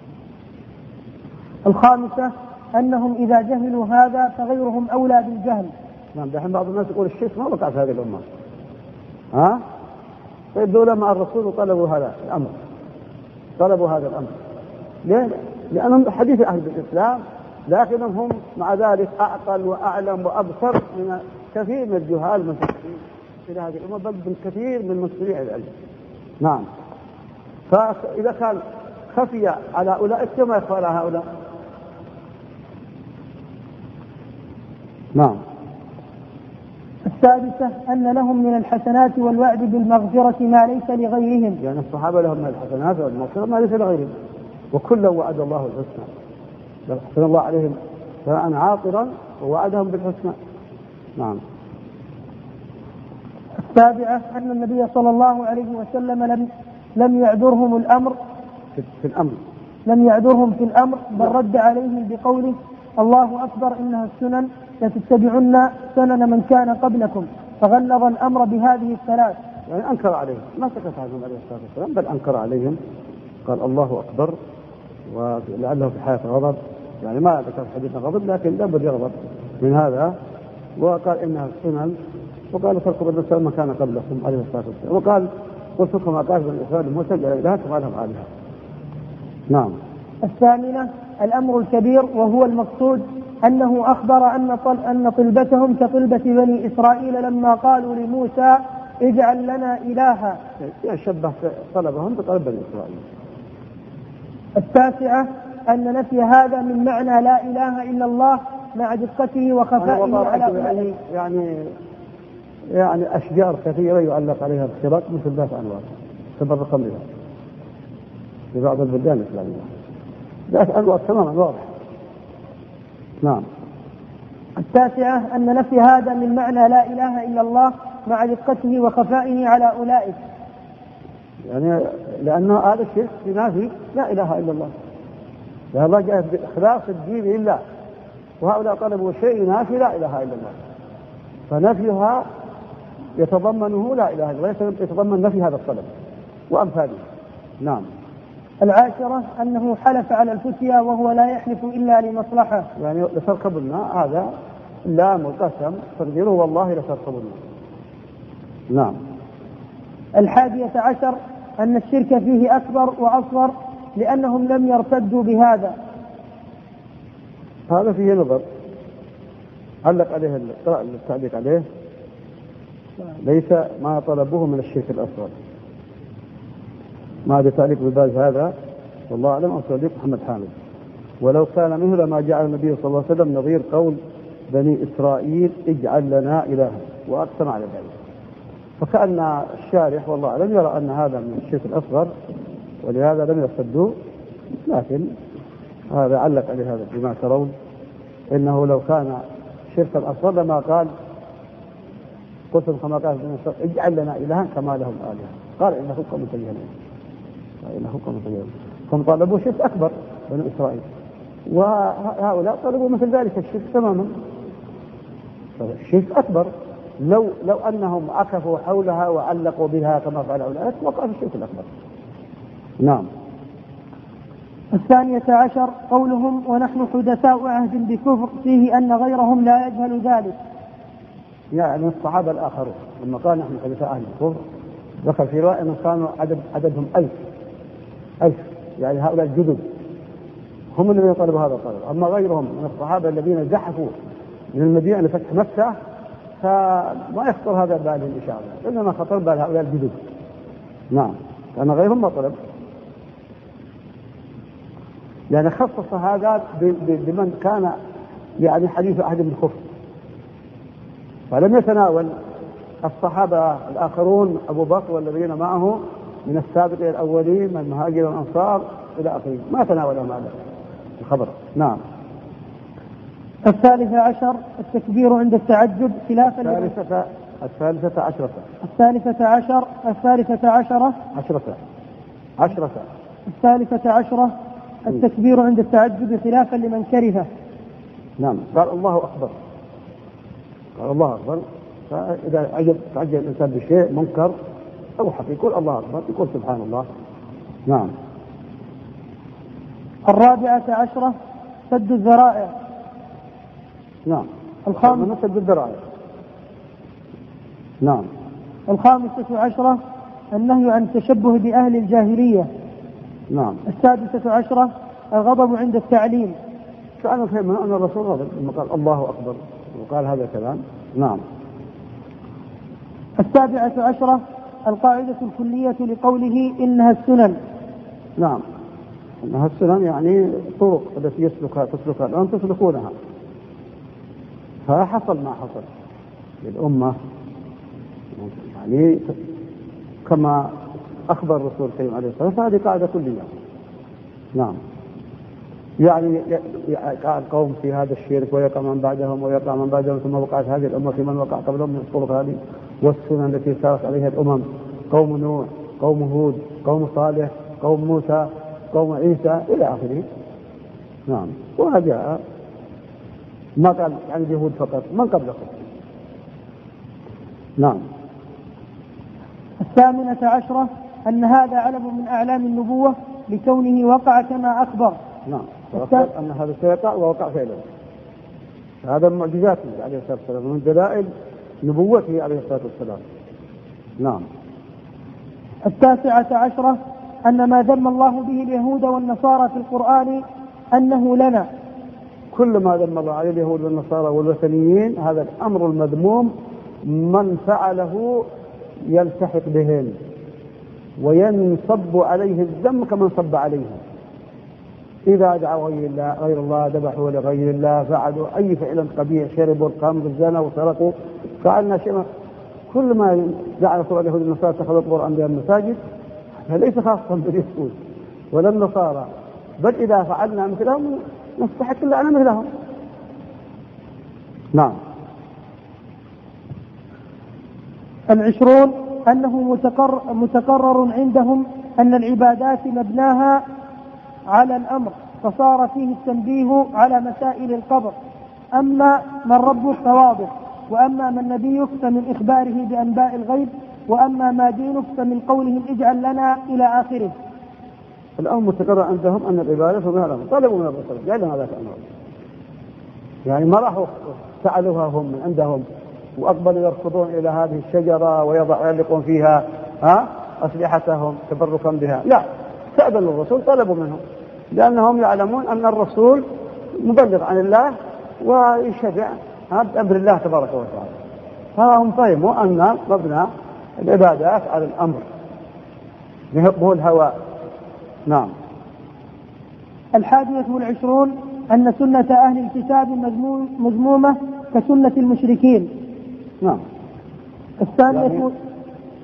الخامسة أنهم إذا جهلوا هذا فغيرهم أولى بالجهل.
نعم. دحين بعض الناس يقول الشيخ ما وقع في هذه الأمة. ها؟ طيب دولة مع الرسول وطلبوا هذا الأمر، طلبوا هذا الأمر ليه؟ لأنهم حديث أهل الإسلام، لكنهم هم مع ذلك أعقل وأعلم وأبصر من كثير من الجهال من في هذه الأمة، بل من كثير من مصريع العلم. نعم. فإذا كان خفي على أولئك كما يخفى على هؤلاء. نعم.
السادسة أن لهم من الحسنات والوعد بالمغفرة ما ليس لغيرهم.
يعني الصحابة لهم من الحسنات والمغفرة ما ليس لغيرهم، وكلا وعد الله الحسنى، حسن الله عليهم سواء عاطرا ووعدهم بالحسنى. نعم.
السابعة أن النبي صلى الله عليه وسلم لم لم يعذرهم الأمر
في, في الأمر
لم يعذرهم في الأمر بل رد عليهم بقوله الله أكبر إنها السنن لتتبعن سنن من كان قبلكم، فغلظ الأمر بهذه الثلاث.
يعني أنكر عليهم، ما سكت عنهم عليه الصلاة والسلام بل أنكر عليهم، قال الله أكبر، ولعله في حياة غضب، يعني ما ذكر حديث غضب لكن لابد يغضب من هذا، وقال إنها السنن، وقال تركوا بالنسبة من كان قبلكم عليه الصلاة والسلام، وقال قلت لكم أقاس من الإسلام الموسى جاء إلها تفعلهم عليها. نعم.
الثامنة الأمر الكبير وهو المقصود أنه أخبر أن أن طلبتهم كطلبة بني إسرائيل لما قالوا لموسى اجعل لنا إلها،
يشبه طلبهم بطلب بني إسرائيل.
التاسعة أن نفي هذا من معنى لا إله إلا الله مع دقته وخفائه على
يعني, يعني يعني أشجار كثيرة يعلق عليها الخراق مثل ذات أنوار تبرقا بها في بعض البلدان الإسلامية، ذات أنوار تماما واضح. نعم.
التاسعة أن نفي هذا من معنى لا إله إلا الله مع دقته وخفائه على أولئك،
يعني لأنه هذا الشرك ينافي لا إله إلا الله، لأن الله جاء بإخلاص الدين لله، وهؤلاء طلبوا شيء ينافي لا إله إلا الله، فنفيها يتضمنه لا إله إلا الله، يتضمن نفي هذا الطلب وأمثاله. نعم.
العاشرة أنه حلف على الفتيا وهو لا يحلف إلا لمصلحة،
يعني لتركبنا هذا لام القسم تقديره والله لتركبنا. نعم.
الحادية عشر أن الشرك فيه أكبر وأصغر لأنهم لم يرتدوا بهذا.
هذا فيه نظر علق عليه التعليق عليه ليس ما طلبوه من الشرك الأصغر، ما هذا تعليق بباز هذا والله أعلم أو تعليق محمد حامد. ولو كان منه لما جعل النبي صلى الله عليه وسلم نظير قول بني إسرائيل اجعل لنا إلها، وأقسم على ذلك. فكأن الشارح والله لم يرى أن هذا من الشرك الأصغر، ولهذا لم يصدوا. لكن هذا علق عليه هذا بما ترون، إنه لو كان شركا أصغر لما قال قلتم كما قال اجعل لنا إلها كما لهم آلهة، قال إنهم قوم يجهلون، إنهم قوم يجهلون. هم طلبوا شرك أكبر بنو إسرائيل، وهؤلاء طلبوا مثل ذلك الشرك تماما، الشرك أكبر. لو لو أنهم عكفوا حولها وعلقوا بها كما فعل أولئك وقع في الشرك الأكبر. نعم.
الثانية عشر قولهم ونحن حدثاء عهد بكفر، فيه أن غيرهم لا يجهل ذلك.
يعني الصحابة الآخرون لما قال نحن حدثاء عهد بكفر ذكر في رواية أنهم كانوا عدد عددهم ألف ألف، يعني هؤلاء الجدد هم الذين طلبوا هذا الطلب. أما غيرهم من الصحابة الذين زحفوا من المدينة لفتح مكة فما يخطر هذا بال الإشارة، إنما خطر بال هؤلاء الجدد. نعم، كان غيرهم ما طلب، يعني خصص هذا بمن كان يعني حديث عهد بالكفر، فلم يتناول الصحابة الآخرون أبو بكر والذين معه من السابقين الأولين من المهاجرين والأنصار إلى آخره، ما تناولهم هذا الخبر. نعم.
الثالثة عشر التكبير عند التعجب خلافا
الثالثة الثالثة عشرة
الثالثة عشر الثالثة عشرة
عشرة عشرة
الثالثة عشرة التكبير عند التعجب خلافا لمن كرهه.
نعم، قال الله أكبر، قال الله أكبر. فإذا عجب تعجب الإنسان بشيء منكر أو حق يقول الله أكبر، يقول سبحان الله. نعم.
الرابعة عشرة سد الذرائع.
نعم.
الخامسة
سد الذرائع. نعم.
الخامسة عشرة النهي عن التشبه بأهل الجاهلية.
نعم.
السادسة عشرة الغضب عند التعليم.
كأنه فهم أن الرسول غضب لما قال الله أكبر وقال هذا الكلام. نعم.
السابعة عشرة القاعدة الكلية لقوله إنها السنن.
نعم، إنها السنن يعني الطرق التي يسلكها تسلكها الآن تسلكونها، فحصل ما حصل للأمة يعني كما أخبر الرسول الكريم عليه الصلاة والسلام، فهذه قاعدة كلية. نعم. يعني يقع القوم في هذا الشرك ويقع من بعدهم ويقع من بعدهم، ثم وقعت هذه الأمة في من وقع قبلهم من الطرق هذه والسنن التي سارت عليها الأمم، قوم نوح، قوم هود، قوم صالح، قوم موسى، قوم عيسى إلى آخره. نعم. وهذا ما قال عن اليهود فقط، من قبلكم. نعم.
الثامنة عشرة أن هذا علم من أعلام النبوة لكونه وقع كما أخبر.
نعم. أن هذا سيقع ووقع فعلا، هذا من معجزاته عليه الصلاة والسلام ومن دلائل نبوته عليه الصلاة والسلام. نعم.
التاسعة عشرة أن ما ذم الله به اليهود والنصارى في القرآن أنه لنا.
كل ما ذم الله عليه اليهود والنصارى والوثنيين هذا الأمر المذموم، من فعله يلتحق بهم وينصب عليه الذم كما صب عليهم. إذا دعوا غير الله غير الله ذبحوا لغير الله، فعلوا أي فعل قبيح، شربوا الخمر زنوا وسرقوا فعلنا شيء. كل ما جعل صور اليهود والنصارى اتخذوا قبور أنبياء المساجد فليس خاصا باليهود ولا النصارى، بل إذا فعلنا مثلهم نستحق اللعنة مثلهم. نعم.
العشرون أنه متقرر, متقرر عندهم أن العبادات مبناها على الأمر، فصار فيه التنبيه على مسائل القبر. أما من ربك فواضح، وأما من نبيك فمن إخباره بأنباء الغيب، وأما ما دينك فمن قولهم اجعل لنا إلى آخره.
الأمر متقرر عندهم أن العبادة مبناها على الأمر، طلبوا من الرسول جعل لنا ذاك الأمر، يعني ما راحوا سألوها هم من عندهم وأقبلوا يركضون إلى هذه الشجرة ويعلقون فيها ها أسلحتهم تبركا بها، لا، سألوا الرسول طلبوا منهم، لأنهم يعلمون أن الرسول مبلغ عن الله ويشرع بأمر الله تبارك وتعالى، فهم فهموا أن مبنى العبادات على الأمر يهبه الهواء. نعم.
الحادية والعشرون أن سنة أهل الكتاب مذمومة كسنة المشركين.
نعم.
الثانية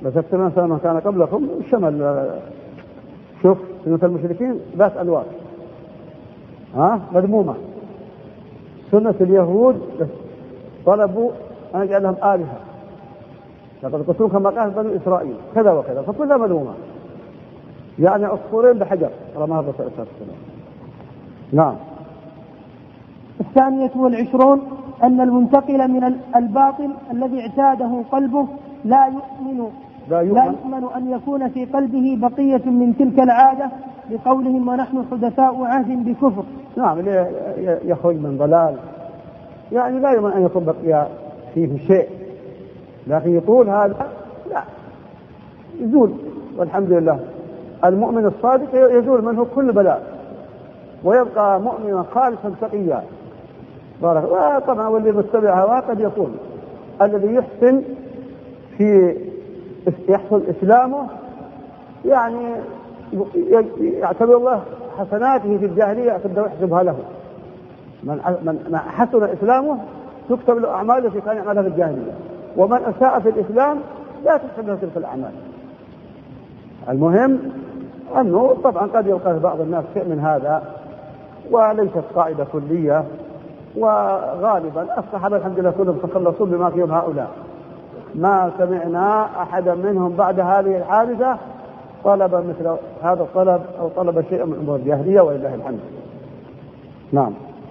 بس أكثر من سنة كان قبلكم شمل. شوف سنة المشركين ذات ألوان ها مذمومة. سنة اليهود طلبوا أن يجعل لهم آلهة، لقد قتلوا كما قال بنو إسرائيل كذا وكذا، فكلها مذمومة. يعني عصفورين بحجر رماه الرسول صلى الله عليه وسلم. نعم.
الثانية والعشرون أن المنتقل من الباطل الذي اعتاده قلبه لا يؤمن لا يؤمن, لا يؤمن أن يكون في قلبه بقية من تلك العادة، لقولهم ونحن حدثاء عهد بكفر.
نعم، يخرج من ضلال، يعني لا يؤمن أن يكون بقي فيه شيء، لكن يقول هذا لا يزول، والحمد لله. المؤمن الصادق يزول منه كل بلاء ويبقى مؤمنا خالصا تقيا. طبعا واللي متبع هواه قد يكون الذي يحسن في يحصل إسلامه، يعني يعتبر الله حسناته في الجاهلية تبدأ يحسبها له. من من حسن إسلامه تكتب له أعماله في كان يعملها في الجاهلية، ومن أساء في الإسلام لا تكتب له تلك الأعمال. المهم أنه طبعا قد يلقى بعض الناس شيء من هذا، وليست قاعدة كلية، وغالبا الصحابة الحمد لله كلهم تخلصوا بما فيهم هؤلاء. ما سمعنا أحدا منهم بعد هذه الحادثة طلب مثل هذا الطلب أو طلب شيء من أمور الجاهلية، ولله الحمد. نعم.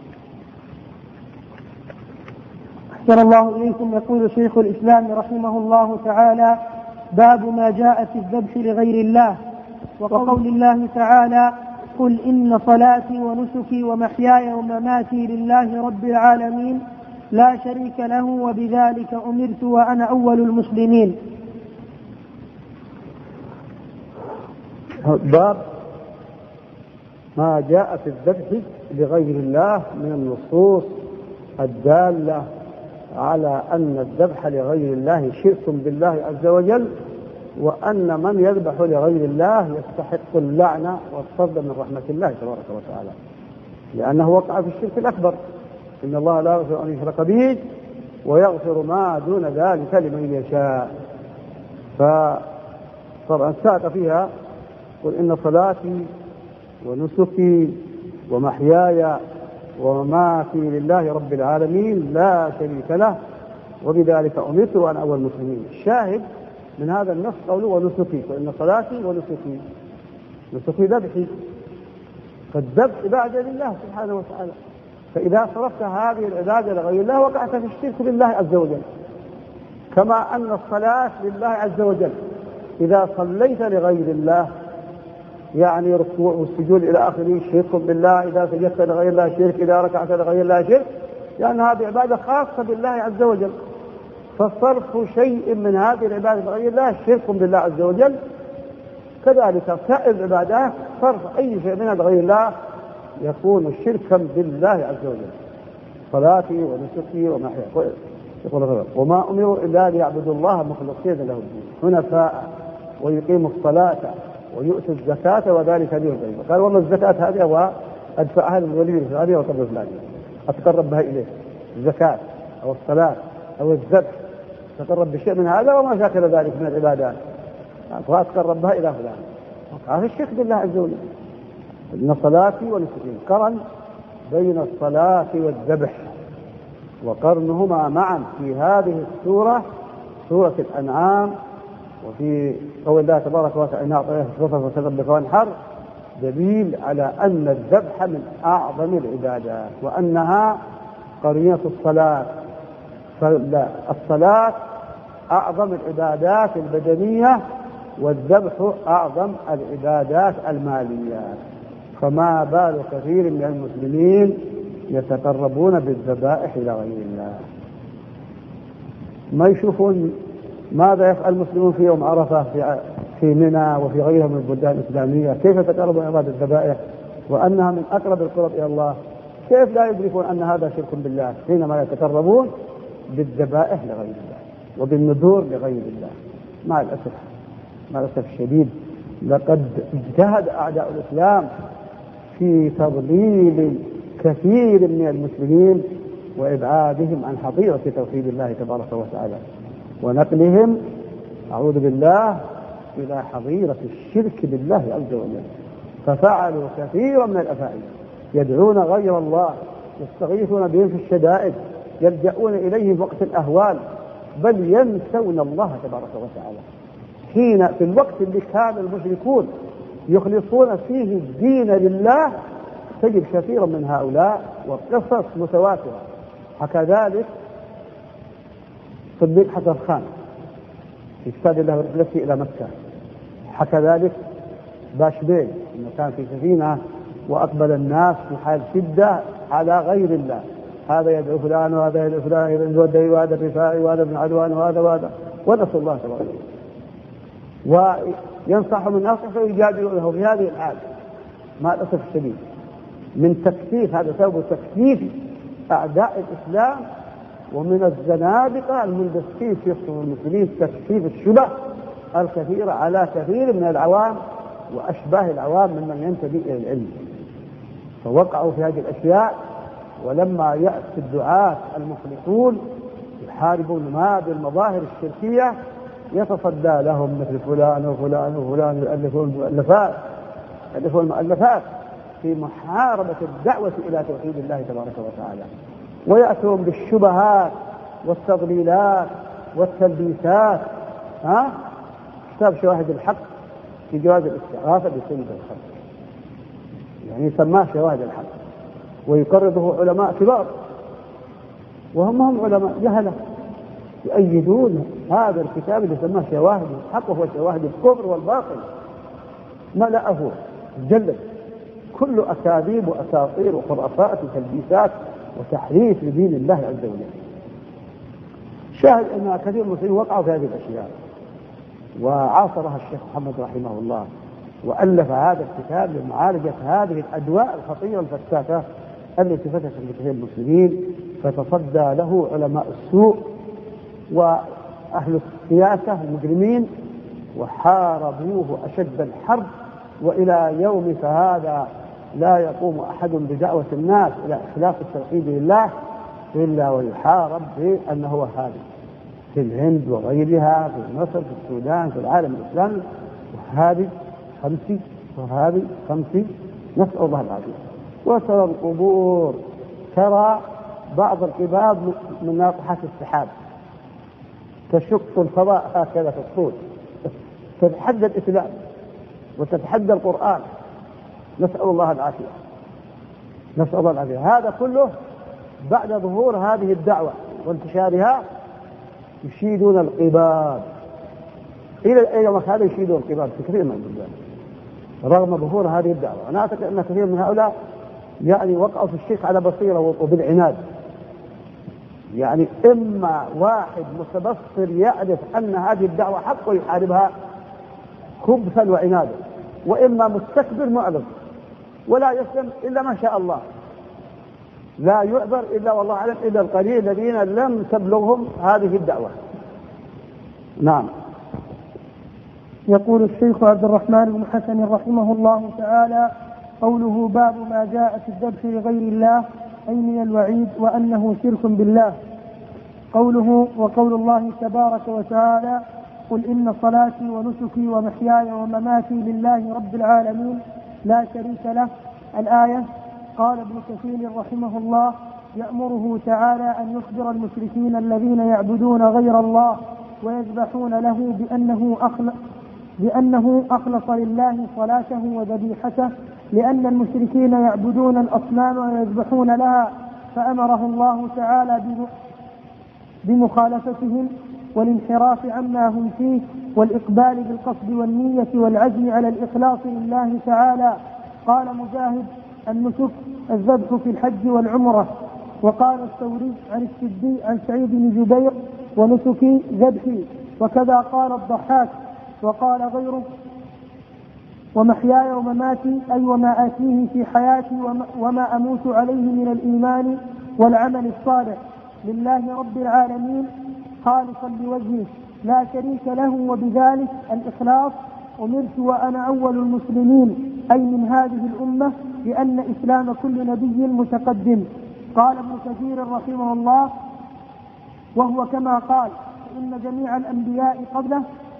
أحسن الله إليكم. يقول شيخ الإسلام رحمه الله تعالى: باب ما جاء في الذبح لغير الله، وقول الله تعالى: قل إن صلاتي ونسكي ومحياي ومماتي لله رب العالمين لا شريك له وبذلك أمرت وأنا أول المسلمين.
باب ما جاء في الذبح لغير الله من النصوص الدالة على أن الذبح لغير الله شرك بالله عز وجل، وأن من يذبح لغير الله يستحق اللعنة والطرد من رحمة الله تبارك وتعالى، لأنه وقع في الشرك الأكبر. إن الله لا يغفر أن يشرك به ويغفر ما دون ذلك لمن يشاء. فطبعا ساق فيها: قل إن صلاتي ونسكي ومحياي ومماتي لله رب العالمين لا شريك له وبذلك أمرت وأنا أول المسلمين. الشاهد من هذا النص قوله ونسكي، وإن صلاتي ونسكي. نسكي ذبحي، فالذبح عبادة لله سبحانه وتعالى، فإذا صرفت هذه العبادة لغير الله وقعت في الشرك بالله عز وجل. كما أن الصلاة لله عز وجل، إذا صليت لغير الله يعني ركوع والسجود إلى آخره شرك بالله، إذا سجدت لغير الله شرك، إذا ركعت لغير الله شرك، لأن هذه عبادة خاصة بالله عز وجل. فصرف شيء من هذه العبادة لغير الله شرك بالله عز وجل. كذلك سائر العبادات صرف أي شيء منها لغير الله يكون شركا بالله عز وجل. صلاتي ونسكي ومحياي يقول وما أمروا إلا ليعبدوا الله مخلصين له الدين حنفاء ويقيموا الصلاة ويؤتوا الزكاة وذلك دين القيم. قال والله الزكاة هذه هو أدفعها للولي الفلاني وقبل الفلاني أتقرب بها إليه، الزكاة أو الصلاة أو الذبح تقرب بشيء من هذا وما شاكل ذلك من العبادات فأتقرب بها إلى فلان. هذا الشرك بالله عز وجل. إن صلاتي ونسكي قرن بين الصلاة والذبح، وقرنهما معا في هذه السورة سورة الأنعام، وفي قول الله تبارك وتعالى إن أعطيناه الصلاة فسبح وانحر دليل على أن الذبح من أعظم العبادات وأنها قرينة الصلاة. فالصلاة أعظم العبادات البدنية والذبح أعظم العبادات المالية، فما بال كثير من المسلمين يتقربون بالذبائح إلى غير الله. ما يشوفون ماذا يفعل المسلمون في يوم عرفة في في منى وفي غيرها من البلدان الإسلامية، كيف يتقربون إلى عبادة الذبائح وأنها من أقرب القرب إلى الله، كيف لا يدركون أن هذا شرك بالله حينما يتقربون بالذبائح لغير الله وبالنذور لغير الله. مع الأسف مع الأسف الشديد لقد اجتهد أعداء الإسلام في تضليل كثير من المسلمين وإبعادهم عن حقيقة توحيد الله تبارك وتعالى ونقلهم أعوذ بالله إلى حظيرة الشرك بالله عز وجل، ففعلوا كثيرا من الأفاعيل، يدعون غير الله، يستغيثون بهم في الشدائد، يلجؤون إليه في وقت الأهوال، بل ينسون الله تبارك وتعالى. حين في الوقت اللي كان المشركون يخلصون فيه الدين لله تجد كثيرا من هؤلاء والقصص متواترة. هكذلك صديق حسن خان في كتاب الله رحلته إلى مكة، حكى ذلك باشبيل إنه كان في سفينة وأقبل الناس في حال شدة على غير الله، هذا يدعو فلان وهذا يدعو فلان، هذا الودي وهذا الرفاعي وهذا ابن عدوان وهذا وهذا، ونسأل الله تبارك وينصح من نصحه ويجادله في هذه الحال. مع الأسف الشديد من تكثيف، هذا سبب تكثيف أعداء الإسلام ومن الزنادقة المندسين في المسلمين، تكثيف الشبه الكثيرة على كثير من العوام وأشباه العوام ممن ينتمي إلى العلم، فوقعوا في هذه الأشياء. ولما يأتي الدعاة المخلصون يحاربون ما بالمظاهر الشركية يتصدى لهم مثل فلان وفلان وفلان يؤلفون المؤلفات يؤلفون المؤلفات في محاربة الدعوة إلى توحيد الله تبارك وتعالى، ويأتون بالشبهات والتضليلات والتلبيسات. ها كتاب شواهد الحق في جواز الاستغاثة بسيد الخلق، يعني سماه شواهد الحق، ويقرضه علماء كبار وهم هم علماء جهلة يؤيدون هذا الكتاب اللي سماه شواهد الحق، وهو شواهد الكفر والباطل، ملأه جلد كل أكاذيب وأساطير وخرافات وتلبيسات وتحريف لدين الله عز وجل. شاهد أن كثير من المسلمين وقعوا في هذه الأشياء، وعاصرها الشيخ محمد رحمه الله وألف هذا الكتاب لمعالجة هذه الأدواء الخطيرة الفتاكة التي فتشت لكثير المسلمين، فتصدى له علماء السوء وأهل السياسة المجرمين وحاربوه أشد الحرب، وإلى يومك هذا لا يقوم أحد بدعوة الناس إلى إخلاص التوحيد لله إلا ويحارب بأنه وهابي في الهند وغيرها، في مصر، في السودان، في العالم الإسلامي، وهابي خمسي وهابي خمسي، نسأل الله العافية. وترى القبور، ترى بعض القباب من ناطحات السحاب تشق الفضاء هكذا في الطول، تتحدى الإسلام وتتحدى القرآن، نسأل الله العافية نسأل الله العافية. هذا كله بعد ظهور هذه الدعوة وانتشارها يشيدون القباب إلى يوم هذا، يشيدون القباب في كثير من البلدان رغم ظهور هذه الدعوة. أنا أعتقد أن كثير من هؤلاء يعني وقعوا في الشرك على بصيرة وبالعناد، يعني إما واحد متبصر يعرف أن هذه الدعوة حق ويحاربها خبثا وعنادا، وإما مستكبر معرض ولا يسلم إلا ما شاء الله، لا يعذر إلا والله أعلم إلا القليل الذين لم تبلغهم هذه الدعوة. نعم.
يقول الشيخ عبد الرحمن بن حسن رحمه الله تعالى: قوله باب ما جاء في الذبح لغير الله أي من الوعيد وأنه شرك بالله. قوله وقول الله تبارك وتعالى: قل إن صلاتي ونسكي ومحياي ومماتي لله رب العالمين لا شريك له. الآية. قال ابن كثير رحمه الله: يأمره تعالى أن يخبر المشركين الذين يعبدون غير الله ويذبحون له بأنه أخلص, بأنه أخلص لله صلاته وذبيحته، لأن المشركين يعبدون الأصنام ويذبحون لها، فأمره الله تعالى بمخالفتهم والانحراف عما هم فيه والإقبال بالقصد والنية والعزم على الإخلاص لله تعالى. قال مجاهد: النسك الذبح في الحج والعمرة. وقال الثوري عن السدي عن سعيد بن جبير: ونسكي ذبحي. وكذا قال الضحاك. وقال غيره: ومحياي ومماتي أي وما آتيه في حياتي وما أموت عليه من الإيمان والعمل الصالح لله رب العالمين خالصا لوجهه لا شريك له، وبذلك الإخلاص أمرت وأنا أول المسلمين أي من هذه الأمة، لأن إسلام كل نبي متقدم. قال ابن كثير رحمه الله: وهو كما قال: إن جميع الأنبياء قبله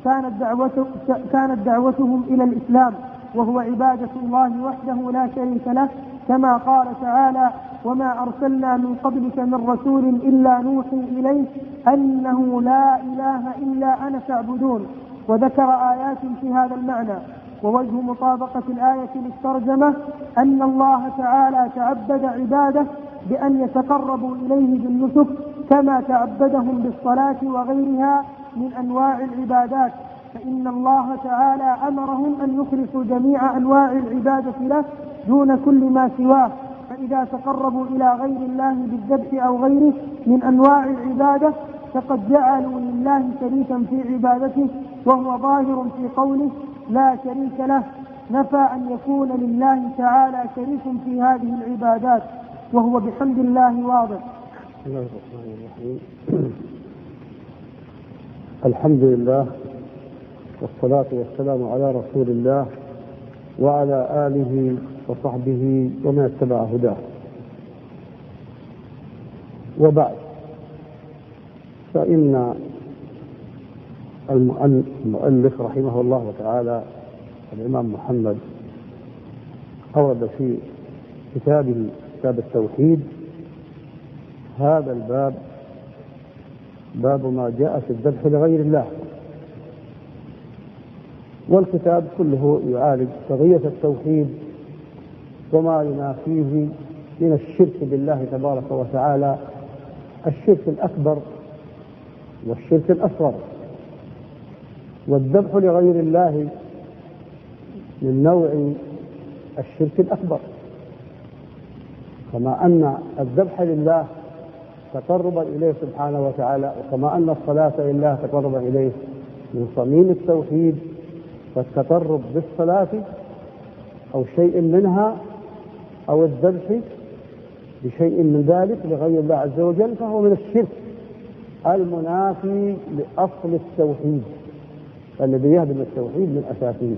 كانت دعوته كانت دعوتهم إلى الإسلام وهو عبادة الله وحده لا شريك له، كما قال تعالى: وما أرسلنا من قبلك من رسول إلا نوحي إليه أنه لا إله إلا أنا فاعبدون. وذكر آيات في هذا المعنى. ووجه مطابقة الآية للترجمة أن الله تعالى تعبد عباده بأن يتقربوا إليه بالنسك كما تعبدهم بالصلاة وغيرها من أنواع العبادات، فإن الله تعالى أمرهم أن يخلصوا جميع أنواع العبادة له دون كل ما سواه، فإذا تقربوا إلى غير الله بالذبح أو غيره من أنواع العبادة فقد جعلوا لله شريكا في عبادته، وهو ظاهر في قوله لا شريك له، نفى أن يكون لله تعالى شريك في هذه العبادات، وهو بحمد الله واضح.
بسم الله الرحمن الرحيم. الحمد لله والصلاة والسلام على رسول الله وعلى آله وصحبه ومن اتبع هداه، وبعد، فإن المؤلف رحمه الله تعالى الإمام محمد أورد في كتابه كتاب التوحيد هذا الباب، باب ما جاء في الذبح لغير الله. والكتاب كله يعالج قضية التوحيد وما ينافيه من الشرك بالله تبارك وتعالى، الشرك الأكبر والشرك الأصغر. والذبح لغير الله من نوع الشرك الأكبر، كما أن الذبح لله تقربا إليه سبحانه وتعالى، وكما أن الصلاة لله تقربا إليه من صميم التوحيد، فالتقرب بالصلاة أو شيء منها أو الذبح بشيء من ذلك لغير الله عز وجل فهو من الشرك المنافي لأصل التوحيد الذي يهدم التوحيد من أساسه.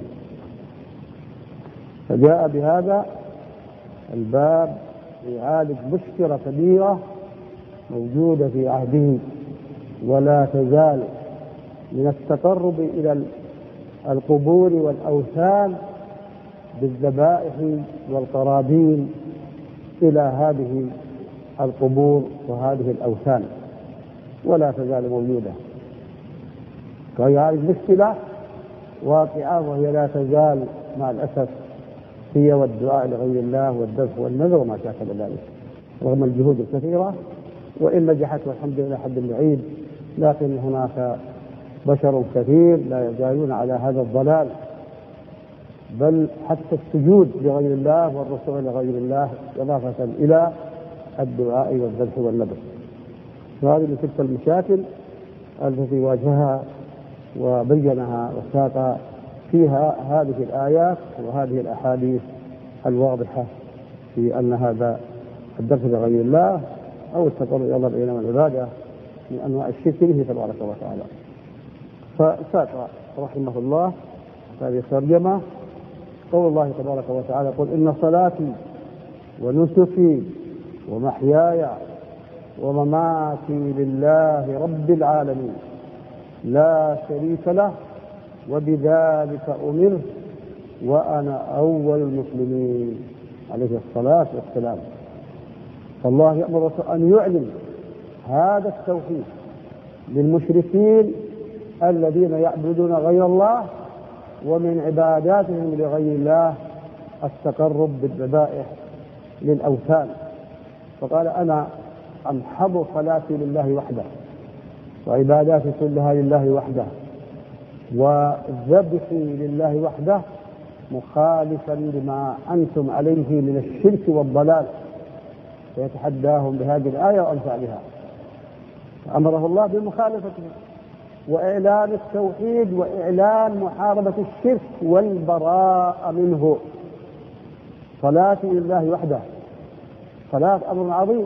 فجاء بهذا الباب يعالج مشكلة كبيرة موجودة في عهده ولا تزال، من التقرب إلى القبور والأوثان بالذبائح والقرابين إلى هذه القبور وهذه الأوثان، ولا تزال موجودة. فيعالج مشكلة واقعة وهي لا تزال مع الأسف هي والدعاء لغير الله والذبح والنذر وما شاكل ذلك، رغم الجهود الكثيرة وإن نجحت والحمد لله حد بعيد، لكن هناك بشر كثير لا يزالون على هذا الضلال، بل حتى السجود لغير الله والركوع لغير الله إضافة إلى الدعاء والذبح والنذر. وهذه من تلك المشاكل التي واجهها وبينها وساق فيها هذه الآيات وهذه الأحاديث الواضحة في أن هذا الذبح لغير الله أو التقرب إلى الله بينما العبادة من أنواع الشرك به تبارك وتعالى. فساق رحمه الله هذه الترجمة قول الله تبارك وتعالى: قل إن صلاتي ونسكي ومحياي ومماتي لله رب العالمين لا شريك له وبذلك أمرت وأنا أول المسلمين، عليه الصلاة والسلام. فالله يأمر أن يعلن هذا التوحيد للمشركين الذين يعبدون غير الله، ومن عباداتهم لغير الله التقرب بالذبائح للأوثان. فقال: أنا أمحض صلاتي لله وحده وعباداتي كلها لله وحده وذبحي لله وحده، مخالفا لما أنتم عليه من الشرك والضلال، فيتحداهم بهذه الآية وأمثالها. أمره الله بمخالفته وإعلان التوحيد وإعلان محاربة الشرك والبراءة منه. صلاتي لله وحده، صلاة أمر عظيم،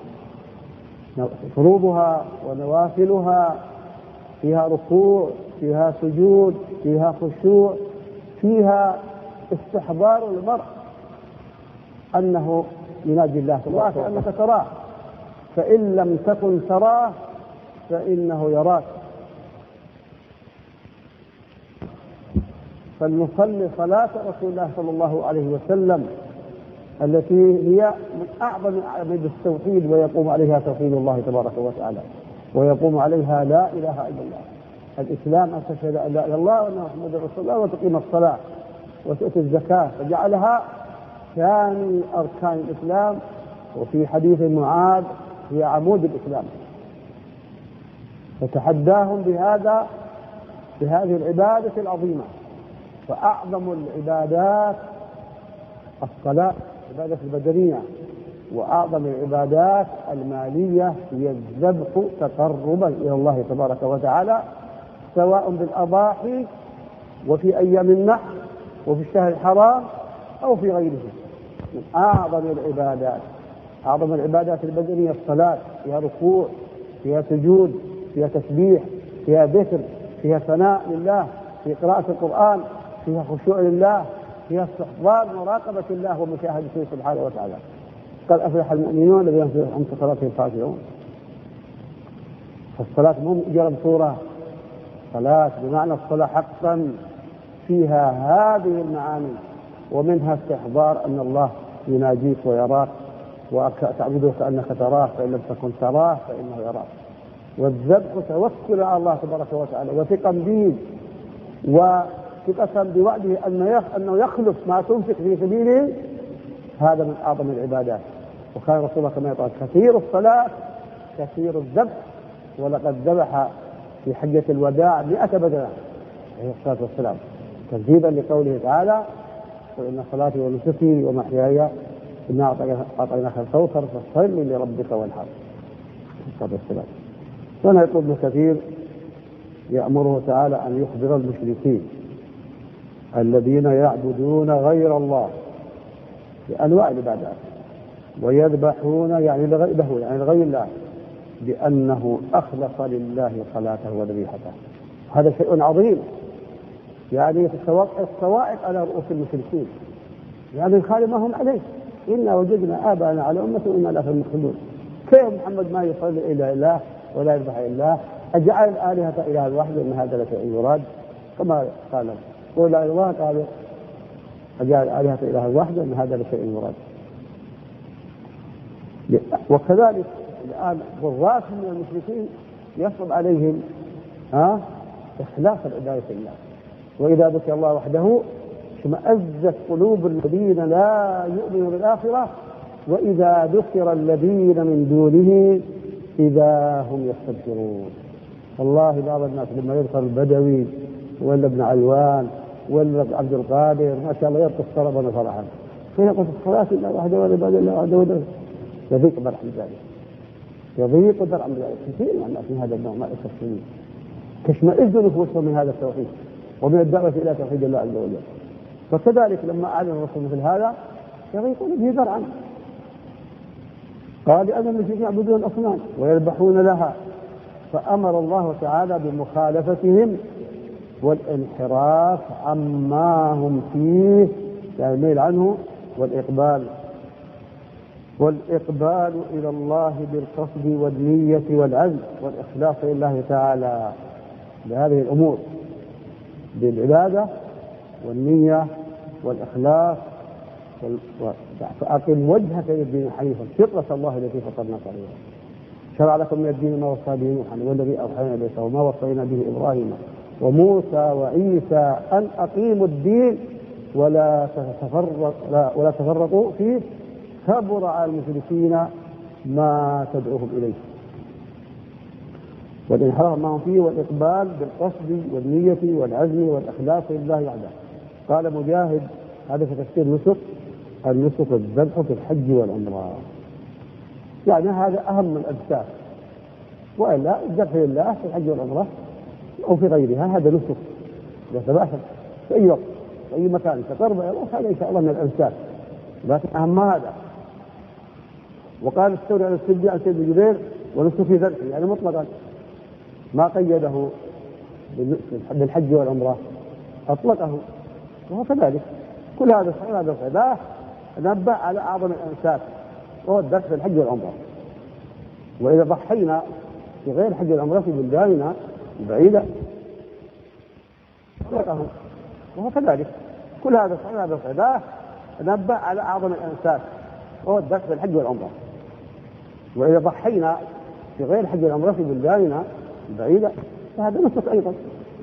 فروضها ونوافلها فيها ركوع، فيها سجود، فيها خشوع، فيها استحضار المرء أنه يناجي الله تبارك وتعالى أنك تراه، فإن لم تكن تراه فإنه يراك. فلنصلي صلاة رسول الله صلى الله عليه وسلم التي هي من أعظم أعمال التوحيد، ويقوم عليها توحيد الله تبارك وتعالى، ويقوم عليها لا إله إلا الله. الإسلام أن تشهد أن لا إله إلا الله وأن محمدا رسول الله وتقيم الصلاة وتؤتي الزكاة، فجعلها ثاني أركان الإسلام. وفي حديث معاذ هي عمود الإسلام، فتحداهم بهذا بهذه العبادة العظيمة. فأعظم العبادات الصلاة، العبادة البدنية، وأعظم العبادات المالية هي الذبح تقربا إلى الله تبارك وتعالى، سواء بالأضاحي وفي أيام النحر وفي الشهر الحرام أو في غيره. من أعظم العبادات أعظم العبادات البدنية الصلاة، فيها ركوع، فيها سجود، فيها تسبيح، فيها ذكر، فيها ثناء لله، في قراءة القرآن، فيها خشوع لله، فيها استحضار مراقبة الله ومشاهدته سبحانه وتعالى. قد أفلح المؤمنون الذين هم في صلاتهم خاشعون. فالصلاة مو مجرد صورة، صلاة بمعنى الصلاة حقا فيها هذه المعاني، ومنها استحضار أن الله يناجيك ويراك وتعبده كأنك تراه، فإن لم تكن تراه فإنه يراك. والذبح توكل على الله تبارك وتعالى وثقا به وثقة بوعده أنه يخلف ما تنفق في سبيله، هذا من أعظم العبادات. وكان رسول الله كما يقول كثير الصلاة كثير الذبح، ولقد ذبح في حجة الوداع مئة بدنة عليه الصلاة والسلام، تكذيبا لقوله تعالى قل إن صلاتي ونسكي ومحياي إنا أعطيناك الكوثر فصل لربك وانحر. الصلاة والسلام. هنا يقول ابن كثير يأمره تعالى أن يخبر المشركين الذين يعبدون غير الله بأنواع العبادات ويذبحون يعني لغيره يعني لغير الله بأنه أخلص لله صلاته وذبيحته. هذا شيء عظيم، يعني الصواعق على رؤوس المشركين، يعني الخالق ما هم عليه. إنا وجدنا آباءنا على أمة وإنا لا مخلدون. كيف محمد ما يصلي إلا الله ولا يذبح إلا الله؟ أجعل الآلهة إله الواحد إن هذا لشيء يراد، كما قال قول لا الله قال أجعل الآلهة إله الواحد إن هذا لشيء يراد. وكذلك الآن غراس من المشركين يصعب عليهم ها إخلاص العبادة لله، وإذا ذكر الله وحده اشمأزت قلوب الذين لا يؤمنون بالآخرة، وإذا ذكر الذين من دونه إذا هم يستبشرون. والله بعض الناس لما يذكر البدوي ولا ابن علوان ولا عبد القادر ما شاء الله يرقص طربا فرحا، فيقول الصلاة إلا وحده ولا عبادة إلا وحده ولا يضيق درع من ذلك، يضيق درع من ذلك. كثير من الناس من هذا النوع ما يستبشرون، تشمئز نفوسهم من هذا التوحيد ومن الدعوة إلى توحيد الله عز وجل. فكذلك لما أعلن الرسول مثل هذا يضيقون به درعا. قال لأن المشركين يعبدون الأصنام ويذبحون لها، فأمر الله تعالى بمخالفتهم والانحراف عما هم فيه، يعني الميل عنه، والإقبال والإقبال إلى الله بالقصد والنية والعزم والإخلاص لله تعالى بهذه الأمور، بالعبادة والنية والإخلاص. فأقم وجهك للدين حنيفا فطرة الله التي فطرناك عليها. شرع لكم من الدين ما وصى به نوحا والذي أوحينا إليك وما وصينا به إبراهيم وموسى وعيسى أن أقيموا الدين ولا تفرق ولا تفرقوا فيه كبر على المشركين ما تدعوهم إليه. والانحراف ما هم فيه والإقبال بالقصد والنية والعزم والإخلاص لله وحده. قال مجاهد هذا في تفسير نسك، النسك الذبح في الحج والعمرة، يعني هذا أهم من الأجساد، وإلا الذبح لله في الحج والعمرة أو في غيرها هذا نسك يتباشر في أي وقت في أي مكان كقرب إلى الله، هذا إن شاء الله من الأنساب، لكن أهم هذا. وقال الثوري على السدي عن سيد جبير ونسك في ذبحه، يعني مطلقا ما قيده بالحج والعمرة، أطلقه، وهو كذلك. كل هذا صحيح هذا صحيح، لا نبع على أعظم الأنساب وهو الذبح في الحج والعمرة. وإذا ضحينا في غير الحج والعمرة في بلداننا بعيدة أطلقه، وهو كذلك. كل هذا صحيح. هذا صحيح. نبه على أعظم الأنساب وهو الدفع في الحج والعمرة. وإذا ضحينا في غير الحج والعمرة في بلداننا البعيدة فهذا نسك أيضا.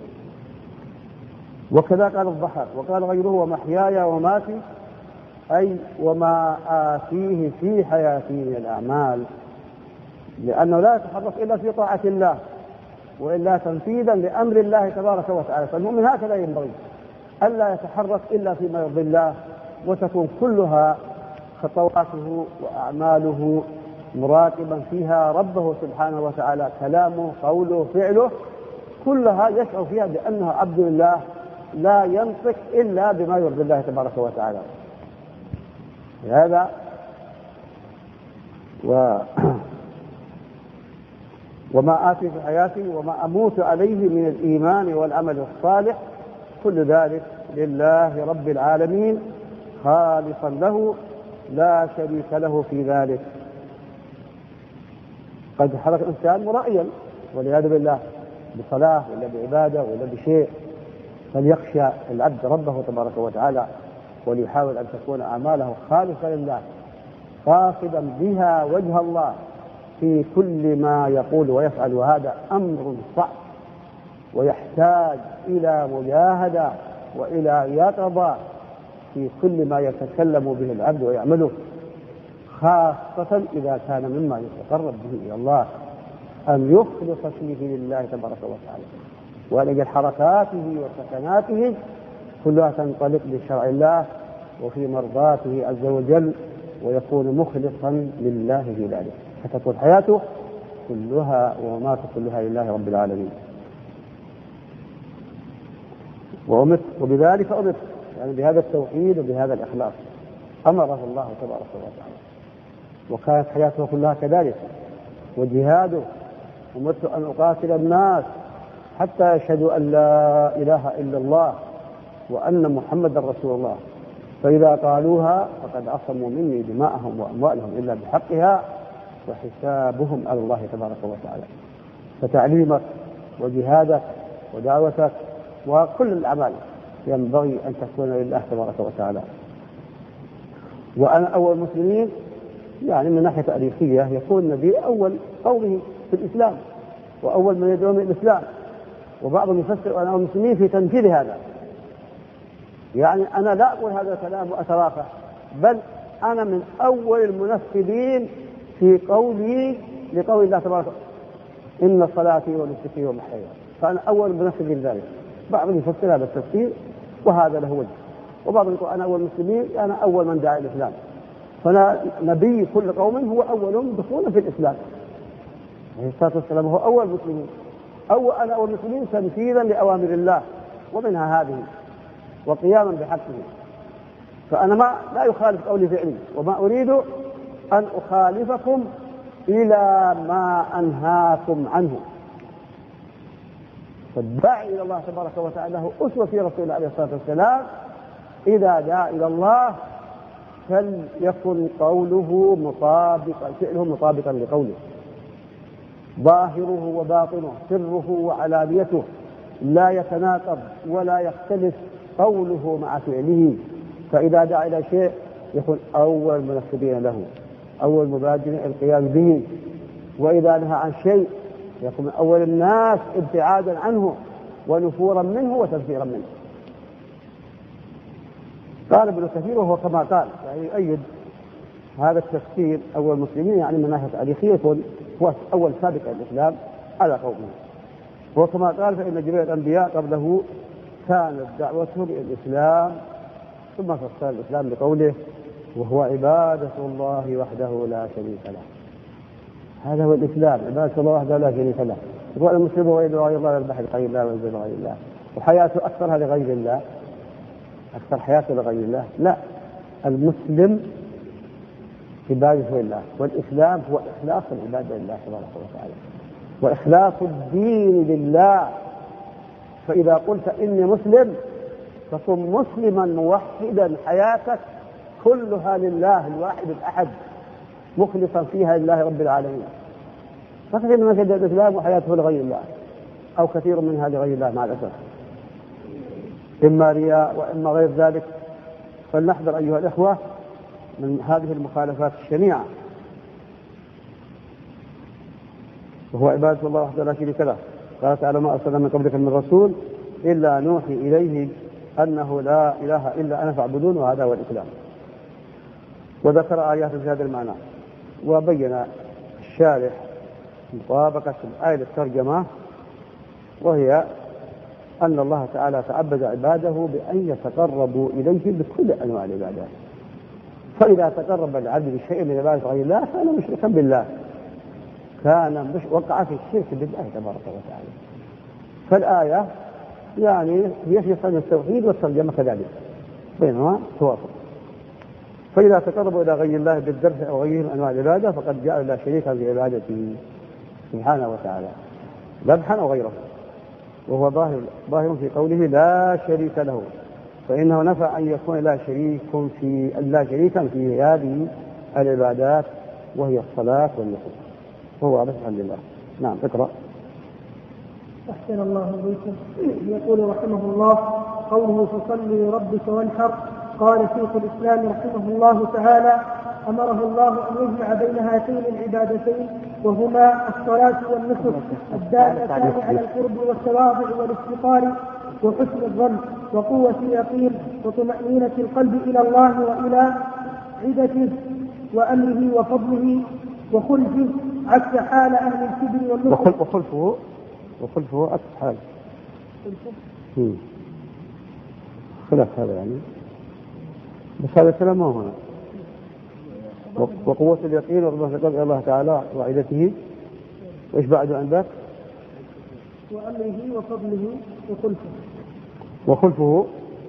وكذا قال الضحاك وقال غيره ومحياي وماتي أي وما آتيه في حياتي من الأعمال، لأنه لا يتحرك إلا في طاعة الله وإلا تنفيذا لأمر الله تبارك وتعالى. فالمؤمن هكذا ينبغي ألا يتحرك إلا فيما يرضي الله، وتكون كلها خطواته وأعماله مراقبا فيها ربه سبحانه وتعالى، كلامه قوله فعله كلها يشعر فيها بأنه عبد الله لا ينطق إلا بما يرضي الله تبارك وتعالى. هذا و وما آتي في حياتي وما أموت عليه من الإيمان والعمل الصالح كل ذلك لله رب العالمين خالصا له لا شريك له في ذلك. قد حرك الإنسان مرائيا والعياذ بالله بصلاة ولا بعبادة ولا بشيء، فليخشى العبد ربه تبارك وتعالى وليحاول أن تكون أعماله خالصة لله قاصدا بها وجه الله في كل ما يقول ويفعل. وهذا أمر صعب ويحتاج إلى مجاهدة وإلى يقظة في كل ما يتكلم به العبد ويعمله، خاصة إذا كان مما يتقرب به إلى الله، أن يخلص فيه لله تبارك وتعالى، وأن يجعل حركاته وسكناته كلها تنطلق لشرع الله وفي مرضاته عز وجل، ويكون مخلصا لله في ذلك، فتكون حياته كلها ومماته كلها لله رب العالمين. وأمت وبذلك أمت، يعني بهذا التوحيد وبهذا الإخلاص أمره الله تبارك وتعالى، وكانت حياته كلها كذلك. وجهاده أمرت أن أقاتل الناس حتى يشهدوا أن لا إله إلا الله وأن محمد رسول الله، فإذا قالوها فقد عصموا مني دماءهم وأموالهم إلا بحقها وحسابهم على الله تبارك وتعالى. فتعليمك وجهادك ودعوتك وكل الأعمال ينبغي أن تكون لله تبارك وتعالى. وأنا أول المسلمين يعني من ناحية تاريخية يكون النبي أول قومه في الإسلام وأول من يدعون الإسلام، وبعضهم يفسر أنا أول المسلمين في تنفيذ هذا. يعني أنا لا أقول هذا الكلام وأترافع، بل أنا من أول المنفذين في قولي لقول الله تبارك إن صلاتي ونسكي ومحياي، فأنا أول منفذ ذلك. بعضهم يفسر هذا التفسير وهذا له وجه، وبعضهم يقول أنا أول المسلمين أنا أول من دعا الإسلام، فأنا نبي كل قوم هو أول دخولا في الإسلام عليه الصلاة والسلام، هو أول المسلمين. أو أنا أول المسلمين تنفيذا لأوامر الله ومنها هذه وقياما بحقه، فأنا ما لا يخالف قولي فعلي، وما أريد أن أخالفكم إلى ما أنهاكم عنه. فالداعي إلى الله تبارك وتعالى هو أسوة في رسول الله عليه الصلاة والسلام، إذا دعا إلى الله فليكن قوله مطابقا فعله مطابقا لقوله، ظاهره وباطنه سره وعلانيته لا يتناقض ولا يختلف قوله مع فعله. فإذا دعا إلى شيء يكون أول منفذين له، أول مبادرين القيام به، وإذا نهى عن شيء يكون من أول الناس ابتعادا عنه ونفورا منه وتنفيرا منه. قال ابن كثير وهو كما قال، يعني يؤيد هذا التفسير أول المسلمين يعني من ناحية تاريخية يكون هو أول سابق الإسلام على قومه. هو كما قال فإن جميع الأنبياء قبله كانت دعوتهم إلى الإسلام، ثم فسر الإسلام بقوله وهو عبادة الله وحده لا شريك له. هذا هو الإسلام، عبادة الله وحده لا شريك له. يقول المسلم هو يدعو غير الله يذبح لغير الله وينزل لغير الله، وحياته أكثرها لغير الله، أكثر حياته لغير الله. لا، المسلم عبادة لله، والإسلام هو إخلاص العبادة لله تبارك وتعالى وإخلاص الدين لله. فإذا قلت إني مسلم فكن مسلما موحدا حياتك كلها لله الواحد الأحد مخلصا فيها لله رب العالمين. فكثير من يجد الإسلام وحياته لغير الله، أو كثير منها لغير الله مع الأسف. إما رياء وإما غير ذلك. فلنحذر أيها الإخوة من هذه المخالفات الشنيعة، وهو عبادة الله وحده لا شريك له. قال تعالى: ما أرسلنا من قبلك من رسول إلا نوحي إليه أنه لا إله إلا أنا فاعبدون، وهذا هو الإسلام. وذكر آيات في هذا المعنى، وبين الشارح مطابقة الآية للترجمة، وهي أن الله تعالى تعبد عباده بأن يتقربوا إليه بكل أنواع العبادات. فإذا تقرب العبد بشيء من عبادة غير الله كان مشركا بالله، كان مش وقع في الشرك بالله تبارك وتعالى. فالآية يعني هي في صدر التوحيد والترجمة كذلك، بينهما توافق. فإذا تقربوا إلى غير الله بالذبح أو غيره من أنواع العبادة فقد جاء لا شريك في عبادته سبحانه وتعالى، ذبحا أو غيره. وهو ظاهر ظاهر في قوله لا شريك له، فإنه نفى أن يكون لا شريك في لا شريكا في هذه العبادات وهي الصلاة والنسك. هو واضح الحمد لله. نعم اقرأ.
أحسن الله إليكم. يقول رحمه الله: قوله فصل لربك وانحر. قال شيخ الإسلام رحمه الله تعالى: أمره الله أن يجمع بين هاتين العبادتين، وهما الصلاة والنسك الدالتان على القرب والتواضع والافتقار وحسن الظن وقوة اليقين وطمأنينة القلب إلى الله وإلى عدته وأمره وفضله وخلفه، عكس حال أهل الكبر والنسك.
وخلفه وخلفه عكس حال خلاف هذا يعني، بس هذا الكلام ما هو هنا. وقوة اليقين ورغبة القلب إلى الله تعالى وعدته، وإيش بعد عن ذاك؟
وأمره وفضله وخلفه.
وخلفه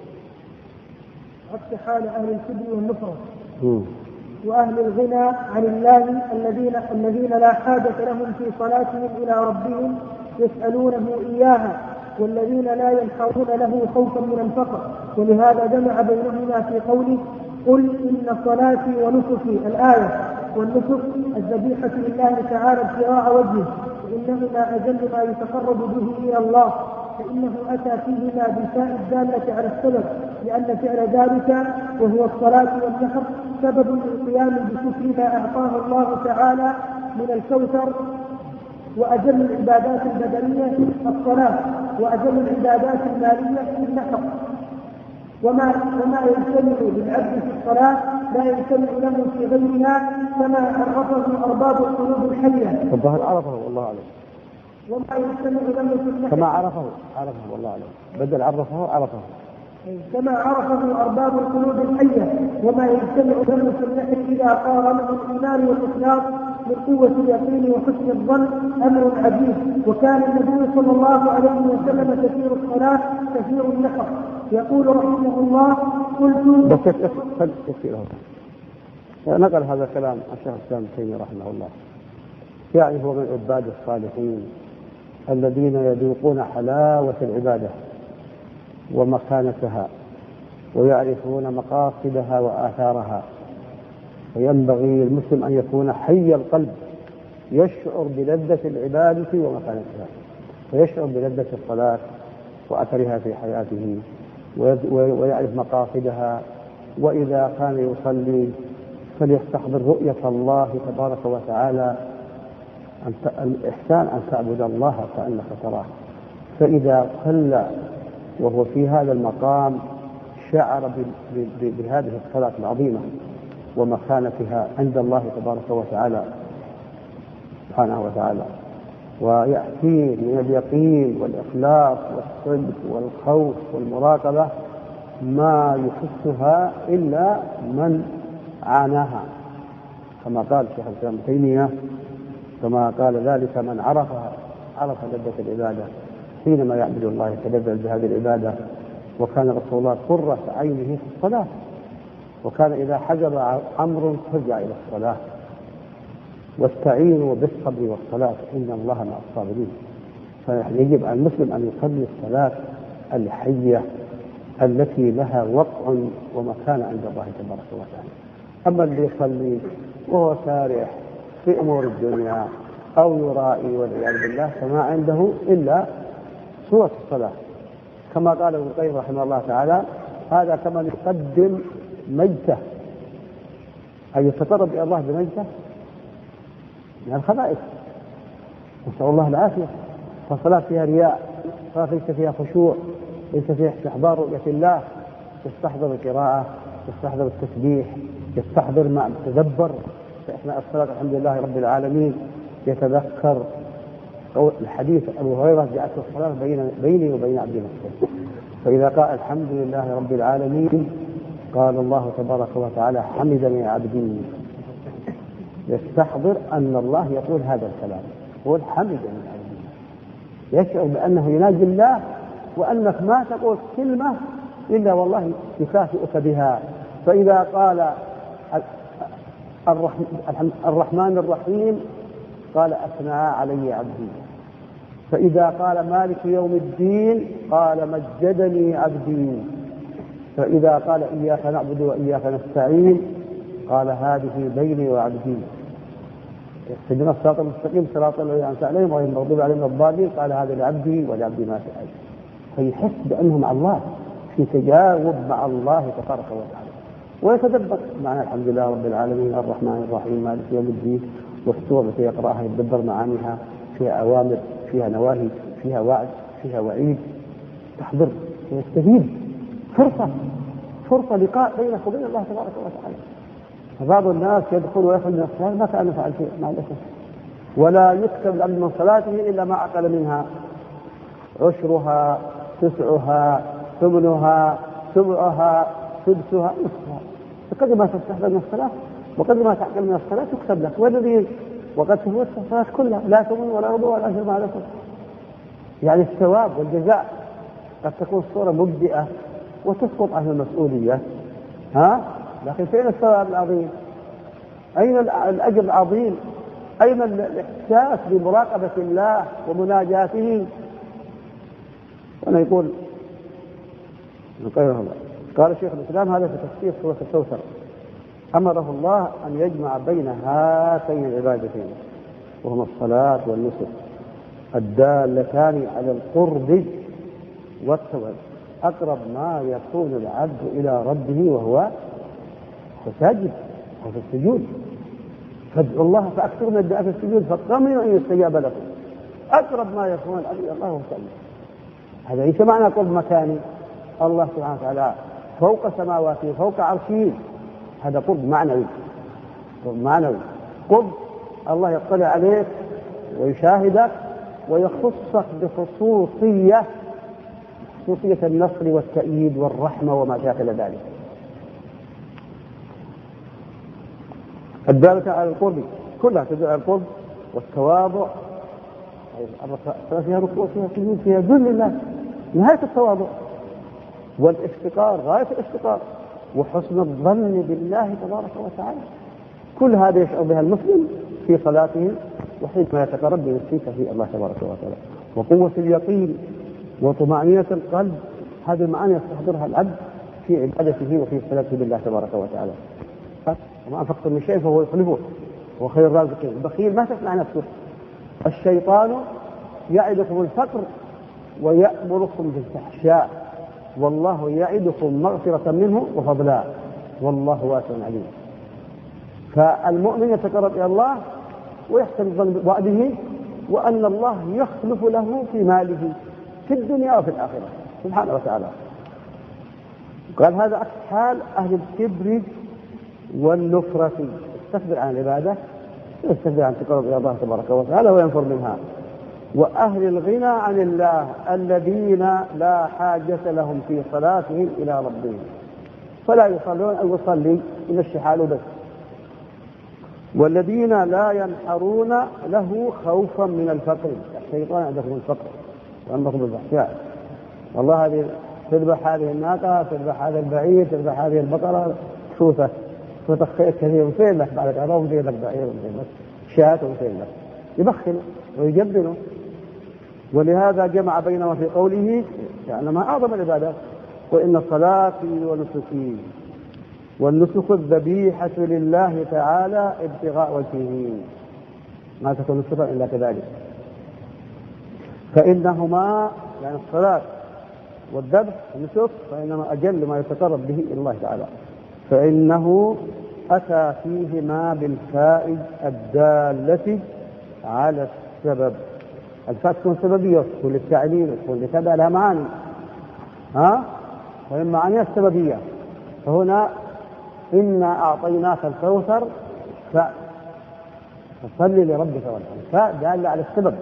عكس حال أهل الكبر والنفرة وأهل الغنى عن الله الذين الذين لا حاجة لهم في صلاتهم إلى ربهم يسألونه إياها، والذين لا ينحرون له خوفا من الفقر. ولهذا جمع بينهما في قوله: قل إن صلاتي ونسكي الآية. والنسك الذبيحة لله تعالى ابتغاء وجهه، وإنهما أجل ما يتقرب به إلى الله، فإنه أتى فيهما بالفاء الدالة على السبب، لأن فعل ذلك وهو الصلاة والنحر سبب للقيام بشكر ما أعطاه الله تعالى من الكوثر. وأجل العبادات البدنية الصلاة، وأجل العبادات المالية النحر. وما وما يجتمع للعبد في الصلاة لا يجتمع له في غيرها، كما عرفه أرباب القلوب الحية.
الظاهر عرفه والله أعلم.
وما يجتمع له في النحر
كما عرفه عرفه والله أعلم، بدل عرفه عرفه
كما عرفه أرباب القلوب الحية. وما يجتمع له في النحر إذا قارنه الإيمان والإخلاص من قوة اليقين وحسن الظن أمر عجيب. وكان النبي صلى الله عليه وسلم كثير الصلاة كثير النحر. يقول رحمه الله: قلت
بس يكفي له. نقل هذا الكلام الشيخ الإسلام ابن تيمية رحمه الله، يعني هو من عباد الصالحين الذين يذوقون حلاوة العبادة ومكانتها ويعرفون مقاصدها وآثارها. وينبغي المسلم أن يكون حي القلب يشعر بلذة العبادة ومكانتها، ويشعر بلذة الصلاة وأثرها في حياته، ويعرف مقاصدها. وإذا كان يصلي فليستحضر رؤية الله تبارك وتعالى، الإحسان أن تعبد الله كأنك تراه. فإذا صلى وهو في هذا المقام شعر بهذه الصلاة العظيمة ومكانتها عند الله تبارك وتعالى سبحانه وتعالى، ويأتي من اليقين والإخلاص والصدق والخوف والمراقبة ما يحسها إلا من عاناها، كما قال الشيخ الإسلام ابن تيمية، كما قال ذلك من عرفها عرف لذة العبادة حينما يعبد الله يتلذذ بهذه العبادة. وكان رسول الله قرة عينه في الصلاة، وكان إذا حجب أمر فزع إلى الصلاة. واستعينوا بالصبر والصلاة إن الله مع الصابرين. فيجب على المسلم أن يصلي الصلاة الحية التي لها وقع ومكان عند الله تبارك وتعالى. أما اللي يصلي وهو سارح في أمور الدنيا أو يرائي والعياذ بالله فما عنده إلا صورة الصلاة، كما قال ابن القيم رحمه الله تعالى: هذا كمن يقدم مجته، أي يتقرب إلى الله بمجته من الخبائث، نسأل الله العافية. فالصلاة فيها رياء، صلاة ليس فيها خشوع، ليس فيها استحضار رؤية الله، يستحضر القراءة، يستحضر التسبيح، يستحضر مع التدبر في أثناء الصلاة الحمد لله رب العالمين، يتذكر الحديث أبو هريرة: جعلت الصلاة بين بيني وبين عبدي نفسه. فإذا قال الحمد لله رب العالمين قال الله تبارك وتعالى: حمدني عبدي. يستحضر أن الله يقول هذا الكلام، يقول حمدني عبدي، يشعر بأنه يناجي الله، وأنك ما تقول كلمة إلا والله يكافئك بها. فإذا قال الرحمن الرحيم قال: أثنى علي عبدي. فإذا قال مالك يوم الدين قال: مجدني عبدي. فإذا قال إياك نعبد وإياك نستعين قال: هذه بيني وعبدي. اهدنا الصراط المستقيم صراط الذين أنعمت عليهم غير المغضوب عليهم ولا الضالين قال: هذا لعبدي ولعبدي ما سأل. فيحس بأنه مع الله، في تجاوب مع الله تبارك وتعالى، ويتدبر معنى الحمد لله رب العالمين الرحمن الرحيم مالك يوم الدين، والسورة التي يقرأها يتدبر معانيها، فيها أوامر، فيها نواهي، فيها وعد، فيها وعيد، تحضر ويستفيد. فرصة فرصة لقاء بينك وبين الله تبارك وتعالى. فبعض الناس يدخل ويخرج من الصلاة ما كان فعل شيء مع الأسف، ولا يكتب الأمر من صلاته إلا ما عقل منها: عشرها، تسعها، ثمنها، سبعها، سدسها، نصفها. فقد ما تستحضر من الصلاة وقد ما تعقل من الصلاة تكتب لك، والذي وقد تفوت الصلاة كلها لا ثمن ولا ربع ولا أجر مع الأسف. يعني الثواب والجزاء قد تكون الصورة مبدئة وتسقط عنه المسؤولية، ها؟ لكن فين الثواب العظيم؟ أين الأجر العظيم؟ أين الإحساس بمراقبة الله ومناجاته؟ وأنا يقول قال شيخ الإسلام هذا في تفسير سورة الكوثر: أمره الله أن يجمع بين هاتين العبادتين، وهما الصلاة والنسك الدالتان على القرب والثواب، أقرب ما يكون العبد إلى ربه وهو ساجد أو في السجود. فادعوا الله فأكثروا من الدعاء في السجود فاطمئنوا أن يستجاب لكم. أقرب ما يكون العبد إلى الله وهو ساجد. هذا ليس معنى قرب مكاني، الله سبحانه وتعالى فوق سماواته فوق عرشه، هذا قرب معنوي. قرب معنوي قرب الله يطلع عليك ويشاهدك ويخصك بخصوصية، خصوصية النصر والتأييد والرحمة وما شاكل ذلك. الدالة على القرب كلها تدل على القرب والتواضع، فيها ركوع فيها سجود فيها ذل لله، نهاية التواضع والافتقار غاية الافتقار، وحسن الظن بالله تبارك وتعالى. كل هذا يشعر بها المسلم في صلاته وحينما يتقرب بنفسه في الله تبارك وتعالى. وقوة اليقين وطمأنينة القلب، هذه المعاني يستحضرها العبد في عبادته وفي صلاته بالله تبارك وتعالى. وما أنفقتم من شيء فهو يخلفه وخير الرازقين. البخيل ما تسمع نفسه. الشيطان يعدكم الفقر ويأمركم بالفحشاء والله يعدكم مغفرة منه وفضلا والله واسع عليم. فالمؤمن يتقرب إلى الله ويحسن الظن بوعده وأن الله يخلف له في ماله في الدنيا وفي الآخرة سبحانه وتعالى. قال هذا عكس حال أهل الكبر والنفرة، يستكبر عن العبادة ويستكبر عن التقرب إلى الله تبارك وتعالى وينفر منها. وأهل الغنى عن الله الذين لا حاجة لهم في صلاتهم إلى ربهم، فلا يصلون أو يصلي يمشي حاله بس. والذين لا ينحرون له خوفا من الفقر، الشيطان عندكم الفقر وعندكم الفحشاء، والله هذه تذبح هذه الناقة، تذبح هذا البعير، تذبح هذه البقرة، شوفه شوفه خير كثير وفين لك بعد هذا وفين لك بعير وفين لك شاة وفين لك، يبخل ويجبنه. ولهذا جمع بينما في قوله يعني ما أعظم العبادات: وإن صلاتي ونسكي والنسك الذبيحة لله تعالى ابتغاء وجهه، ما تكون الصفة إلا كذلك. فإنهما يعني الصلاة والذبح النسك فإنما أجل ما يتقرب به إلى الله تعالى، فإنه أتى فيهما بالفاء الدالة على السبب. الفاء تكون سببية وتكون للتعليل وتكون لكذا لها معاني، ها؟ وإن معانيها السببية. فهنا إنا أعطيناك الكوثر فصل لربك وانحر، فاء دالة على السبب.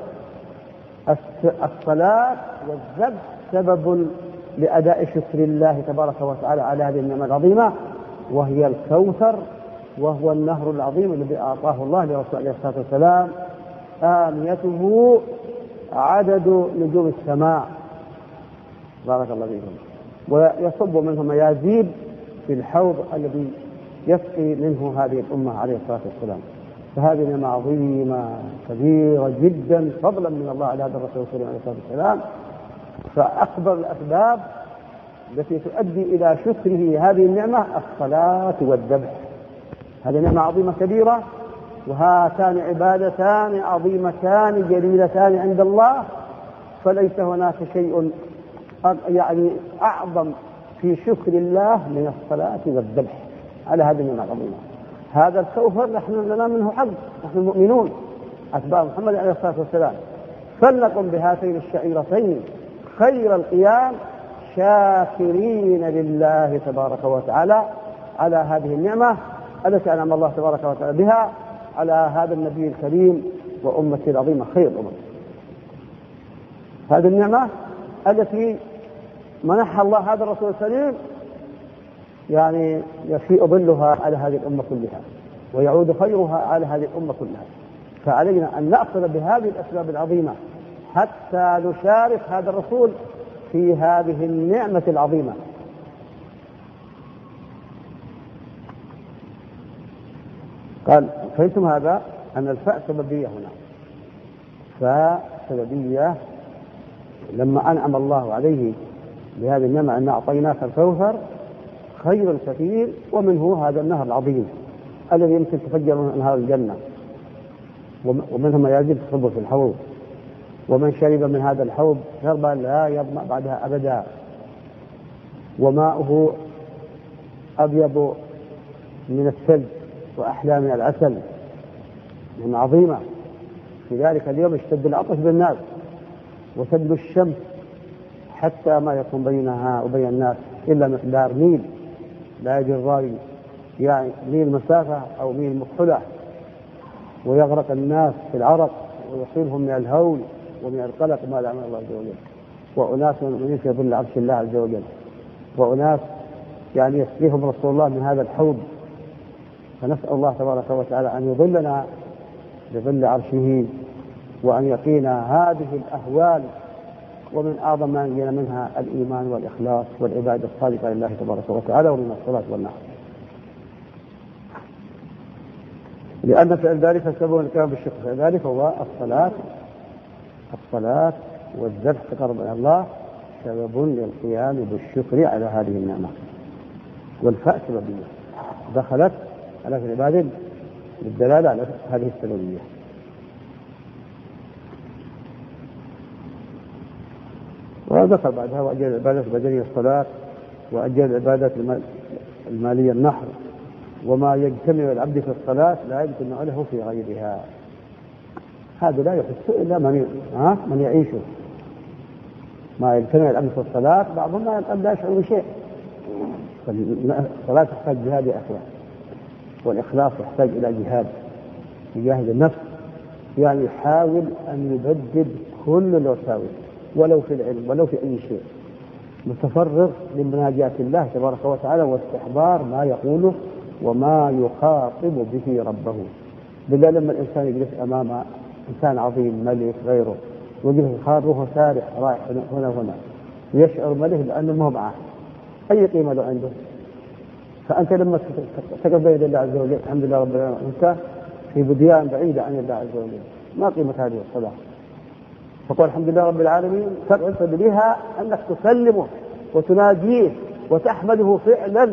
الصلاة والذبح سبب لأداء شكر الله تبارك وتعالى على هذه النعمة العظيمة، وهي الكوثر، وهو النهر العظيم الذي أعطاه الله لرسول عليه الصلاة والسلام، آنيته عدد نجوم السماء، بارك الله فيكم، ويصب منه ميازيب في الحوض الذي يسقي منه هذه الأمة عليه الصلاة والسلام. فهذه نعمة عظيمة كبيرة جدا فضلا من الله على هذا الرسول صلى الله عليه وسلم. فأكبر الأسباب التي تؤدي إلى شكره هذه النعمة الصلاة والذبح. هذه نعمة عظيمة كبيرة، وهاتان عبادتان عظيمتان جليلتان عند الله، فليس هناك شيء يعني أعظم في شكر الله من الصلاة والذبح على هذه النعمة العظيمة. هذا الكوثر نحن لنا منه حظ، نحن المؤمنون أتباع محمد عليه الصلاة والسلام، فلنقم بهاتين الشعيرتين خير القيام شاكرين لله تبارك وتعالى على هذه النعمة التي أنعم الله تبارك وتعالى بها على هذا النبي الكريم وأمته العظيمة خير الأمم. هذه النعمة التي منحها الله هذا الرسول الكريم يعني يفيء ظلها على هذه الأمة كلها، ويعود خيرها على هذه الأمة كلها. فعلينا أن نأخذ بهذه الأسباب العظيمة حتى نشارك هذا الرسول في هذه النعمة العظيمة. قال فهمتم هذا أن الفاء سببية هنا، فاء سببية لما أنعم الله عليه بهذه النعمة أن أعطيناك الكوثر خير كثير، ومنه هذا النهر العظيم الذي يمكن تفجر من أنهار الجنة، ومنه ما يجب تصب في الحوض، ومن شرب من هذا الحوض شربا لا يظمأ بعدها أبدا، وماؤه أبيض من الثلج وأحلى من العسل، من عظيمة. في ذلك اليوم اشتد العطش بالناس وسد الشمس حتى ما يكون بينها وبين الناس إلا مقدار ميل، لا يجري الراوي يعني ميل مسافة أو ميل مكحلة، ويغرق الناس في العرق ويصيبهم من الهول ومن القلق ما لا من الله عز وجل، وأناس من في ظل عرش الله عز وجل، وأناس يعني يسقيهم رسول الله من هذا الحوض. فنسأل الله تبارك وتعالى أن يظلنا بظل عرشه، وأن يقينا هذه الأهوال، ومن أعظم ما ينجينا منها الإيمان والإخلاص والعبادة الصادقة لله تبارك وتعالى، ومن الصلاة والنحر. لأن فعل ذلك سبب الكلام بالشكر، فعل ذلك هو الصلاة الصلاة والذبح تقرب إلى الله سبب للقيام بالشكر على هذه النعمة. والفاء سببية دخلت على في العبادة للدلالة على هذه السببية. وذكر بعدها وأجل العبادة بدنية الصلاة، وأجل العبادة المالية النحر، وما يجتمع العبد في الصلاة لا يجتمع له في غيرها. هذا لا يحس إلا من ها من يعيشه. ما يجتمع العبد في الصلاة بعضهم لا يشعر بشيء. الصلاة تحتاج جهاد أخوة، والإخلاص يحتاج إلى جهاد، يجاهد النفس، يعني يحاول أن يبدد كل الوساوس ولو في العلم ولو في أي شيء، متفرغ لمناجاة الله تبارك وتعالى واستحضار ما يقوله وما يخاطب به ربه. بالله لما الإنسان يجلس أمام إنسان عظيم ملك غيره ويجلس خاطبه سارح رايح هنا وهنا ويشعر ملك لأنه ما هو معه أي قيمة له عنده. فأنت لما تقف بين الله عز وجل الحمد لله رب العالمين أنت في بديان بعيدة عن الله عز وجل، ما قيمة هذه الصلاة؟ فقل الحمد لله رب العالمين تقصد بها أنك تسلمه وتناجيه وتحمده فعلا.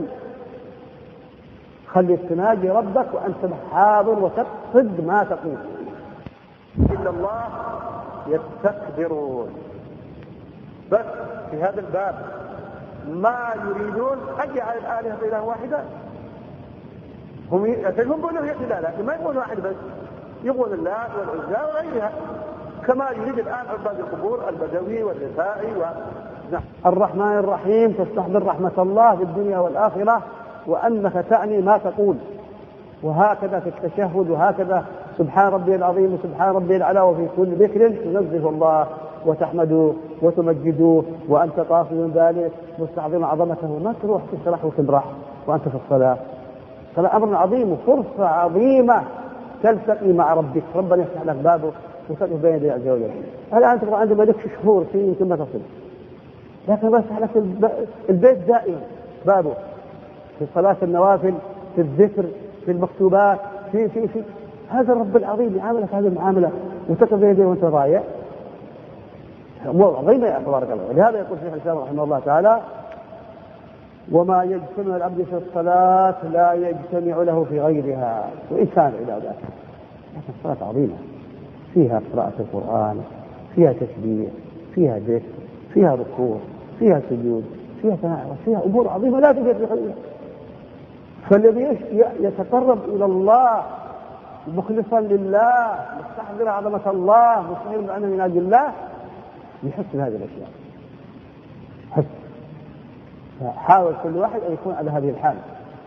خلي تناجي ربك وأنت حاضر وتقصد ما تقول. إلا الله يستكبرون بس في هذا الباب ما يريدون أن يجعل الآلهة إله واحدة. هم يقولون لا لا ما يقولون واحد بس، يقول اللات والعزى وغيرها، كما يريد الآن عباد القبور البدوي والرفاعي و... نعم. الرحمن الرحيم تستحضر رحمة الله في الدنيا والآخرة، وأنك تعني ما تقول، وهكذا في التشهد، وهكذا سبحان ربي العظيم وسبحان ربي العلى، وفي كل ذكر تنزه الله وتحمده وتمجده وأنت قاصد ذلك مستعظم عظمته. ما تروح تسرح وتبرح وأنت في الصلاة. صلاة أمر عظيم وفرصة عظيمة تلتقي مع ربك، ربنا يفتح لك بابه وتقف بين يديه عز وجل. الآن تبقى عندما لك شهور سنين يمكن ما تصل، لكن بس لك البيت دائما بابه، في صلاة النوافل، في الذكر، في المكتوبات، في في في هذا الرب العظيم يعاملك هذه المعاملة وتقف بين يديه وأنت ضايع. أمور عظيمة يا تبارك الله. ولهذا يقول شيخ الإسلام رحمه الله تعالى: وما يجتمع العبد في الصلاة لا يجتمع له في غيرها وإن كان عبادات. لكن الصلاة عظيمة، فيها قراءة القرآن، فيها تسبيح، فيها ذكر، فيها ركوع، فيها سجود، فيها تناعم، فيها أمور عظيمة لا توجد في غيرها. فالذي يتقرب إلى الله مخلصا لله مستحضر عظمة الله مستحضر بأنه من أجل الله يحس بهذه الأشياء، حس. فحاول كل واحد أن يكون على هذه الحالة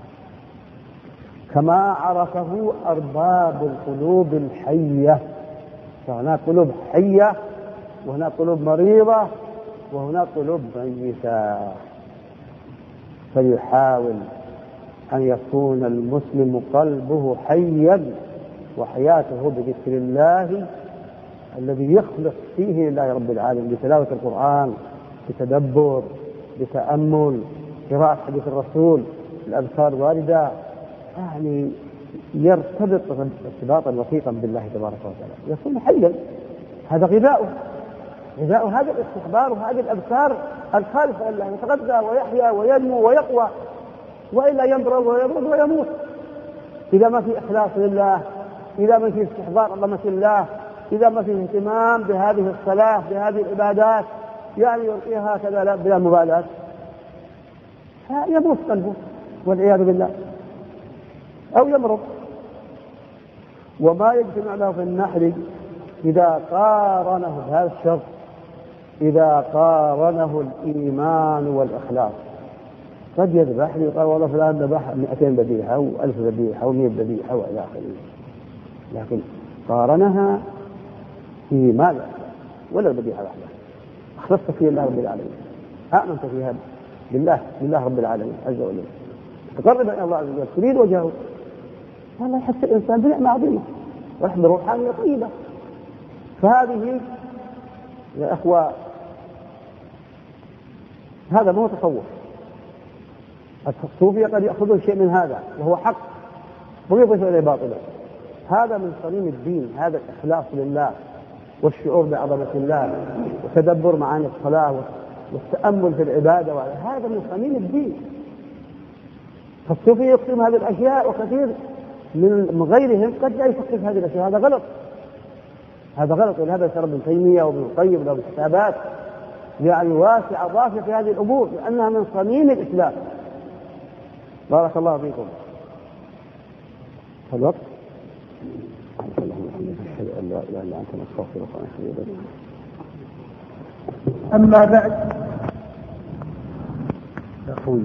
كما عرفه أرباب القلوب الحية. فهناك قلوب حية وهناك قلوب مريضة وهناك قلوب ميتة. فليحاول أن يكون المسلم قلبه حيا وحياته بذكر الله الذي يخلص فيه لله رب العالمين، بتلاوة القرآن، بتدبر، بتأمل، قراءة حديث الرسول، الأذكار الواردة، يعني يرتبط ارتباطا وثيقا بالله تبارك وتعالى، يكون حيا. هذا غذاؤه، غذاؤه هذا الاستحضار وهذه الأذكار الخالصة لله، يتغذى ويحيا وينمو ويقوى، وإلا يمرض ويمرض ويموت. إذا ما في إخلاص لله، إذا ما في استحضار عظمة الله، إذا ما في اهتمام بهذه الصلاة بهذه العبادات، يعني يلقيها هكذا بلا مبالاة، يموت قلبه والعياذ بالله أو يمرض. وما يجتمع له في النحر إذا قارنه بهذا الشرط، إذا قارنه الإيمان والإخلاص. قد يذبح لي قال والله فلان ذبح مئتين ذبيحة أو ألف ذبيحة أو مئة ذبيحة وإلى آخره، لكن قارنها إيمان ولا ذبيحة واحدة. أخلصت في الله رب العالمين، آمنت فيها بالله بالله رب العالمين عز وجل، تقرب إلى الله عز وجل، تريد وجهه، والله يحس الإنسان بنعمة عظيمة ورحمة روحانية طيبة. فهذه يا أخوة هذا ما هو تصوف. الصوفية قد يأخذون شيء من هذا وهو حق ويضيف إليه باطلا. هذا من صميم الدين، هذا الإخلاص لله والشعور بعظمة الله وتدبر معاني الصلاة والتأمل في العبادة، هذا من صميم الدين. فالصوفي يقسم هذه الأشياء وكثير من غيرهم قد لا يفكر في هذه الأشياء، هذا غلط، هذا غلط. ولهذا سر ابن تيمية وابن القيم له كتابات يعني واسعة ضافية في هذه الأمور لأنها من صميم الإسلام. بارك الله فيكم. الوقت أشهد أن لا إله إلا أنت نستغفرك ونتوب إليك.
أما بعد
أخوي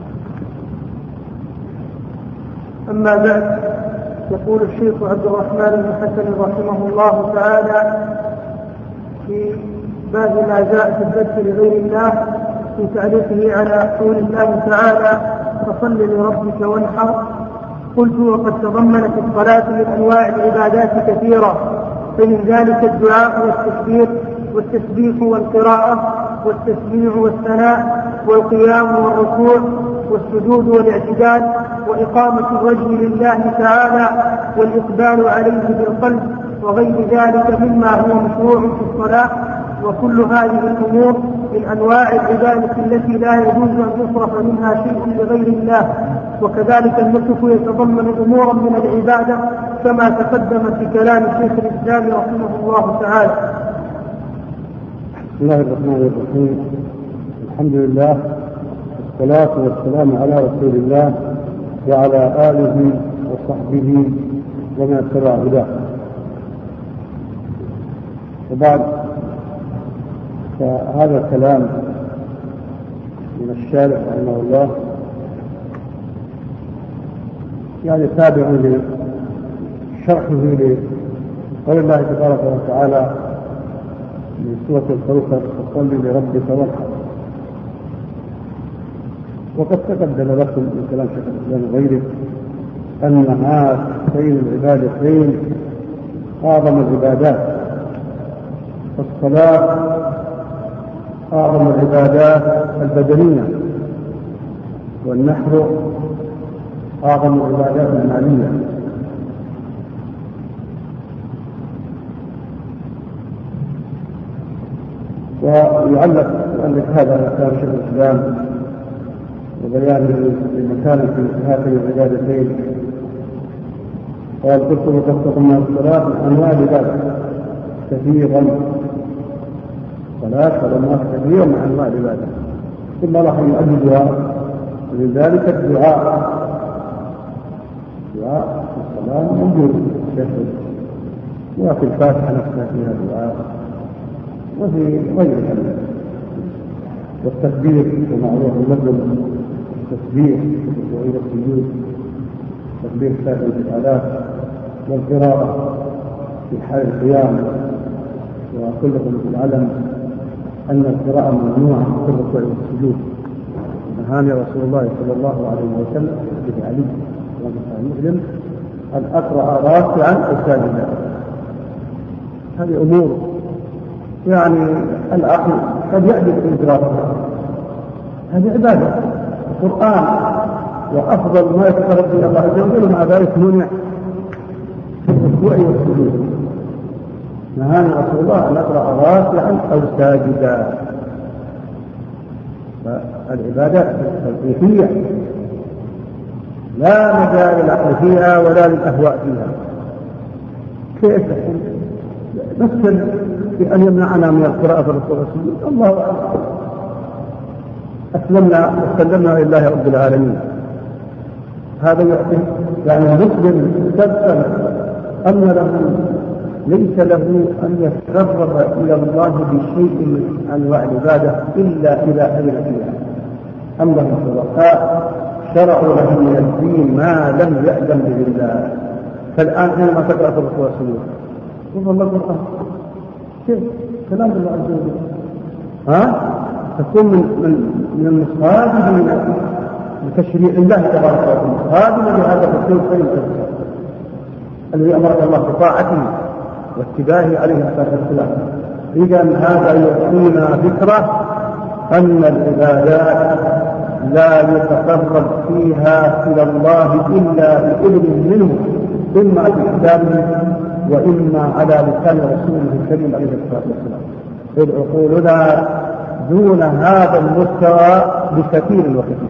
أما بعد يقول الشيخ عبد الرحمن بن حسن رحمه الله تعالى في باب ما جاء في الذبح لغير الله في تعليقه على قول الله تعالى فصل لربك وانحر. قلت وقد تضمنت الصلاة من أنواع العبادات كثيرة، فمن ذلك الدعاء والتكبير والتسبيح والقراءة والتسبيح والثناء والقيام والركوع والسجود والاعتدال وإقامة الوجه لله تعالى والإقبال عليه بالقلب وغير ذلك مما هو مشروع في الصلاة. وكل هذه الأمور من أنواع العبادة التي لا يجوز أن يصرف منها شيء لغير الله. وكذلك النسك يتضمن أمورا من العبادة كما تقدم في كلام شيخ الإسلام رحمه الله تعالى.
بسم الله الرحمن الرحيم. الحمد لله والصلاة والسلام على رسول الله وعلى آله وصحبه ومن اتبع هداه. وبعد، فهذا الكلام من الشارع رحمه الله يعني تابع لشرحه لقول الله تبارك وتعالى من سورة الكوثر فصل لربك وانحر. وقد تقدم لكم من كلام شيخ الإسلام وغيره أن هاتين العبادتين أعظم العبادات، الصلاة أعظم العبادات البدنية، والنحر أعظم العبادات المالية. ويعلق يؤلف هذا على كلام شيخ الإسلام وبيان المكان في هاتين العبادتين. قال: قلت وقصة من الصلاة من أنواع العبادة كثيرا، صلاة وأنواع كثيرة من أنواع العبادة، ثم راح يؤددها من ذلك الدعاء. دعاء في الصلاة موجود يشهد، وفي الفاتحة نفسها فيها دعاء، وفي غيرها، والتكبير ومعروف المسلم التسبيح وإلى السجود، تكبير سائر الآلاف، والقراءة في حال القيام. وكلكم العلم أن القراءة ممنوعة في الركوع والسجود. نهاني رسول الله صلى الله عليه وسلم في علي مسلم أن أقرأ راكعا أو ساجدا. هذه أمور يعني العقل قد يحدث في إدراكها. هذه عبادة القرآن، وأفضل ما يتقرب إلى الله عز وجل، مع ذلك منع في الركوع والسجود. نهاني رسول الله أن أقرأ راكعا أو ساجدا. فالعبادات التوقيفية لا مجال للعقل فيها ولا للأهواء فيها. كيف نسأل في أن يمنعنا من القراءة في الركوع والسجود؟ الله أعلم. أسلمنا وسلمنا لله رب العالمين. هذا يعطي يعني المسلم تبقى أن له ليس له أن يتقرب إلى الله بشيء من أنواع العبادة إلا إذا أذن فيها. أم لهم شركاء شرعوا لهم من الدين ما لم يأذن به الله. فالآن حينما تقرأ في الركوع والسجود والله القرآن كيف كلام الله عز وجل، ها تكون من من من المصادم لتشريع الله تبارك وتعالى، هذا بهذا الرسول خير الذي أمر الله بطاعته واتباعه عليه الصلاة والسلام. إذا هذا يعطينا فكرة أن العبادات لا يتقرب فيها إلى الله إلا بإذن منه، إما بكتابه وإما على لسان رسوله الكريم عليه الصلاة والسلام. إذ عقولنا دون هذا المستوى بكثير وكثير،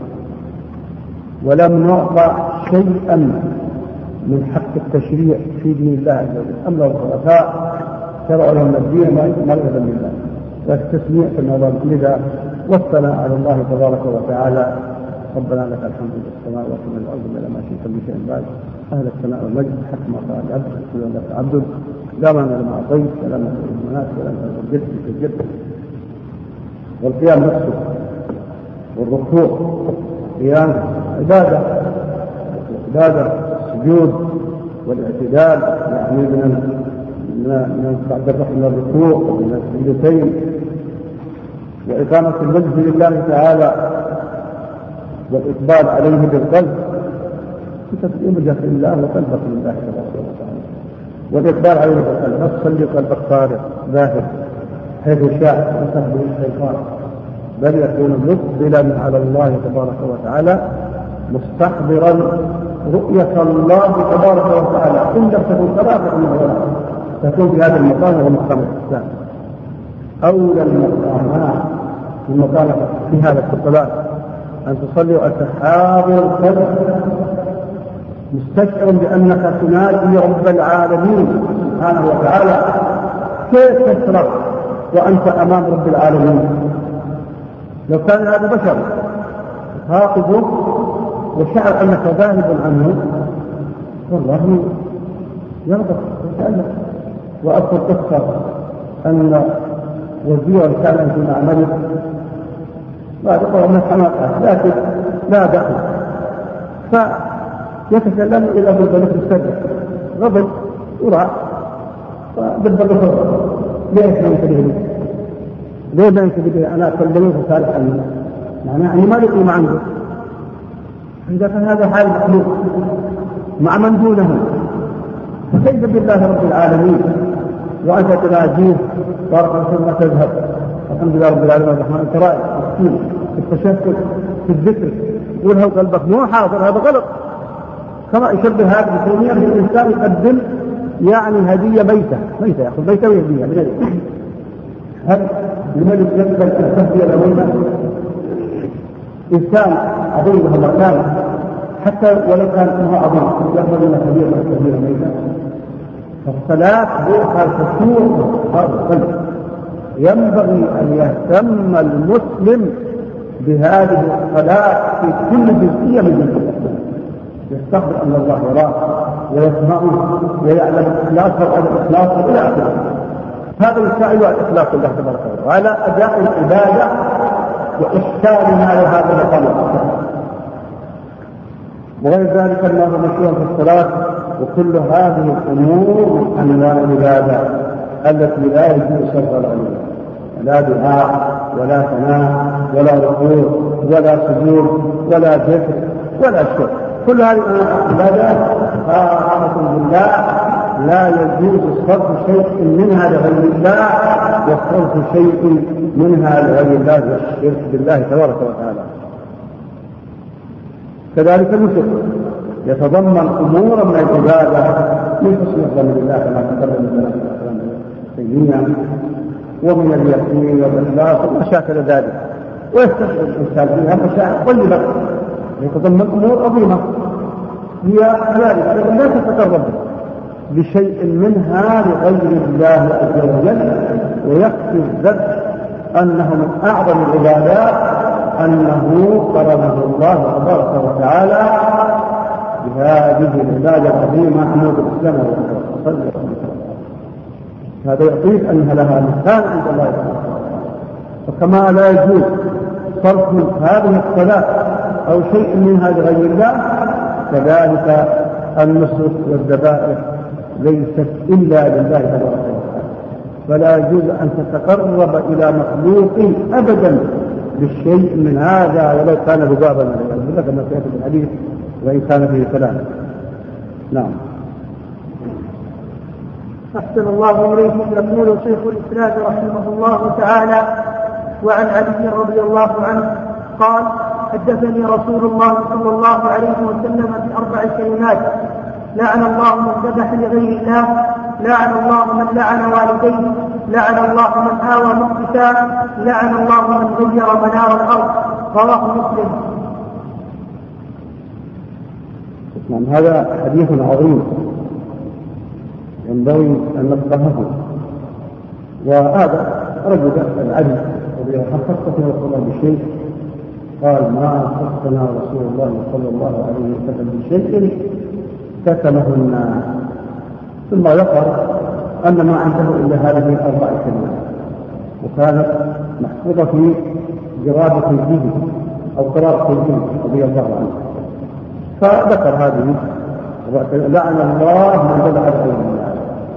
ولم نعطى شيئا من حق التشريع في دين الله عز وجل. أما الخلفاء شرعوا لهم الدين مرغبا لله والتسميع في النظام لذا والثناء على الله تبارك وتعالى. ربنا لك الحمد في السماء وفي الأرض ولا ما شئت من شيء بعد. أهل الثناء والمجد حتى ما قال العبد كل لك عبد لا مانع لما أعطيت ولا مانع لما منعت ولا مانع الجد في الجد. والقيام نفسه والركوع قيام عبادة، عبادة السجود والاعتدال يعني من من بعد الرفع من الركوع ومن السجدتين وإقامة المجد لله تعالى والإقبال عليه بالقلب وجهك لله وقلبك لله تبارك وتعالى، والإقبال عليه بالقلب لا تصلي قلبك فارغ ذاهب حيث شاء وتهدي الشيطان، بل يكون مقبلا على الله تبارك وتعالى مستحضرا رؤية الله تبارك وتعالى. إن لم تكن ثلاثة من هؤلاء تكون في هذا المقام وهو مقام الإسلام. أولى المقامات المقام في هذا الصلاة أن تصلي وأنت حاضر القلب مستشعر بأنك تنادي رب العالمين سبحانه وتعالى. كيف تشرح وأنت أمام رب العالمين. لو كان هذا بشر خاطبه وشعر أنك ذاهب عنه والله يرضى ويتألم. وأذكر قصة أن وزيرا كان في معمله بعد قوة حماقة لكن لا دخل، فيتكلم إلى بالبلد السجن غضب وراح فبالبلد ليش ما ينتبه لي؟ ليه ما ينتبه لي؟ أنا أكلمه فصالح عني معناه أني ما لقي ما عنده. إذا كان هذا حال مخلوق مع من دونه فكيف بالله رب العالمين وأنت تناجيه بارك الله ما تذهب الحمد لله رب العالمين الرحمن أنت رائع مسكين في التشكل في الذكر يقول قلبك مو حاضر هذا غلط. كما يشبه هذا بسونية الإنسان يقدم يعني هدية ميتة ميتة يأخذ ميتة وهدية من هذه هل لمن يقبل التهدية الأولى إنسان عظيم له مكان حتى ولو كان اسمه عظيم يقبل لنا هدية وهدية ميتة. فالصلاة روحها تشوق هذا القلب. ينبغي أن يهتم المسلم بهذه الصلاة في كل جزئية من جزئية يستخبر أن الله يراه ويسمعه ويعلم إخلاصه على إخلاصه إلى آخره. هذا يساعد على إخلاص الله تبارك وتعالى وعلى أداء العبادة وإحسانها لهذا المقام. وغير ذلك أنه مشروع في الصلاة وكل هذه الأمور من أنواع العبادة التي لا يجوز شرها عليها لا دعاء ولا ثناء ولا ركوع ولا سجود ولا ذكر ولا شكر. كل هذه العبادات خاصة بالله لا يجوز صرف شيء منها لغير الله وصرف شيء منها لغير الله والشرك بالله تبارك وتعالى. كذلك النسك يتضمن أمورا من العبادة من حسن الظن بالله كما تقدم من السيئين ومن اليقين والإخلاص وما شاكل ذلك. ويستشعر الإنسان فيها مشاعر طيبة يتضمن أمور عظيمة هي ذلك لا تتقرب بشيء منها لغير الله عز وجل. ويكفي الذكر أنه من أعظم العبادات أنه قرنه الله تبارك وتعالى بهذه العبادة العظيمة نور الإسلام والإسلام. هذا يعطيك أنها لها مكان عند الله تبارك وتعالى. فكما لا يجوز صرف هذه الصلاة أو شيء منها لغير الله كذلك النسك والذبائح ليست إلا لله تبارك وتعالى. فلا يجوز أن تتقرب إلى مخلوق أبدا بالشيء من هذا ولو كان ذبابا لك كما سيأتي في الحديث وإن كان فيه كلام. نعم.
أحسن الله إليكم. يقول شيخ الإسلام رحمه الله تعالى وعن علي رضي الله عنه قال حدثني رسول الله صلى الله عليه وسلم بأربع كلمات: لعن الله من ذبح لغير الله، لعن الله من لعن والديه، لعن الله من آوى مقتا، لعن الله من غير منار الأرض. رواه مسلم.
نعم. هذا حديث عظيم ينبغي أن نفقهه. وهذا رجل العدل الذي خصصته رسول الله بشيء قال ما خصنا رسول الله صلى الله عليه وسلم بشيء كتمه الناس، ثم ذكر أن ما عنده إلا هذه الأربع كلمات وكانت محفوظة في جرابة الجيد أو قرار الجيد رضي الله عنه. فذكر هذه: لعن الله من ذبح لغير الله.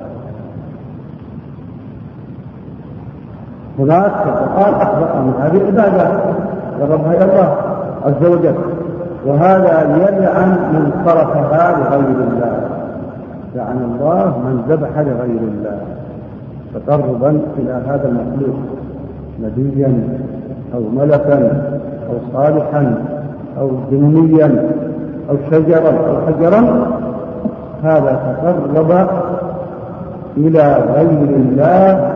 هناك في القرآن أخبر من هذه العبادة ضربها إلى الله عز وجل، وهذا يلعن من صرفها لغير الله. لعن الله من ذبح لغير الله تقربا إلى هذا المخلوق نبيا أو ملكا أو صالحا أو جنيا أو شجرا أو حجرا. هذا تقرب إلى غير الله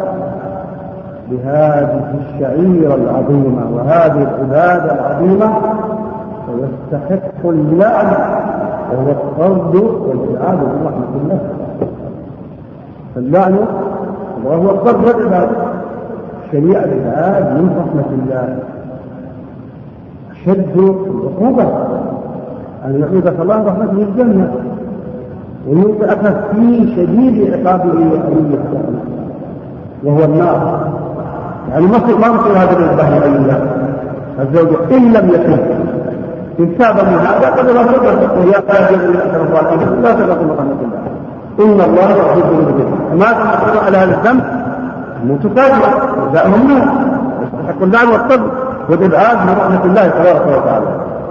بهذه الشعيرة العظيمة وهذه العبادة العظيمة، ويستحق اللعن وهو الطرد والإبعاد من رحمة الله. فاللعن وهو الطرد والإبعاد الشريعة الآن من رحمة الله أشد العقوبة أن يعيدك الله رحمة من الجنة ويوقعك في شديد عقابه عليه وهو النار. يعني ما ما مصير هذا الإنسان على الله الزوج إن لم يكن إن تاب من هذا قد لا تقدر ويا قادر من أكثر الظالمين لا تقدر من رحمة الله. إن الله يغفر الذنوب ما تقدر على هذا الذنب متفاجئ جاء ممنوع يستحق اللعن والطرد والإبعاد من رحمة الله تبارك وتعالى.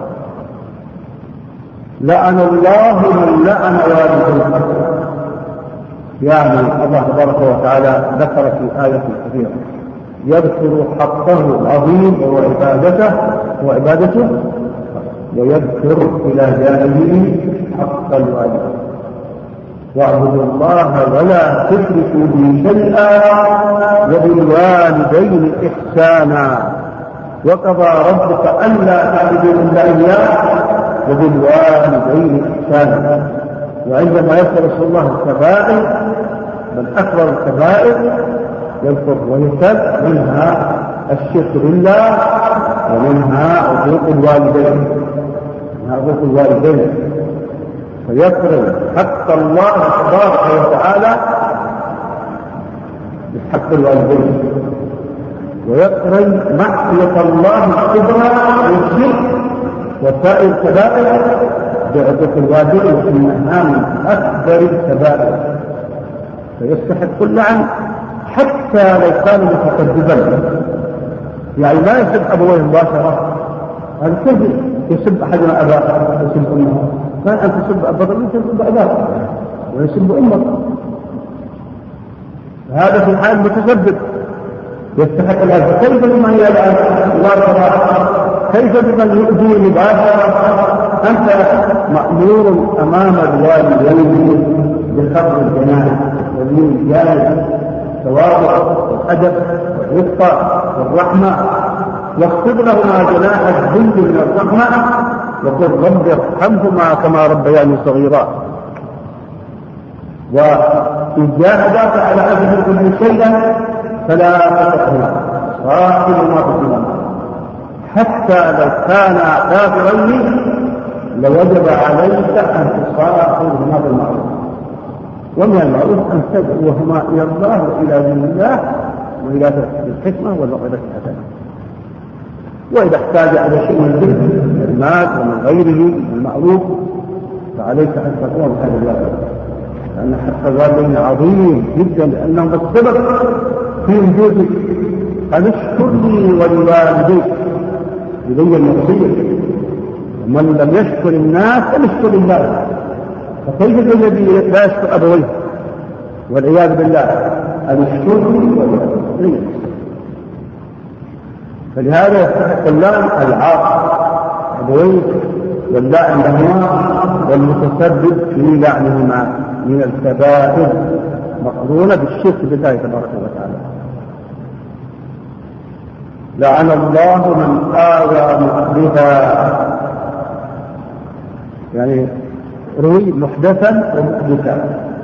لعن الله من لعن والده. يعني الله تبارك وتعالى ذكر في آية كثيرة يذكر حقه العظيم وهو عبادته وعبادته ويذكر إلى جانبه حق الوالدين واعبدوا الله ولا تشركوا به شيئا وبالوالدين إحسانا وقضى ربك ألا تعبدوا إلا إياه وبالوالدين إحسانا. وعندما يذكر رسول الله الكبائر بل أكبر الكبائر يذكر ويسد منها الشرك بالله ومنها عقوق الوالدين منها عقوق الوالدين فيقرن حق الله تبارك وتعالى بحق الوالدين ويقرن معصية الله الكبرى والشرك وسائر الكبائر بعقوق الوالدين وإنها من أكبر الكبائر فيستحق اللعن حتى لو كان متكذبا. يعني لا يسب أبويه مباشرة هذا كذب يسب أحدنا أباه يسب أمه كان أن تسب أباه يسب أباه ويسب أمك هذا في الحال متسبب يستحق الأذى. كيف بمن يلعن الله تعالى كيف بمن يؤذي مباشرة؟ أنت مأمور أمام الوالدين بخفض الجناح ودين الجانب التواضع والأدب والرفقة والرحمة واخفض لهما جناح الذل من الرحمة وقل رب ارحمهما كما ربياني صغيرا. وإن جاهداك على أن تشرك شيئا فلا تطعهما صاحبهما في النار حتى لو كانا كافرين لوجب عليك أن تصاحبهما بالمعروف ومن المعروف أن تدعوهما إلى الله وإلى دين الله وإلى الحكمة والموعظة الحسنة. وإذا احتاج على شيء من البر من المال ومن غيره من المعروف فعليك أن تقوم بهذا الواجب لأن حق الوالدين عظيم جدا لأنهم السبب في وجودك أن اشكر لي ولوالديك إلي المصير ومن لم يشكر الناس فليشكر الله. فكيف الذي لا يشكر أبويه والعياذ بالله أن يشكر لي؟ فلهذا يستحق اللعن العاق أبويه واللعن لهما والمتسبب في لعنهما من الكبائر مقرونة بالشرك بالله تبارك وتعالى. لعن الله من آوى محدثا يعني روي محدثا ومحدثا.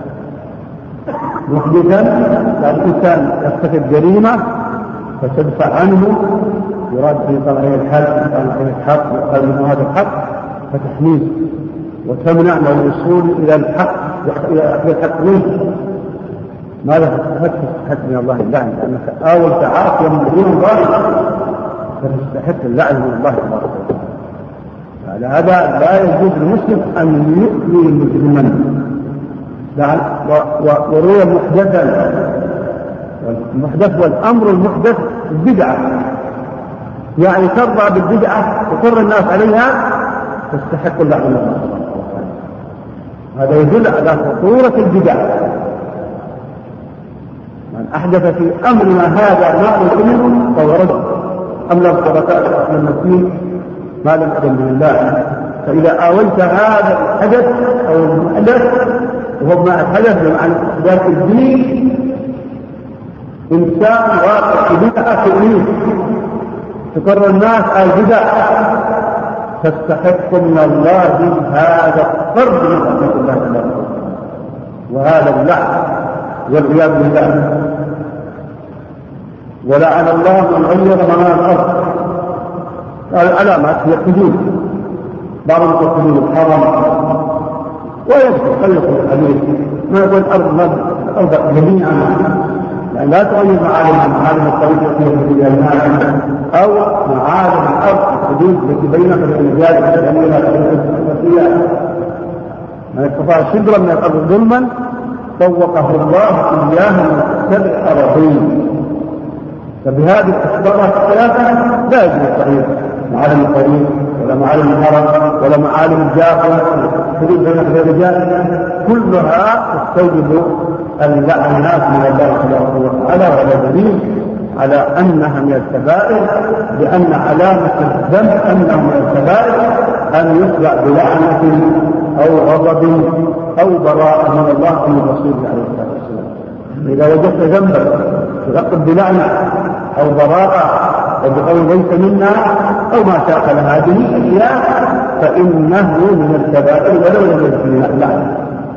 محدثا الإنسان يرتكب جريمة فتدفع عنه يراد في طلعين الحق طلعين الحق وقال منه هذا الحق فتحميه وتمنع من الوصول إلى الحق إلى الحق منه. ماذا تستحق من الله اللعن لأنك آولت عاصيا من دون ظالم فتستحق اللعن من الله تبارك وتعالى. على هذا لا يجوز للمسلم أن يؤذي مجرما. وروي محدثا والمحدث والأمر المحدث البدعة يعني ترضى بالبدعة وقر الناس عليها تستحق اللعن من الله تبارك وتعالى. هذا يدل على خطورة البدع. من أحدث في أمرنا هذا ما نؤمن فهو رجل أم لم تركات من المسلمين ما لم أذن من الله. فإذا آويت هذا الحدث أو المحدث وهو ما الحدث بمعنى إحداث الدين إنسان واقع في بدعة تؤمن تقر الناس على البدع تستحق من الله هذا القرب من رحمة الله تعالى وهذا اللعن والعياذ بالله.
ولعن الله من غير منار الأرض. العلامات هي الحدود، بعض الحدود الحرم ويذكر خلق الحديث ما يقول الأرض الأرض جميعا، يعني لا تغير معالم معالم الطريق في الماء أو معالم الأرض الحدود التي بينها وبين الرجال التي من استطاع شبرا من الأرض ظلما طوقه الله إياه من سبع أراضين. فبهذه الأسباب الثلاثة لا يجب التغيير معالم الطريق ولا معالم الحرم ولا معالم الجافة الحدود بين الرجال، كلها تستوجب اللعن الناس من الله سبحانه وتعالى، ولا دليل على أنها من الكبائر، لأن علامة الذنب أنه من الكبائر أن يطلع بلعنة أو غضب أو براءة من الله أو من رسوله عليه الصلاة والسلام. إذا وجدت ذنبا تلقب بلعنة أو براءة أو بقول ليس منا أو ما شاكل هذه الأشياء فإنه من الكبائر ولو لم يكن من اللعنة.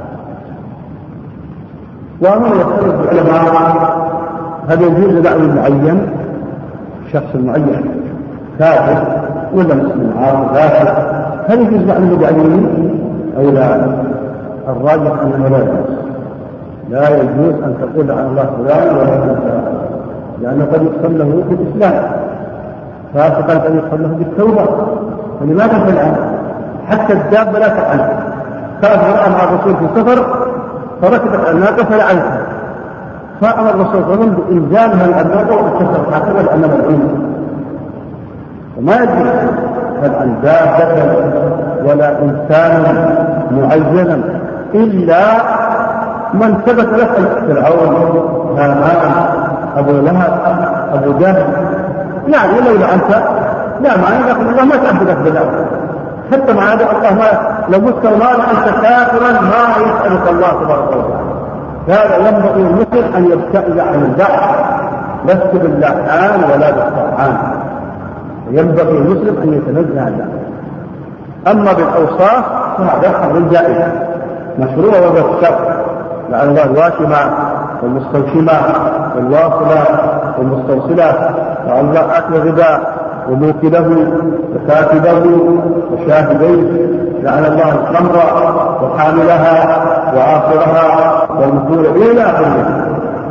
وأمر يختلف العلماء هل يجوز لعن معين، شخص معين كافر ولا مسلم عاصي كافر، هل يجوز لعن معين أو لا؟ الراجح أنه لا يجوز، لا يجوز أن تقول عن الله فلان ولا فلان، لأنه قد يقصد له بالإسلام، فاسقا قد يقصد له بالتوبة، فلماذا تلعن؟ حتى الدابة لا تلعن. كافر مع الرسول في سفر فركبت الناقة فلعنتها، فأمر الرسول صلى الله عليه وسلم بإنزالها الناقة والكسر حتى لأنها ملعونة. وما يجوز تلعن دابة ولا إنسانا معينا إلا من ثبت له فرعون، هامان، أبو لهب، أبو جهل، يعني لو لعنت لا معنى لكن الله ما تعبدك بالله، حتى مع هذا الله ما لو مت المال أنت كافرا ما يسألك الله تبارك وتعالى. هذا ينبغي المسلم أن يبتعد عن البحث، لست باللعان ولا بالطعان، ينبغي المسلم أن يتنزه عن اللعان. أما بالأوصاف فهذا أمر جائز مشروع وهو الشر، لعن الله الواشمة والمستوشمة والواصلة والمستوصلة، لعن الله أكل الربا وموكله وكاتبه وشاهديه، لعن الله الخمر وحاملها وعاصرها والمثول إلى آخره.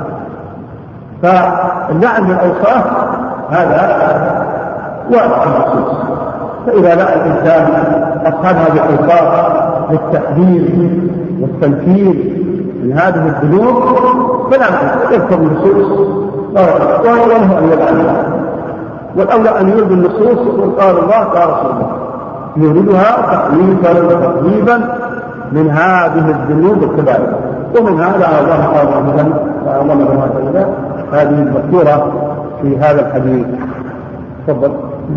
فاللعن بالأوصاف هذا واضح مخصوص، فإذا لعن الإنسان أصحاب هذه الأوصاف للتحذير والتنكير من هذه الذنوب فلا يذكر النصوص وله أن يلعن، والأولى أن يرد النصوص قال الله قال رسول الله، يريدها تخويفا وتقريبا من هذه الذنوب الكبائر. ومن هذا على الله قال الله مثلا هذه المذكورة في هذا الحديث. تفضل.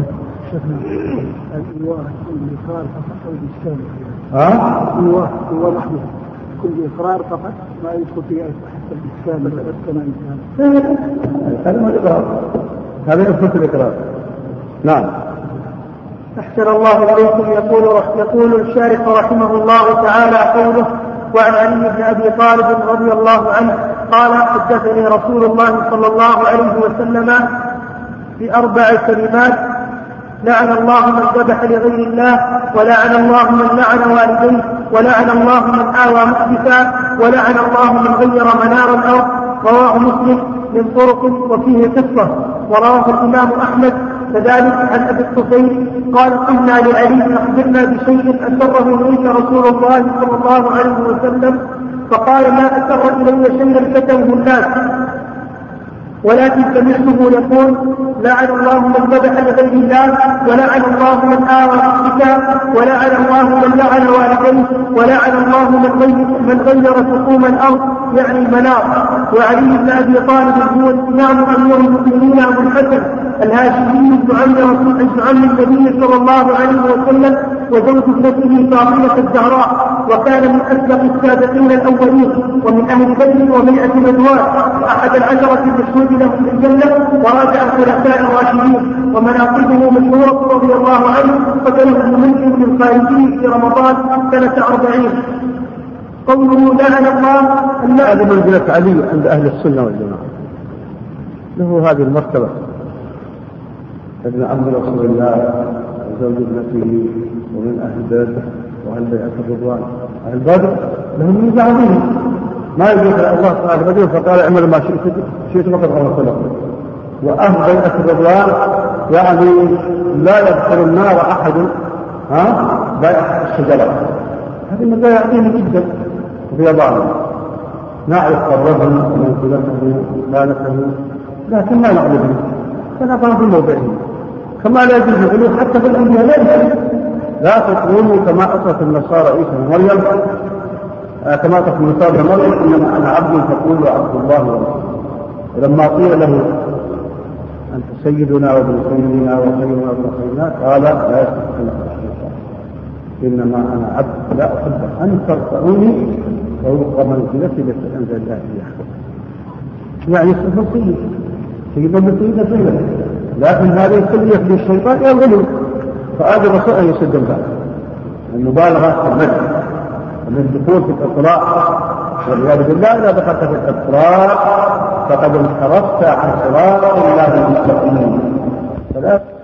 الإيواء والإقرار فقط أو الإسلام؟
ها؟
الإيواء هو محدود، كل إقرار فقط ما يدخل فيه حتى الإسلام كما إنسان.
هذا ما الإقرار، هذا يدخل في الإقرار. نعم.
أحسن الله إليكم. يقول يقول الشارح رحمه الله تعالى قوله: وعن علي بن أبي طالب رضي الله عنه قال: حدثني رسول الله صلى الله عليه وسلم بأربع كلمات: لعن الله من ذبح لغير الله، ولعن الله من لعن والديه، ولعن الله من آوى محدثا، ولعن الله من غير منار الأرض. رواه مسلم من طرق وفيه قصة، ورواه الإمام أحمد كذلك عن أبي الطفيل قال: قلنا لعلي أخبرنا بشيء أسره إليك رسول الله صلى الله عليه وسلم، فقال: ما أسر إلي شيئا كتبه الناس، ولكن سمعته يقول: لعن الله من ذبح لغير الله، ولعن الله من آوى محدثا، ولعن الله من لعن والديه، ولعن الله من غير من غير سقوم الأرض يعني المنار. وعلي بن أبي طالب هو الإمام أمير المؤمنين أبو الحسن الهاشمي بن عم النبي صلى الله عليه وسلم، وزوج ابنته فاطمة الزهراء، وكان من أسبق السابقين الأولين، ومن أهل بدر وبيعة رضوان، وأحد العشرة المشهود له بالجنة، وراجع الخلفاء الراشدين، ومناقبه مشهورة رضي الله عنه، قتله المسلم من خارجه في رمضان سنة أربعين. قوله لعن الله
هذه منزلة علي عند أهل السنة والجماعة، له هذه المرتبة. ابن عم رسول الله وزوج ابنته ومن أهل بيته وأهل بيعة الرضوان أهل بدر لهم ميزة عظيمة ما يجوز الله تعالى بدر فقال اعملوا ما شئت شئت وقد غفرت لكم. وأهل بيعة الرضوان يعني لا يدخل النار أحد ها بيعة الشجرة. هذه مزايا عظيمة جدا وفي ضعف. نعرف الرجل ومنزلته ومكانته لكن لا نعرف به فنقام في موضعه. كما لا يجوز الغلو حتى في الأنبياء لا يجوز. لا تقولوا كما أطلق النصارى عيسى ومريم كما أطلق النصارى مريم إنما أنا عبد فقولوا عبد الله ورسوله. ولما قيل له أنت سيدنا وابن سيدنا وخيرنا وابن خيرنا قال لا يستحق الشيطان إنما أنا عبد لا أحب أن ترفعوني فوق منزلتي التي أنزل الله إياها. يعني صفة سيد سيدنا من سيدنا سيدنا لكن هذه السلية للشيطان يغلو فهذا رسول أن يسد الباب. المبالغة في المدح ومن الدخول في الإطلاق والعياذ بالله إذا دخلت في الإطلاق فقد انحرفت عن صراط الله المستقيم.